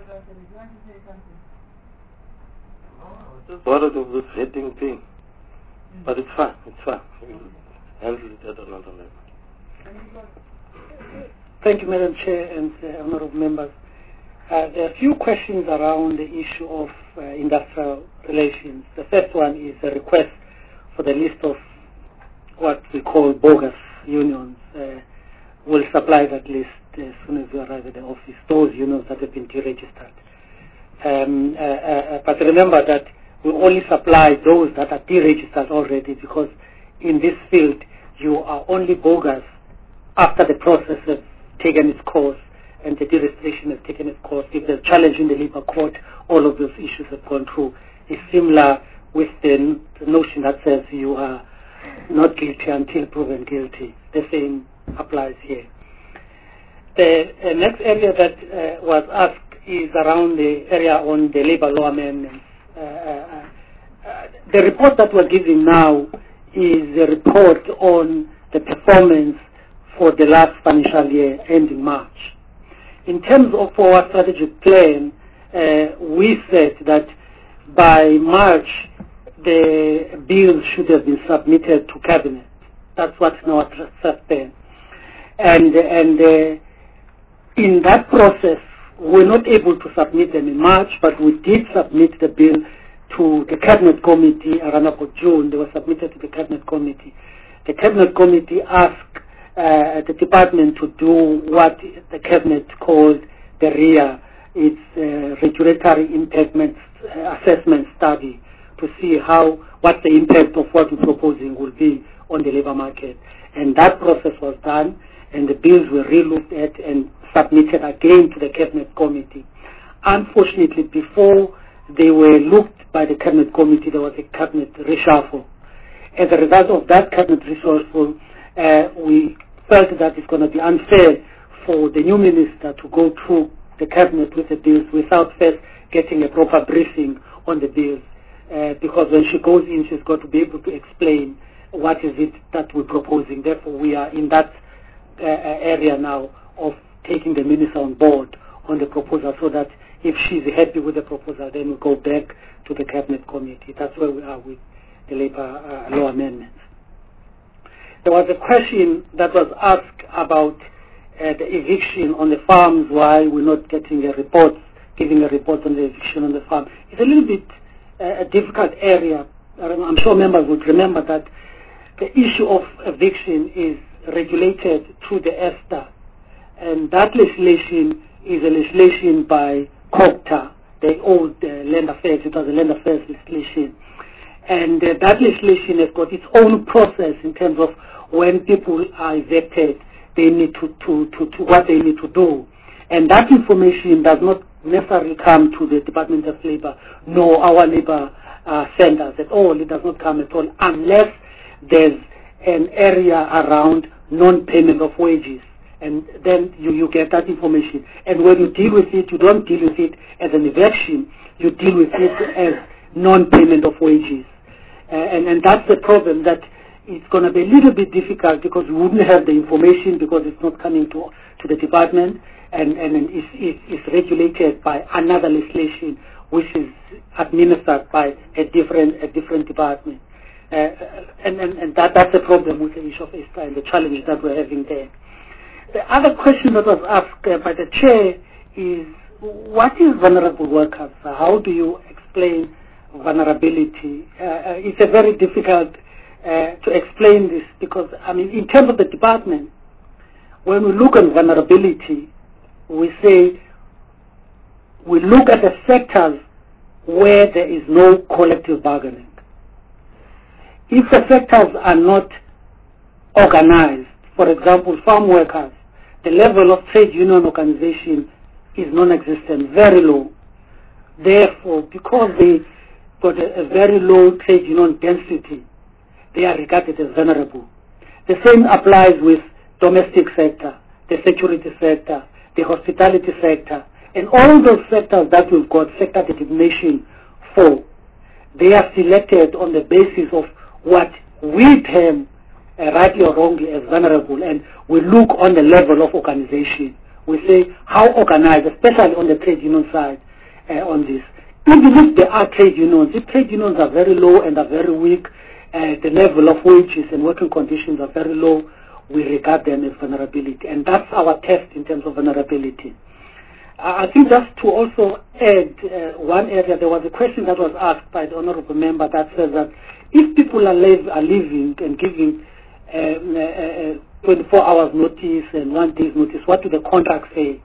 Just worried of this vetting thing. But it's fine, it's fine. We'll handle it at another level. Thank you, Madam Chair and uh, honorable members. Uh, there are a few questions around the issue of uh, industrial relations. The first one is a request for the list of what we call bogus unions. Uh, we'll supply that list as soon as we arrive at the office, those unions that have been deregistered. Um, uh, uh, but remember that we only supply those that are deregistered already, because in this field you are only bogus after the process has taken its course and the deregistration has taken its course. If there's challenge in the labor court, all of those issues have gone through. It's similar with the, the notion that says you are not guilty until proven guilty. The same applies here. The uh, next area that uh, was asked is around the area on the labor law amendments. Uh, uh, uh, the report that we're giving now is a report on the performance for the last financial year ending March. In terms of our strategic plan, uh, we said that by March the bills should have been submitted to Cabinet. That's what's now at plan. And, and uh, in that process, we're not able to submit them in March, but we did submit the bill to the Cabinet Committee around about June. They were submitted to the Cabinet Committee. The Cabinet Committee asked uh, the department to do what the Cabinet called the R I A, its uh, regulatory impact uh, assessment study, to see how what the impact of what we're proposing will be on the labor market. And that process was done, and the bills were re-looked at and submitted again to the Cabinet Committee. Unfortunately, before they were looked by the Cabinet Committee, there was a Cabinet reshuffle. As a result of that Cabinet reshuffle, uh, we felt that it's going to be unfair for the new minister to go through the Cabinet with the bills without first getting a proper briefing on the bills. Uh, because when she goes in, she's got to be able to explain what is it that we're proposing. Therefore, we are in that uh, area now of taking the minister on board on the proposal, so that if she's happy with the proposal, then we go back to the Cabinet Committee. That's where we are with the labor uh, law amendments. There was a question that was asked about uh, the eviction on the farms, why we're not getting a report, giving a report on the eviction on the farm. It's a little bit uh, a difficult area. I'm sure members would remember that the issue of eviction is regulated through the ESTA, and that legislation is a legislation by COGTA, the old uh, Land Affairs. It was a Land Affairs legislation, and uh, that legislation has got its own process in terms of when people are evicted, they need to, to, to, to what they need to do, and that information does not necessarily come to the Department of Labor nor our labor uh, centers at all. It does not come at all unless there's an area around non-payment of wages, and then you, you get that information. And when you deal with it, you don't deal with it as an eviction, you deal with it as non-payment of wages. Uh, and, and that's the problem, that it's going to be a little bit difficult because we wouldn't have the information because it's not coming to, to the department, and, and it's, it's, it's regulated by another legislation which is administered by a different, a different department. Uh, and and, and that, that's the problem with the issue of ESTA and the challenge that we're having there. The other question that was asked uh, by the chair is, what is vulnerable workers? How do you explain vulnerability? Uh, it's a very difficult uh, to explain this because, I mean, in terms of the department, when we look at vulnerability, we say we look at the sectors where there is no collective bargaining. If the sectors are not organized, for example, farm workers, the level of trade union organization is non-existent, very low. Therefore, because they got a, a very low trade union density, they are regarded as vulnerable. The same applies with domestic sector, the security sector, the hospitality sector, and all those sectors that we've got sector designation for. They are selected on the basis of what we term, uh, rightly or wrongly, as vulnerable, and we look on the level of organization we say how organized, especially on the trade union side, uh, on this. Even if there are trade unions, if trade unions are very low and are very weak, uh, the level of wages and working conditions are very low, we regard them as vulnerability. And that's our test in terms of vulnerability. Uh, I think just to also add uh, one area, there was a question that was asked by the honorable member that says that if people are, live, are living and giving um, uh, uh, twenty-four hours notice and one day's notice, what do the contracts say?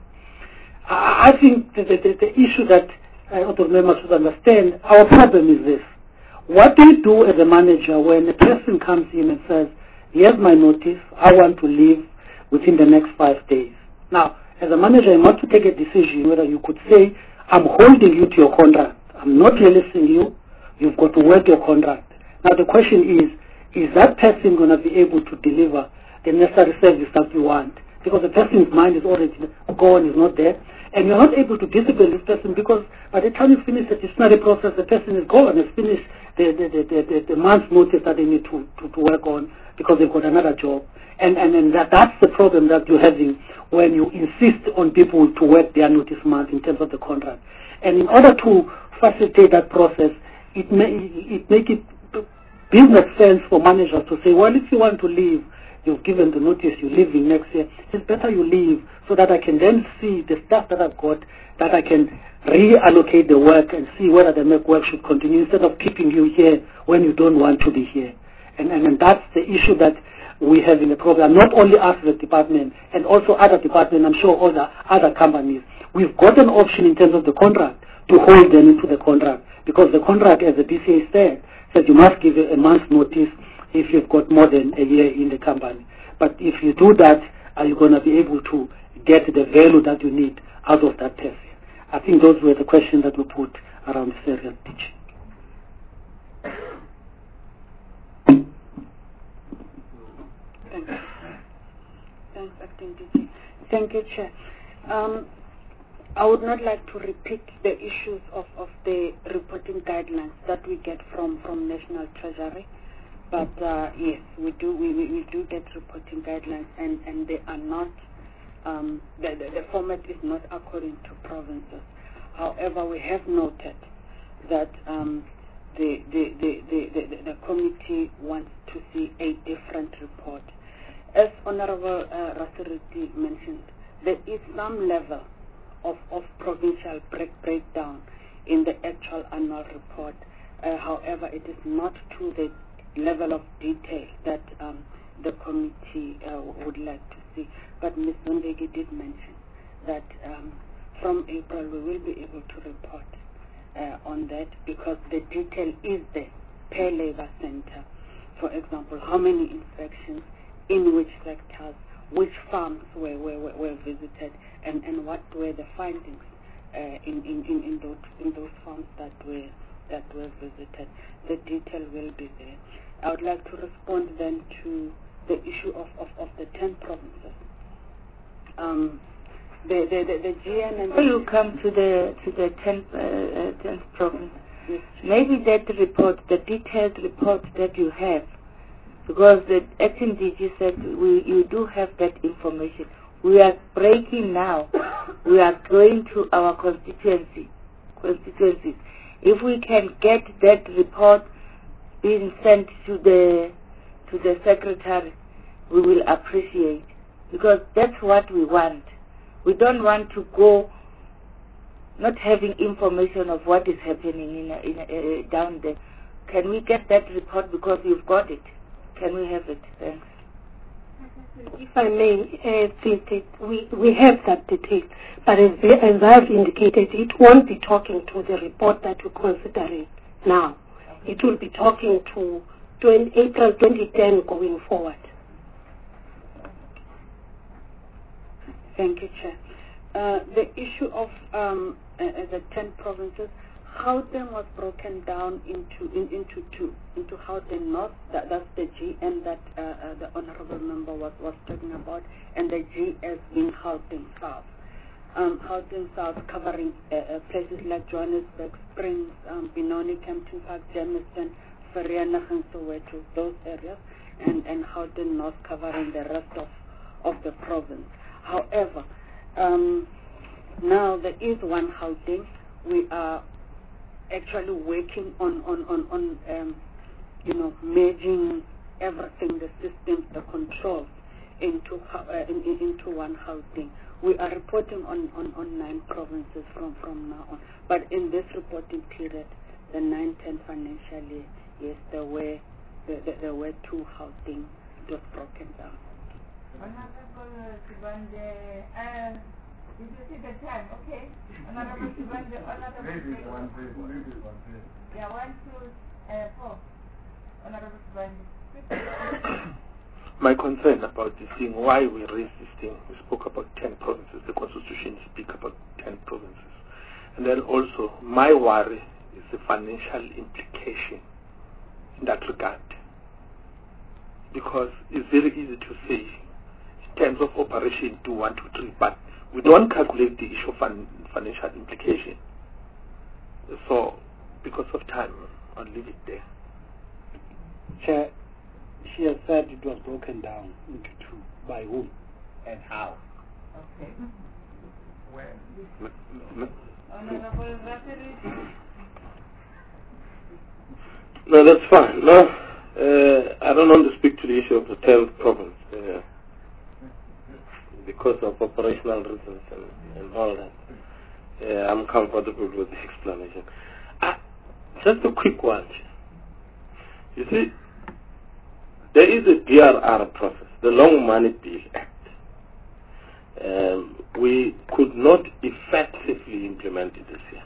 I, I think the, the, the issue that uh, honorable members should understand, our problem is this. What do you do as a manager when a person comes in and says, here's my notice, I want to leave within the next five days. Now, as a manager, you have to take a decision whether you could say, I'm holding you to your contract. I'm not releasing you. You've got to work your contract. Now, the question is, is that person going to be able to deliver the necessary service that you want? Because the person's mind is already gone, is not there. And you're not able to discipline this person because by the time you finish the disciplinary process, the person is gone, has finished the, the, the, the, the month's notice that they need to, to, to work on because they've got another job. And, and, and that, that's the problem that you're having when you insist on people to work their notice month in terms of the contract. And in order to facilitate that process, it may it make it business sense for managers to say, well, if you want to leave, you've given the notice, you're leaving next year, it's better you leave so that I can then see the stuff that I've got, that I can reallocate the work and see whether the work should continue instead of keeping you here when you don't want to be here. And, and, and that's the issue that we have in the program, not only us as a department, and also other departments, I'm sure all the other companies. We've got an option in terms of the contract to hold them into the contract, because the contract, as the B C A said, says you must give a month's notice if you've got more than a year in the company. But if you do that, are you going to be able to get the value that you need out of that person? I think those were the questions that we put around this area of teaching. Thank you. Thanks, Acting D G. Thank you, Chair. Um, I would not like to repeat the issues of, of the reporting guidelines that we get from, from National Treasury, but uh, yes, we do we, we, we do get reporting guidelines, and, and they are not um, the, the the format is not according to provinces. However, we have noted that um, the, the, the, the, the, the committee wants to see a different report. As Honorable uh, Rasiriti mentioned, there is some level of, of provincial break, breakdown in the actual annual report. Uh, however, it is not to the level of detail that um, the committee uh, would like to see. But Miz Zondegi did mention that um, from April we will be able to report uh, on that, because the detail is there per labor center. For example, how many inspections, in which sectors, which farms were, were, were visited, and, and what were the findings uh, in, in, in, in, those, in those farms that were, that were visited. The detail will be there. I would like to respond then to the issue of, of, of the ten provinces. Um, the, the, the, the G N and before you come to the to the tenth uh, uh, tenth province, yes, maybe that report, the detailed report that you have, because the acting D G said we you do have that information. We are breaking now. We are going to our constituency constituencies. If we can get that report being sent to the to the secretary, we will appreciate, because that's what we want. We don't want to go not having information of what is happening in, a, in a, uh, down there. Can we get that report, because you've got it? Can we have it? Thanks. If I may, uh, the, the, we, we have that detail, but as, as I've indicated, it won't be talking to the report that we're considering now. It will be talking to April twenty ten going forward. Thank you, Chair. Uh, the issue of um, uh, the ten provinces, Gauteng was broken down into in, into two, into Gauteng North, that, that's the G N that uh, uh, the Honourable Member was, was talking about, and the G S being Gauteng South. Um, Gauteng South covering uh, uh, places like Johannesburg, Springs, um, Benoni, Kempton Park, Germiston, Vereeniging and Soweto, those areas, and, and Gauteng North covering the rest of, of the province. However, Um, now there is one housing. We are actually working on on on, on um, you know, merging everything, the systems, the controls into uh, in, in, into one housing. We are reporting on, on, on nine provinces from, from now on. But in this reporting period, the nine ten financial year, yes, there were there, there, there were two housing just broken down. Honorable Sibande, uh, did you see the time? Okay. Honorable Sibande, Honorable Sibande. Yeah, one, two, uh, four. Honorable Sibande. My concern about this thing, why we raised this thing, we spoke about ten provinces. The Constitution speaks about ten provinces. And then also, my worry is the financial implication in that regard. Because it's very easy to say, in terms of operation, do one, two, three, but we don't calculate the issue of fin financial implication. So, because of time, I'll leave it there. Chair, she has said it was broken down into two. By whom and how? Okay. Well, Honorable Zachary. No, that's fine. No, uh, I don't want to speak to the issue of the tenth province uh, because of operational reasons and, and all that. Uh, I'm comfortable with the explanation. Uh, just a quick one. You see, there is a D R R process, the Long Money Bill Act. Um, we could not effectively implement it this year.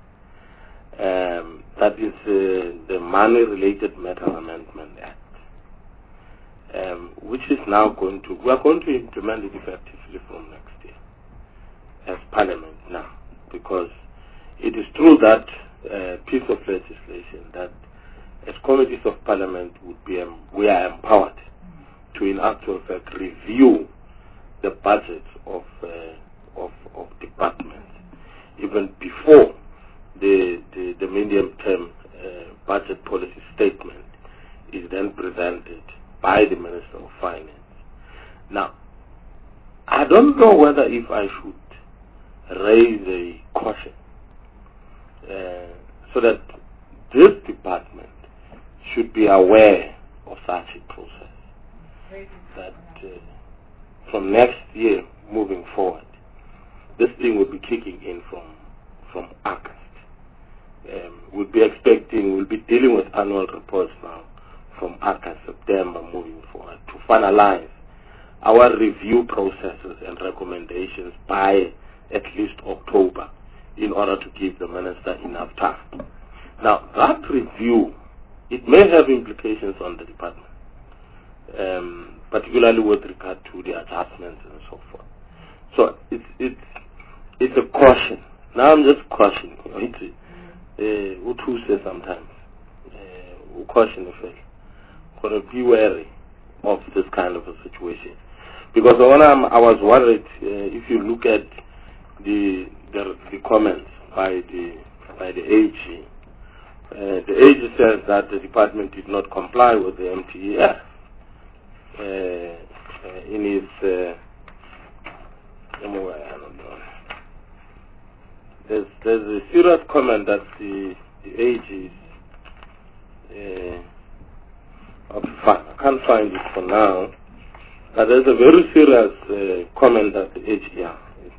Um, that is uh, the Money Related Matter Amendment Act, um, which is now going to, we are going to implement it effectively from next year as Parliament now, because it is true that uh, piece of legislation that as committees of Parliament would be, um, we are empowered to, in actual fact, review the budgets of uh, of, of departments even before the the, the medium-term uh, budget policy statement is then presented by the Minister of Finance. Now, I don't know whether if I should raise a caution uh, so that this department should be aware of such a process, that uh, from next year moving forward, this thing will be kicking in from from August. Um, we'll be expecting, we'll be dealing with annual reports now from August, September moving forward to finalize our review processes and recommendations by at least October in order to give the minister enough time. Now, that review, it may have implications on the department, um, particularly with regard to the adjustments and so forth. So it's it's it's a caution. Now I'm just cautioning. It's uh, who says sometimes uh, caution effect. Gotta be wary of this kind of a situation, because when I'm, I was worried, uh, if you look at the, the the comments by the by the A G. Uh, the A G says that the department did not comply with the M T E F uh, uh, in its uh, I don't know. There's there's a serious comment that the the A G is uh, okay, fine. I can't find it for now, but there's a very serious uh, comment that the A G yeah,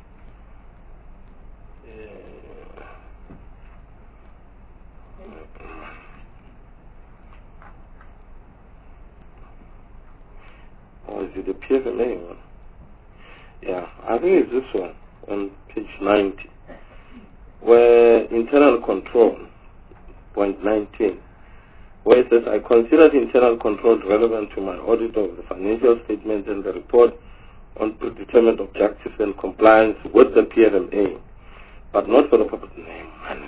or is it the P F M A one? Yeah, I think it's this one on page ninety, where internal control, point nineteen, where it says, I considered internal control relevant to my audit of the financial statements and the report on predetermined objectives and compliance with the P F M A, but not for the purpose of name.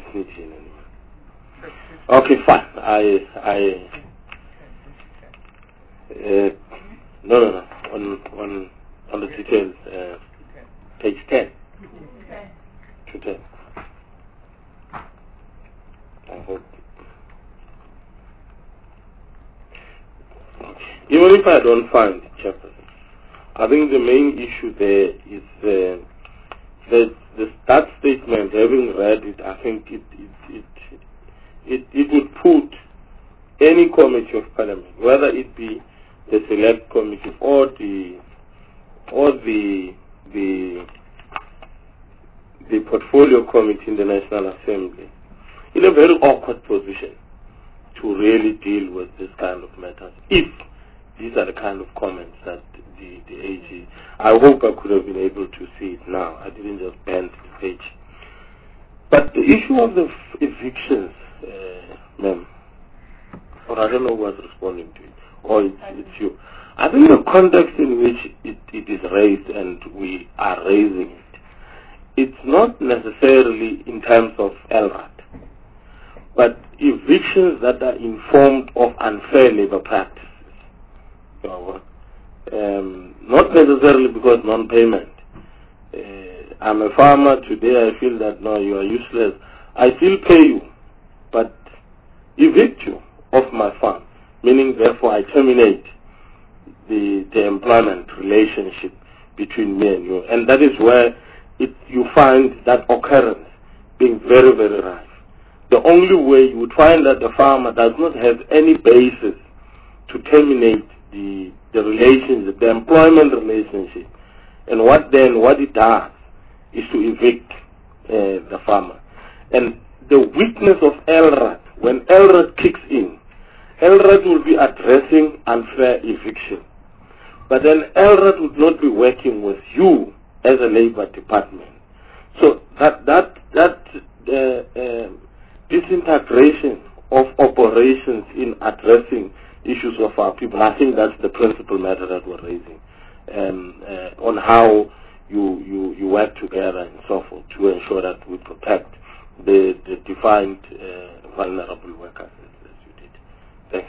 Okay, fine. I, I, uh, no, no, no, on, on, on the details, uh, page ten. To ten. I hope. Okay. Even if I don't find it, Chairperson, I think the main issue there is uh, that the, that statement, having read it, I think it it, it it it would put any committee of parliament, whether it be the select committee or the or the the the portfolio committee in the National Assembly, in a very awkward position to really deal with this kind of matters, if these are the kind of comments that the, the A G, I hope I could have been able to see it now. I didn't just bend the page. But the issue of the f evictions, uh, ma'am, or I don't know who was responding to it, or it's, it's you. I think the context in which it, it is raised and we are raising it, it's not necessarily in terms of L R A D, but evictions that are informed of unfair labor practices. You know, um, not necessarily because non-payment. Uh, I'm a farmer today, I feel that, no, you are useless. I still pay you, but evict you off my farm, meaning therefore I terminate the, the employment relationship between me and you. And that is where it, you find that occurrence being very, very rife. The only way you would find that the farmer does not have any basis to terminate the, the relationship, the employment relationship. And what then, what it does is to evict uh, the farmer. And the weakness of L R A D, when L R A D kicks in, L R A D will be addressing unfair eviction. But then L R A D would not be working with you as a labor department. So that, that, that uh, uh, disintegration of operations in addressing issues of our people, I think that's the principal matter that we're raising, um, uh, on how you, you, you work together and so forth to ensure that we protect the, the defined uh, vulnerable workers as, as you did. Thanks.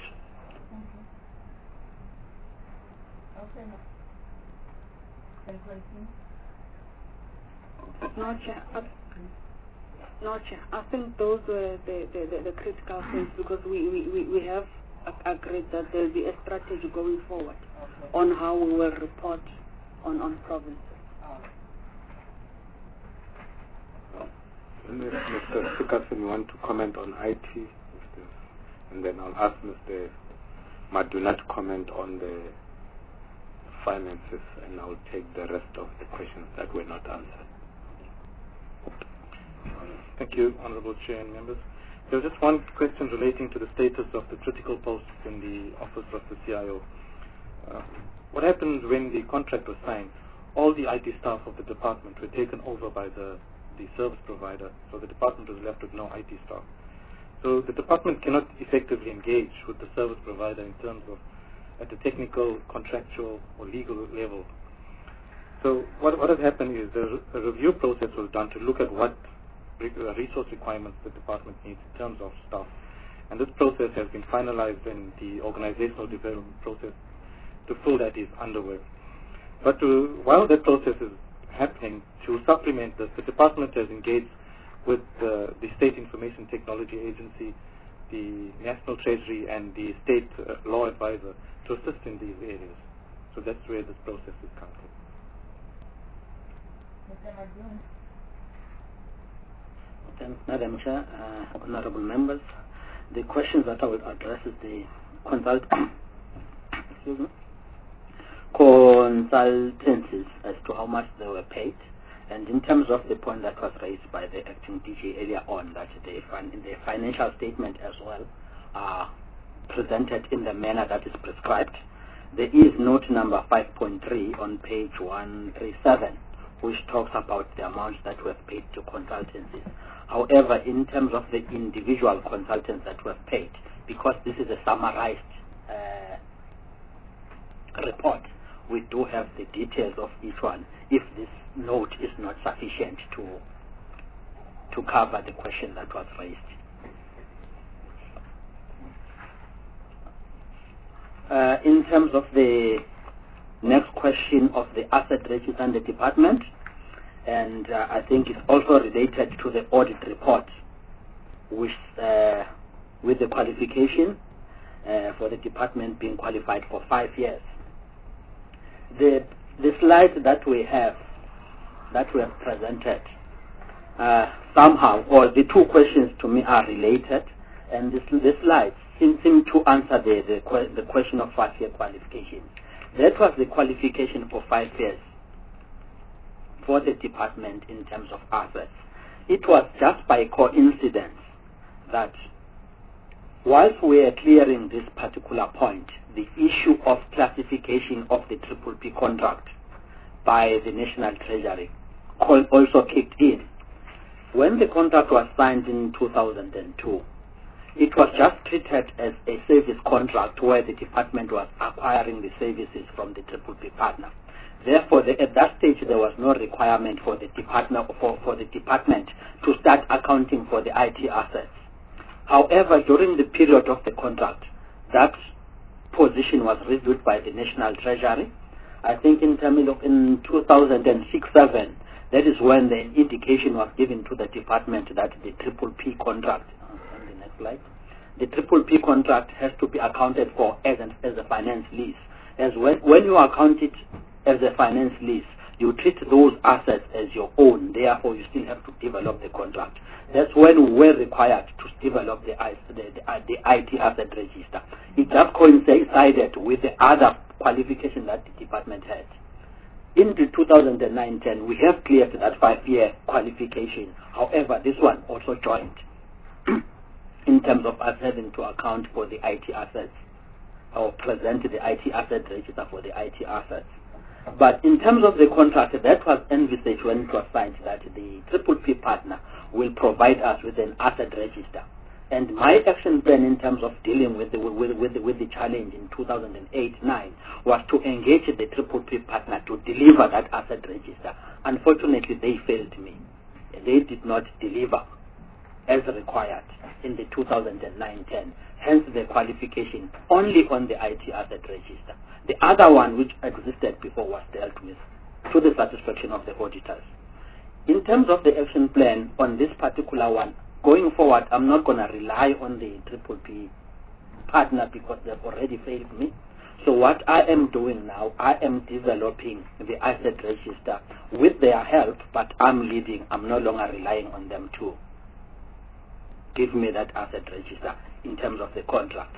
No, Chair. I, no, Chair. I think those were the, the, the, the critical things, because we, we, we, we have agreed that there will be a strategy going forward on how we will report on, on provinces. Mister Sikasen, you want to comment on I T? And then I'll ask Mister Maduna to comment on the finances, and I'll take the rest of the questions that were not answered. Thank you, Honorable Chair and members. There was just one question relating to the status of the critical posts in the office of the C I O. Uh, what happened when the contract was signed? All the I T staff of the department were taken over by the, the service provider, so the department was left with no I T staff. So the department cannot effectively engage with the service provider in terms of at the technical, contractual, or legal level. So what, what has happened is the, a review process was done to look at what resource requirements the department needs in terms of staff. And this process has been finalized, and the organizational development process to fill that is underway. But to, while that process is happening, to supplement this, the department has engaged with uh, the State Information Technology Agency, the National Treasury, and the State uh, Law Advisor to assist in these areas. So that's where this process is currently. Madam Chair, uh, honorable members, the questions that I will address is the consult excuse me, consultancies as to how much they were paid, and in terms of the point that was raised by the acting D G earlier on, that the, fin the financial statement as well are presented in the manner that is prescribed. There is note number five point three on page one thirty-seven, which talks about the amounts that were paid to consultancies. However, in terms of the individual consultants that were paid, because this is a summarized uh, report, we do have the details of each one, if this note is not sufficient to to cover the question that was raised. Uh, in terms of the next question of the asset register and the department, and uh, I think it's also related to the audit report, which uh, with the qualification uh, for the department being qualified for five years. The, the slide that we have, that were presented uh, somehow, or the two questions to me are related, and this, the slides seem, seem to answer the, the, que the question of five-year qualification. That was the qualification for five years for the department in terms of assets. It was just by coincidence that whilst we are clearing this particular point, the issue of classification of the Triple P contract by the National Treasury also kicked in. When the contract was signed in two thousand two, it was just treated as a service contract where the department was acquiring the services from the Triple P partner. Therefore, the, at that stage, there was no requirement for the department for, for the department to start accounting for the I T assets. However, during the period of the contract, that position was reviewed by the National Treasury. I think in terms of in two thousand six seven, that is when the indication was given to the department that the Triple P contract, on the next slide, the Triple P contract has to be accounted for as, an, as a finance lease. As when, when you account it as a finance lease, you treat those assets as your own. Therefore, you still have to develop the contract. That's when we were required to develop the, the, the, the I T asset register. It just coincided with the other qualification that the department had. In the two thousand nine ten, we have cleared that five-year qualification. However, this one also joined in terms of us having to account for the I T assets or present the I T asset register for the I T assets. But in terms of the contract, that was envisaged when it was signed that the Triple P partner will provide us with an asset register. And my action plan in terms of dealing with the, with, with, the, with the challenge in two thousand eight nine was to engage the Triple P partner to deliver that asset register. Unfortunately, they failed me. They did not deliver as required in the two thousand nine ten. Hence the qualification only on the I T asset register. The other one which existed before was dealt with to the satisfaction of the auditors. In terms of the action plan on this particular one, going forward, I'm not going to rely on the Triple P partner because they've already failed me. So what I am doing now, I am developing the asset register with their help, but I'm leading. I'm no longer relying on them to give me that asset register in terms of the contract.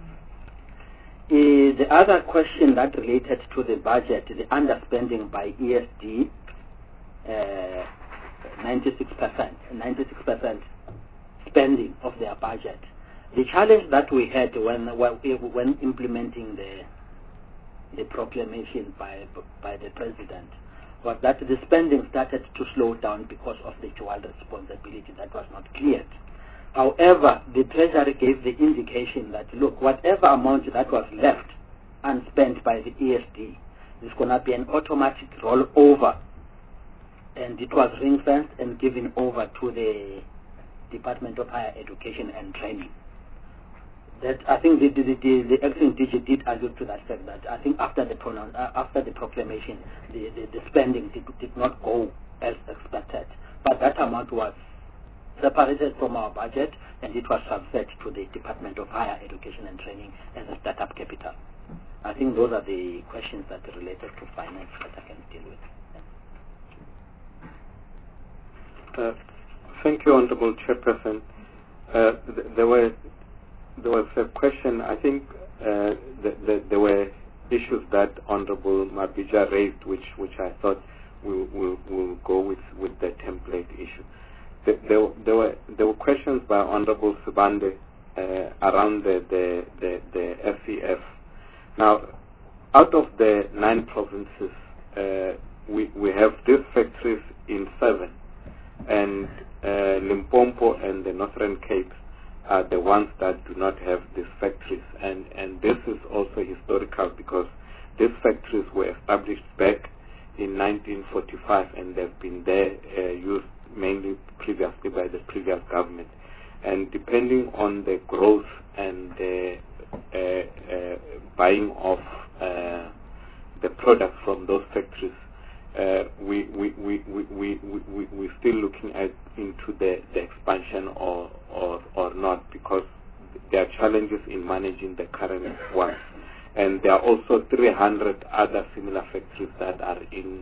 Uh, the other question that related to the budget, the underspending by E S D, uh, ninety-six percent, ninety-six percent spending of their budget. The challenge that we had when when implementing the the proclamation by by the president was that the spending started to slow down because of the dual responsibility that was not cleared. However, the Treasury gave the indication that, look, whatever amount that was left unspent by the E S D is going to be an automatic rollover, and it was ring-fenced and given over to the Department of Higher Education and Training. That I think the the, the, the acting D G did allude to that fact that I think after the pronoun, uh, after the proclamation, the, the, the spending did, did not go as expected, but that amount was separated from our budget, and it was transferred to the Department of Higher Education and Training as a startup capital. I think those are the questions that are related to finance that I can deal with. Uh, thank you, Honorable Chairperson. Uh, th there were there was a question. I think uh, th th there were issues that Honorable Mabija raised, which which I thought we'll, we'll, we'll go with with the template issue. There, there, there were there were questions by Honorable Subande uh, around the, the, the, the F E F. Now, out of the nine provinces, uh, we, we have these factories in seven, and uh, Limpopo and the Northern Cape are the ones that do not have these factories. And, and this is also historical because these factories were established back in nineteen forty-five, and they've been there uh, used mainly previously by the previous government. And depending on the growth and the uh, uh, buying of uh, the products from those factories, uh, we, we, we, we, we, we, we're still looking at into the, the expansion or, or, or not, because there are challenges in managing the current ones. And there are also three hundred other similar factories that are in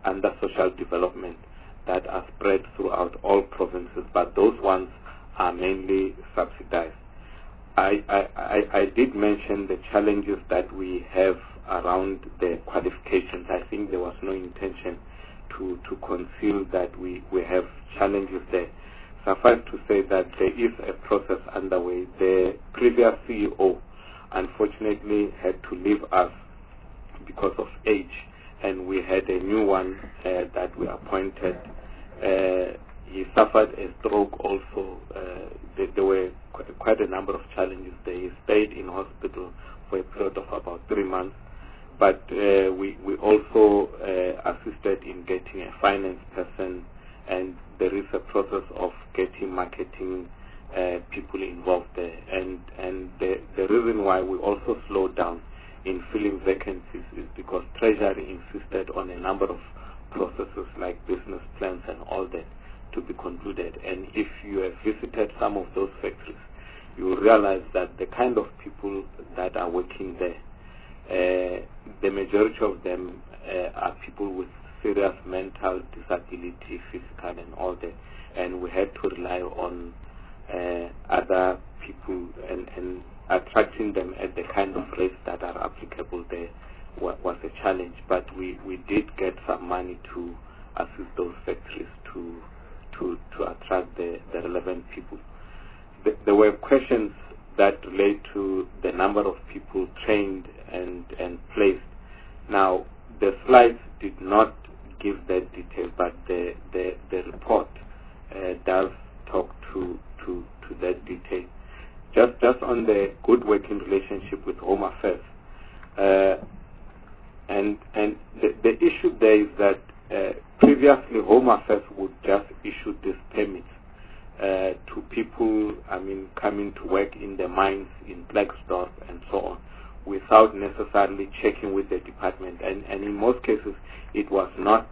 under social development that are spread throughout all provinces, but those ones are mainly subsidized. I, I, I, I did mention the challenges that we have around the qualifications. I think there was no intention to, to conceal that we, we have challenges there. Suffice to say that there is a process underway. The previous C E O unfortunately had to leave us because of age, and we had a new one uh, that we appointed. Uh, he suffered a stroke also. Uh, there, there were qu quite a number of challenges there. He stayed in hospital for a period of about three months. But uh, we, we also uh, assisted in getting a finance person, and there is a process of getting marketing uh, people involved there. And, and the, the reason why we also slowed down in filling vacancies is because Treasury insisted on a number of processes like business plans and all that to be concluded. And if you have visited some of those factories, you will realize that the kind of people that are working there, uh, the majority of them uh, are people with serious mental disability, physical and all that. And we had to rely on uh, other people, and, and attracting them at the kind of rates that are applicable there was, was a challenge. But we, we did get some money to assist those factories to to, to attract the, the relevant people. The, there were questions that relate to the number of people trained and, and placed. Now, the slides did not give that detail, but the, the, the report uh, does talk to, to, to that detail. Just, just on the good working relationship with Home Affairs, uh, and, and the, the issue there is that uh, previously Home Affairs would just issue these permits uh, to people, I mean, coming to work in the mines in Blacksdorp and so on, without necessarily checking with the department. And, and in most cases, it was not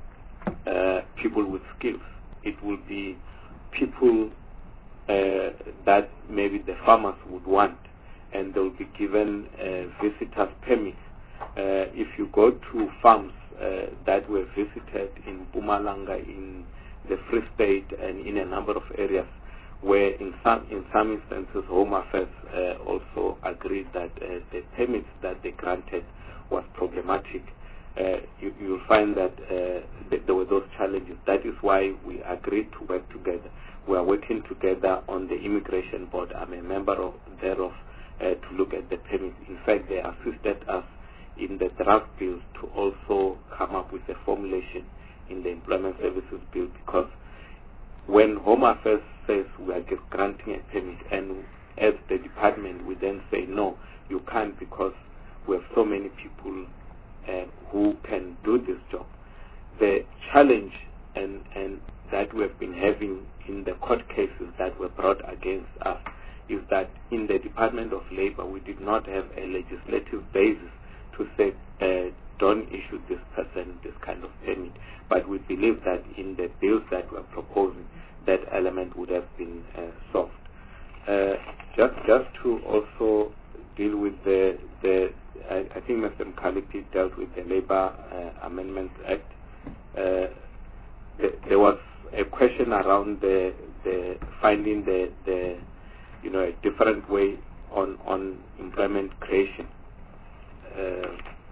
uh, people with skills. It would be people uh, that maybe the farmers would want, and they will be given uh, visitors permits. Uh, if you go to farms uh, that were visited in Mpumalanga, in the Free State, and in a number of areas where in some in some instances Home Affairs uh, also agreed that uh, the permits that they granted was problematic, uh, you, you'll find that uh, th there were those challenges. That is why we agreed to work together. We are working together on the Immigration Board. I'm a member of thereof uh, to look at the permits. In fact, they assisted us in the draft bill to also come up with a formulation in the Employment Services Bill, because when Home Affairs says we are just granting a permit, and as the department we then say no, you can't because we have so many people uh, who can do this job. The challenge and, and that we have been having in the court cases that were brought against us is that in the Department of Labor we did not have a legislative basis to say uh, don't issue this person this kind of permit. But we believe that in the bills that we're proposing, that element would have been uh, solved. Uh, just, just to also deal with the, the I, I think Mister Mkhaliphi dealt with the Labor uh, Amendments Act. Uh, the, there was a question around the, the finding the, the, you know, a different way on, on employment creation. Uh,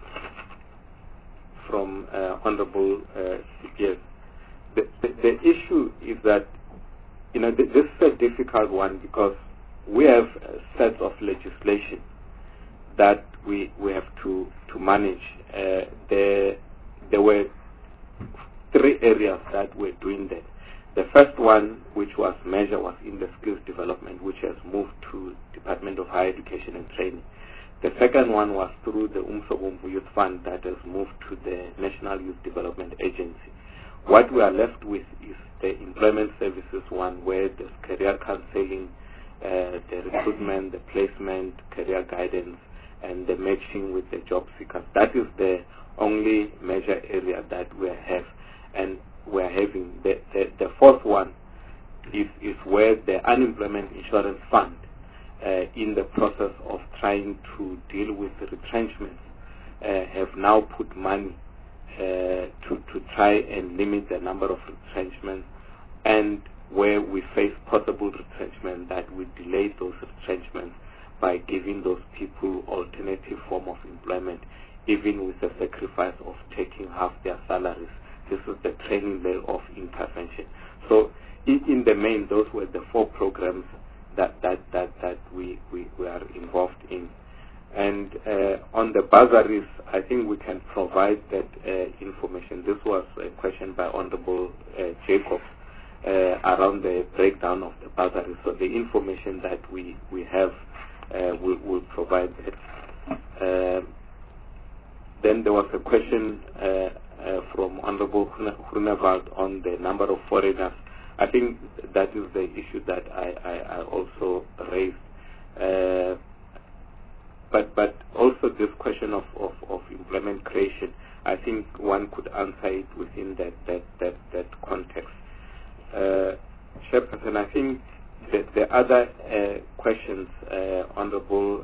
from uh, Honorable uh, C P S. The, the, the issue is that, you know, th this is a difficult one because we have a set of legislation that we we have to to manage. Uh, there there were three areas that we're doing that. The first one, which was measure, was in the skills development, which has moved to Department of Higher Education and Training. The second one was through the Umsobomvu Youth Fund that has moved to the National Youth Development Agency. What we are left with is the Employment Services one, where there's career counseling, uh, the recruitment, the placement, career guidance, and the matching with the job seekers. That is the only major area that we have, and we're having. The, the, the fourth one is, is where the Unemployment Insurance Fund, Uh, in the process of trying to deal with the retrenchments, uh, have now put money to, to try and limit the number of retrenchments, and where we face possible retrenchment, that we delay those retrenchments by giving those people alternative form of employment, even with the sacrifice of taking half their salaries. This is the training layer of intervention. So in, in the main, those were the four programs that, that, that, that we, we, we are involved in. And uh, on the bursaries, I think we can provide that uh, information. This was a question by Honorable uh, Jacob uh, around the breakdown of the bursaries. So the information that we, we have uh, will will provide that. Uh, then there was a question uh, uh, from Honorable Groenewald on the number of foreigners. I think that is the issue that I, I, I also raised. Uh, But but also this question of, of, of employment creation, I think one could answer it within that that that, that context. Uh, Chairperson, I think the, the other uh, questions, uh, Honourable,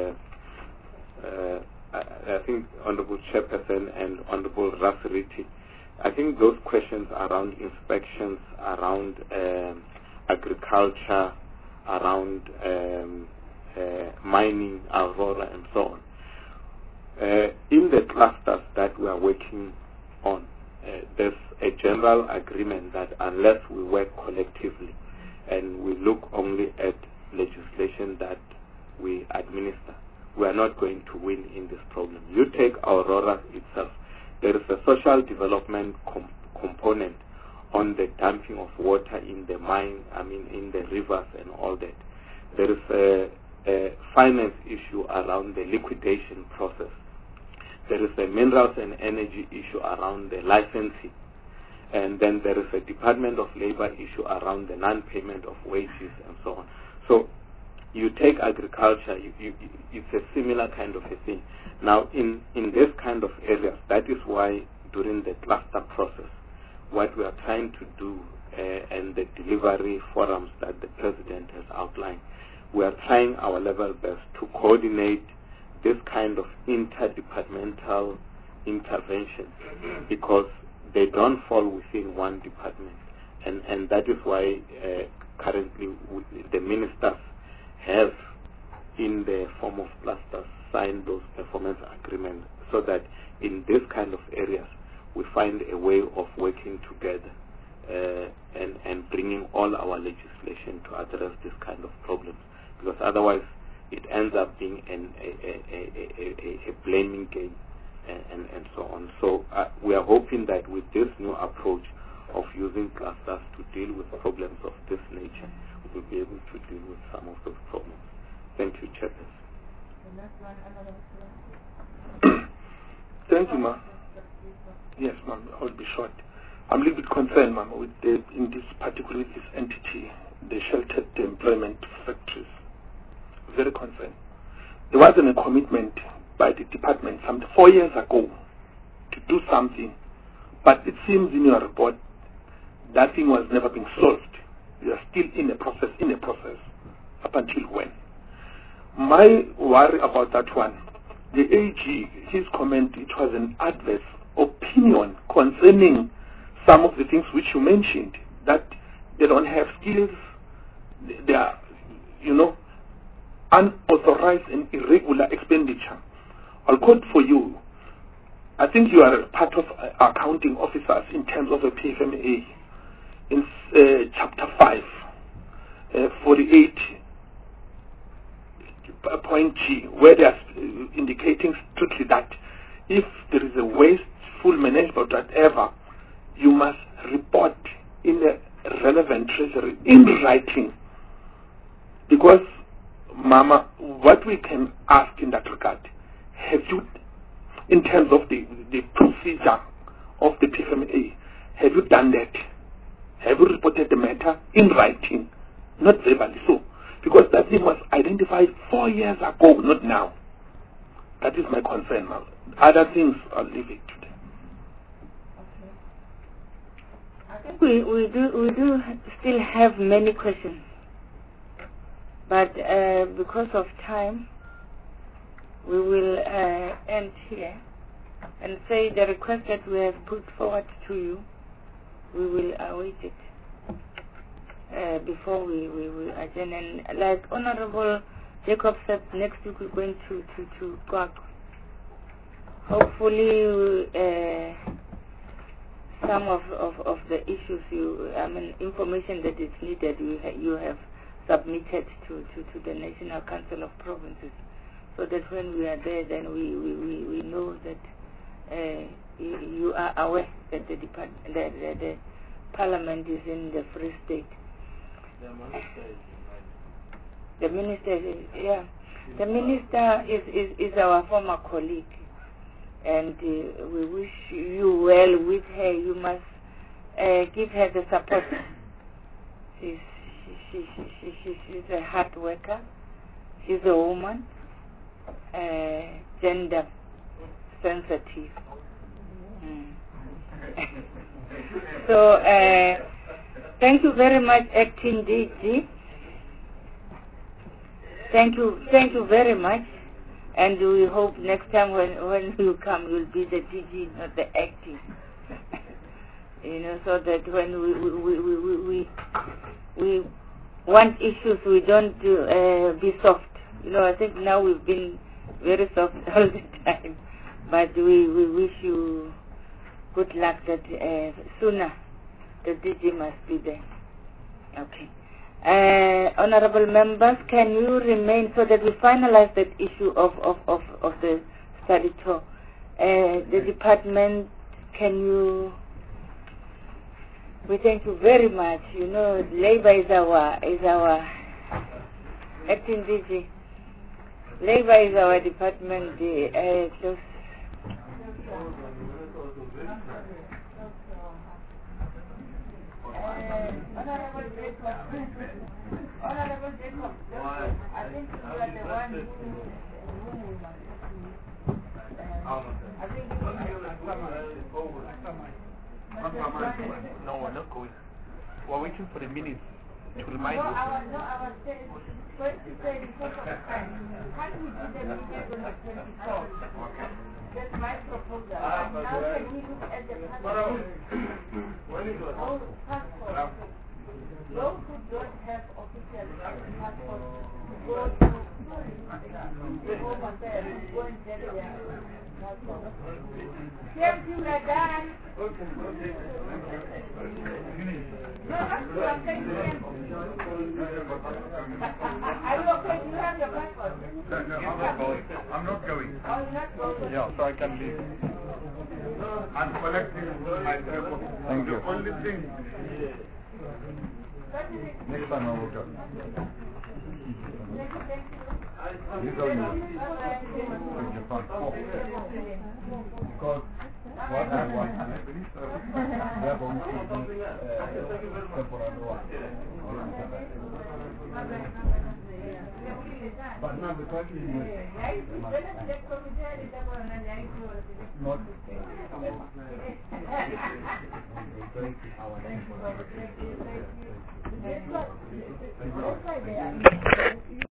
uh, uh, I, I think Honourable Chairperson and Honourable Rasiriti, I think those questions around inspections, around um, agriculture, around um, Uh, mining, Aurora, and so on. Uh, in the clusters that we are working on, uh, there's a general agreement that unless we work collectively and we look only at legislation that we administer, we are not going to win in this problem. You take Aurora itself. There is a social development com component on the dumping of water in the mine, I mean in the rivers and all that. There is a a finance issue around the liquidation process. There is a minerals and energy issue around the licensing. And then there is a Department of Labor issue around the non-payment of wages and so on. So you take agriculture, you, you, it's a similar kind of a thing. Now in, in this kind of areas, that is why during the cluster process, what we are trying to do uh, and the delivery forums that the President has outlined, we are trying our level best to coordinate this kind of interdepartmental intervention, because they don't fall within one department. And, and that is why uh, currently we, the ministers have, in the form of clusters, signed those performance agreements, so that in this kind of areas we find a way of working together uh, and, and bringing all our legislation to address this kind of problems. Because otherwise it ends up being an, a, a, a, a, a blaming game and, and, and so on. So uh, we are hoping that with this new approach of using clusters to deal with problems of this nature, we will be able to deal with some of those problems. Thank you, Chairman. Thank you, ma'am. Yes, ma'am, I will be short. I'm a little bit concerned, ma'am, with the, in this particular with this entity, the sheltered employment factories. Very concerned. There wasn't a commitment by the department some four years ago to do something, but it seems in your report that thing was never being solved. You are still in a process, in a process, up until when? My worry about that one, the A G, his comment, it was an adverse opinion concerning some of the things which you mentioned, that they don't have skills, they are, you know, unauthorized and irregular expenditure. I'll quote for you. I think you are a part of uh, accounting officers in terms of a P F M A. In uh, chapter five, uh, forty-eight point G, where they are indicating strictly that if there is a wasteful management or whatever, you must report in the relevant treasury in writing. Because, Mama, what we can ask in that regard, have you, in terms of the, the procedure of the P F M A, have you done that? Have you reported the matter in writing, not verbally? So, because that thing was identified four years ago, not now. That is my concern, Mama. Other things, I'll leave it to them. I think we, we do we do still have many questions, but uh, because of time, we will uh, end here. and say the request that we have put forward to you, we will await it uh, before we, we, we adjourn. And like Honorable Jacob said, next week we're going to, to, to Kwak. Hopefully uh, some of, of, of the issues, you, I mean, information that is needed, you, ha you have submitted to, to, to the National Council of Provinces, so that when we are there, then we, we, we, we know that uh, you, you are aware that the, depart the, the, the Parliament is in the Free State. The minister is, yeah, the minister is, is, is our former colleague, and uh, we wish you well with her. You must uh, give her the support. She's, she, she, she, she, she's a hard worker. She's a woman, uh, gender sensitive. Mm. So, uh, thank you very much, Acting D G. Thank you, thank you very much. And we hope next time when, when you come, you'll be the D G, not the acting. You know, so that when we we we we, we, we want issues, we don't do, uh, be soft. You know, I think now we've been very soft all the time. But we, we wish you good luck that uh, sooner the D G must be there. Okay. Uh, honorable members, can you remain so that we finalize that issue of, of, of, of the study tour? Uh, the department, can you... We thank you very much. You know, Labour is our, is our acting D G. Labour is our department. The, uh, close. Honorable Jacob, Honorable Jacob, I think you are the one who, whom we must see. I think you No, we're not going. We're waiting for the minutes to remind no, you. our, no, our state first to say because of time. Can't we do the meeting on the twenty-fourth? That's my proposal. And now can we look at the passport? Oh, passport. Those who don't have official passport go to the home affairs, go and get their passport. Same thing like that. Okay, okay. No, not true. I'm saying same thing. Are you okay? Do you have your passport? No, no, I'm not going. I'm not going. Oh, you're not going? Yeah, so I can leave. I'm collecting my passport. Thank you. The only thing. Next time I will go. You go now. To Japan. Because what I want, they are going to be uh, temporary work. But now the question is not our